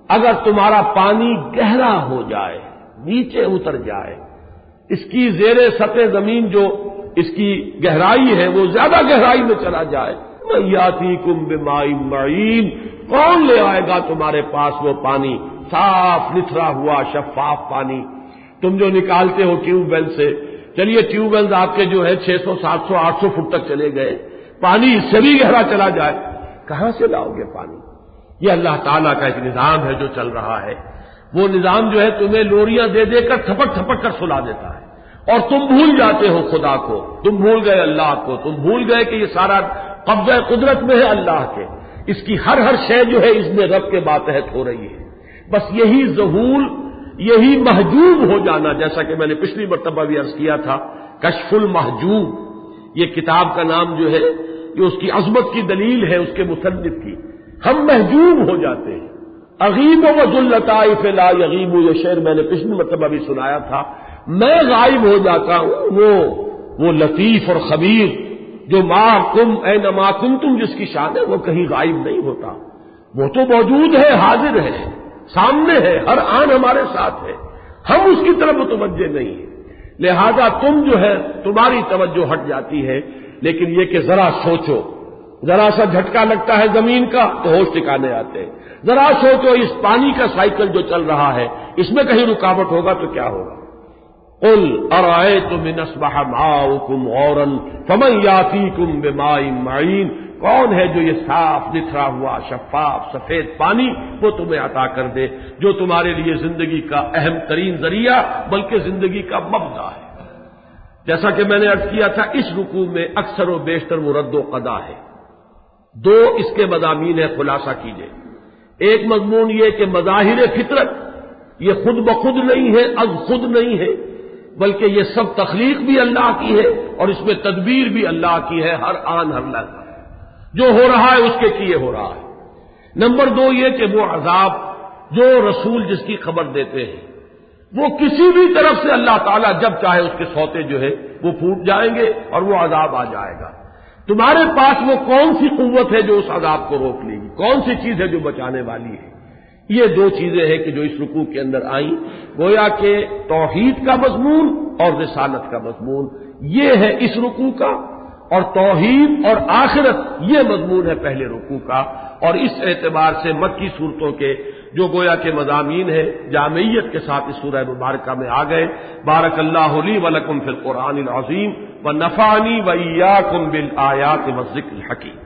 اگر تمہارا پانی گہرا ہو جائے، نیچے اتر جائے، اس کی زیر سطح زمین جو اس کی گہرائی ہے وہ زیادہ گہرائی میں چلا جائے، یاتیکم بماء معین، کون لے آئے گا تمہارے پاس وہ پانی، صاف نتھرا ہوا شفاف پانی تم جو نکالتے ہو ٹیوب ویل سے. چلیے ٹیوب ویلز آپ کے جو ہے چھ سو سات سو آٹھ سو فٹ تک چلے گئے، پانی اس سے بھی گہرا چلا جائے، کہاں سے لاؤ گے پانی؟ یہ اللہ تعالیٰ کا ایک نظام ہے جو چل رہا ہے. وہ نظام جو ہے تمہیں لوریاں دے دے کر تھپک تھپک کر سلا دیتا ہے، اور تم بھول جاتے ہو خدا کو، تم بھول گئے اللہ کو، تم بھول گئے کہ یہ سارا قبضہ قدرت میں ہے اللہ کے، اس کی ہر ہر شے جو ہے اس میں رب کے ماتحت ہو رہی ہے. بس یہی ظہول، یہی محجوب ہو جانا، جیسا کہ میں نے پچھلی مرتبہ بھی عرض کیا تھا، کشف المحجوب یہ کتاب کا نام جو ہے یہ اس کی عظمت کی دلیل ہے اس کے مصنف کی. ہم محجوب ہو جاتے ہیں. اغیب و ذلطائف لا یغیب، یہ شعر میں نے پچھلی مرتبہ بھی سنایا تھا. میں غائب ہو جاتا ہوں، وہ وہ لطیف اور خبیر جو ما کم اینما کنتم جس کی شان ہے وہ کہیں غائب نہیں ہوتا، وہ تو موجود ہے، حاضر ہے، سامنے ہے، ہر آن ہمارے ساتھ ہے، ہم اس کی طرف متوجہ نہیں ہیں. لہذا تم جو ہے تمہاری توجہ ہٹ جاتی ہے. لیکن یہ کہ ذرا سوچو، ذرا سا جھٹکا لگتا ہے زمین کا تو ہوش ٹھکانے آتے ہیں. ذرا سوچو اس پانی کا سائیکل جو چل رہا ہے اس میں کہیں رکاوٹ ہوگا تو کیا ہوگا؟ قل ارأیتم ان اصبح ماؤکم غورا فمن یاتیکم بماء معین، کون ہے جو یہ صاف نتھرا ہوا شفاف سفید پانی وہ تمہیں عطا کر دے جو تمہارے لیے زندگی کا اہم ترین ذریعہ بلکہ زندگی کا مبدا ہے. جیسا کہ میں نے عرض کیا تھا اس رکوع میں اکثر و بیشتر وہ رد و قضا ہے. دو اس کے مضامین ہے، خلاصہ کیجئے. ایک مضمون یہ کہ مظاہر فطرت یہ خود بخود نہیں ہے، از خود نہیں ہے، بلکہ یہ سب تخلیق بھی اللہ کی ہے اور اس میں تدبیر بھی اللہ کی ہے، ہر آن ہر لحظہ جو ہو رہا ہے اس کے کیے ہو رہا ہے. نمبر دو یہ کہ وہ عذاب جو رسول جس کی خبر دیتے ہیں وہ کسی بھی طرف سے اللہ تعالیٰ جب چاہے اس کے سوتے جو ہے وہ پھوٹ جائیں گے اور وہ عذاب آ جائے گا. تمہارے پاس وہ کون سی قوت ہے جو اس عذاب کو روک لے گی؟ کون سی چیز ہے جو بچانے والی ہے؟ یہ دو چیزیں ہیں کہ جو اس رکوع کے اندر آئیں، گویا کہ توحید کا مضمون اور رسالت کا مضمون یہ ہے اس رکوع کا، اور توحید اور آخرت یہ مضمون ہے پہلے رکوع کا. اور اس اعتبار سے مکی صورتوں کے جو گویا کے مضامین ہیں جامعیت کے ساتھ اس سورہ مبارکہ میں آ گئے. بارک اللہ لی ولکم فی القرآن العظیم ونفعنی وإیاکم بالآیات والذکر الحکیم.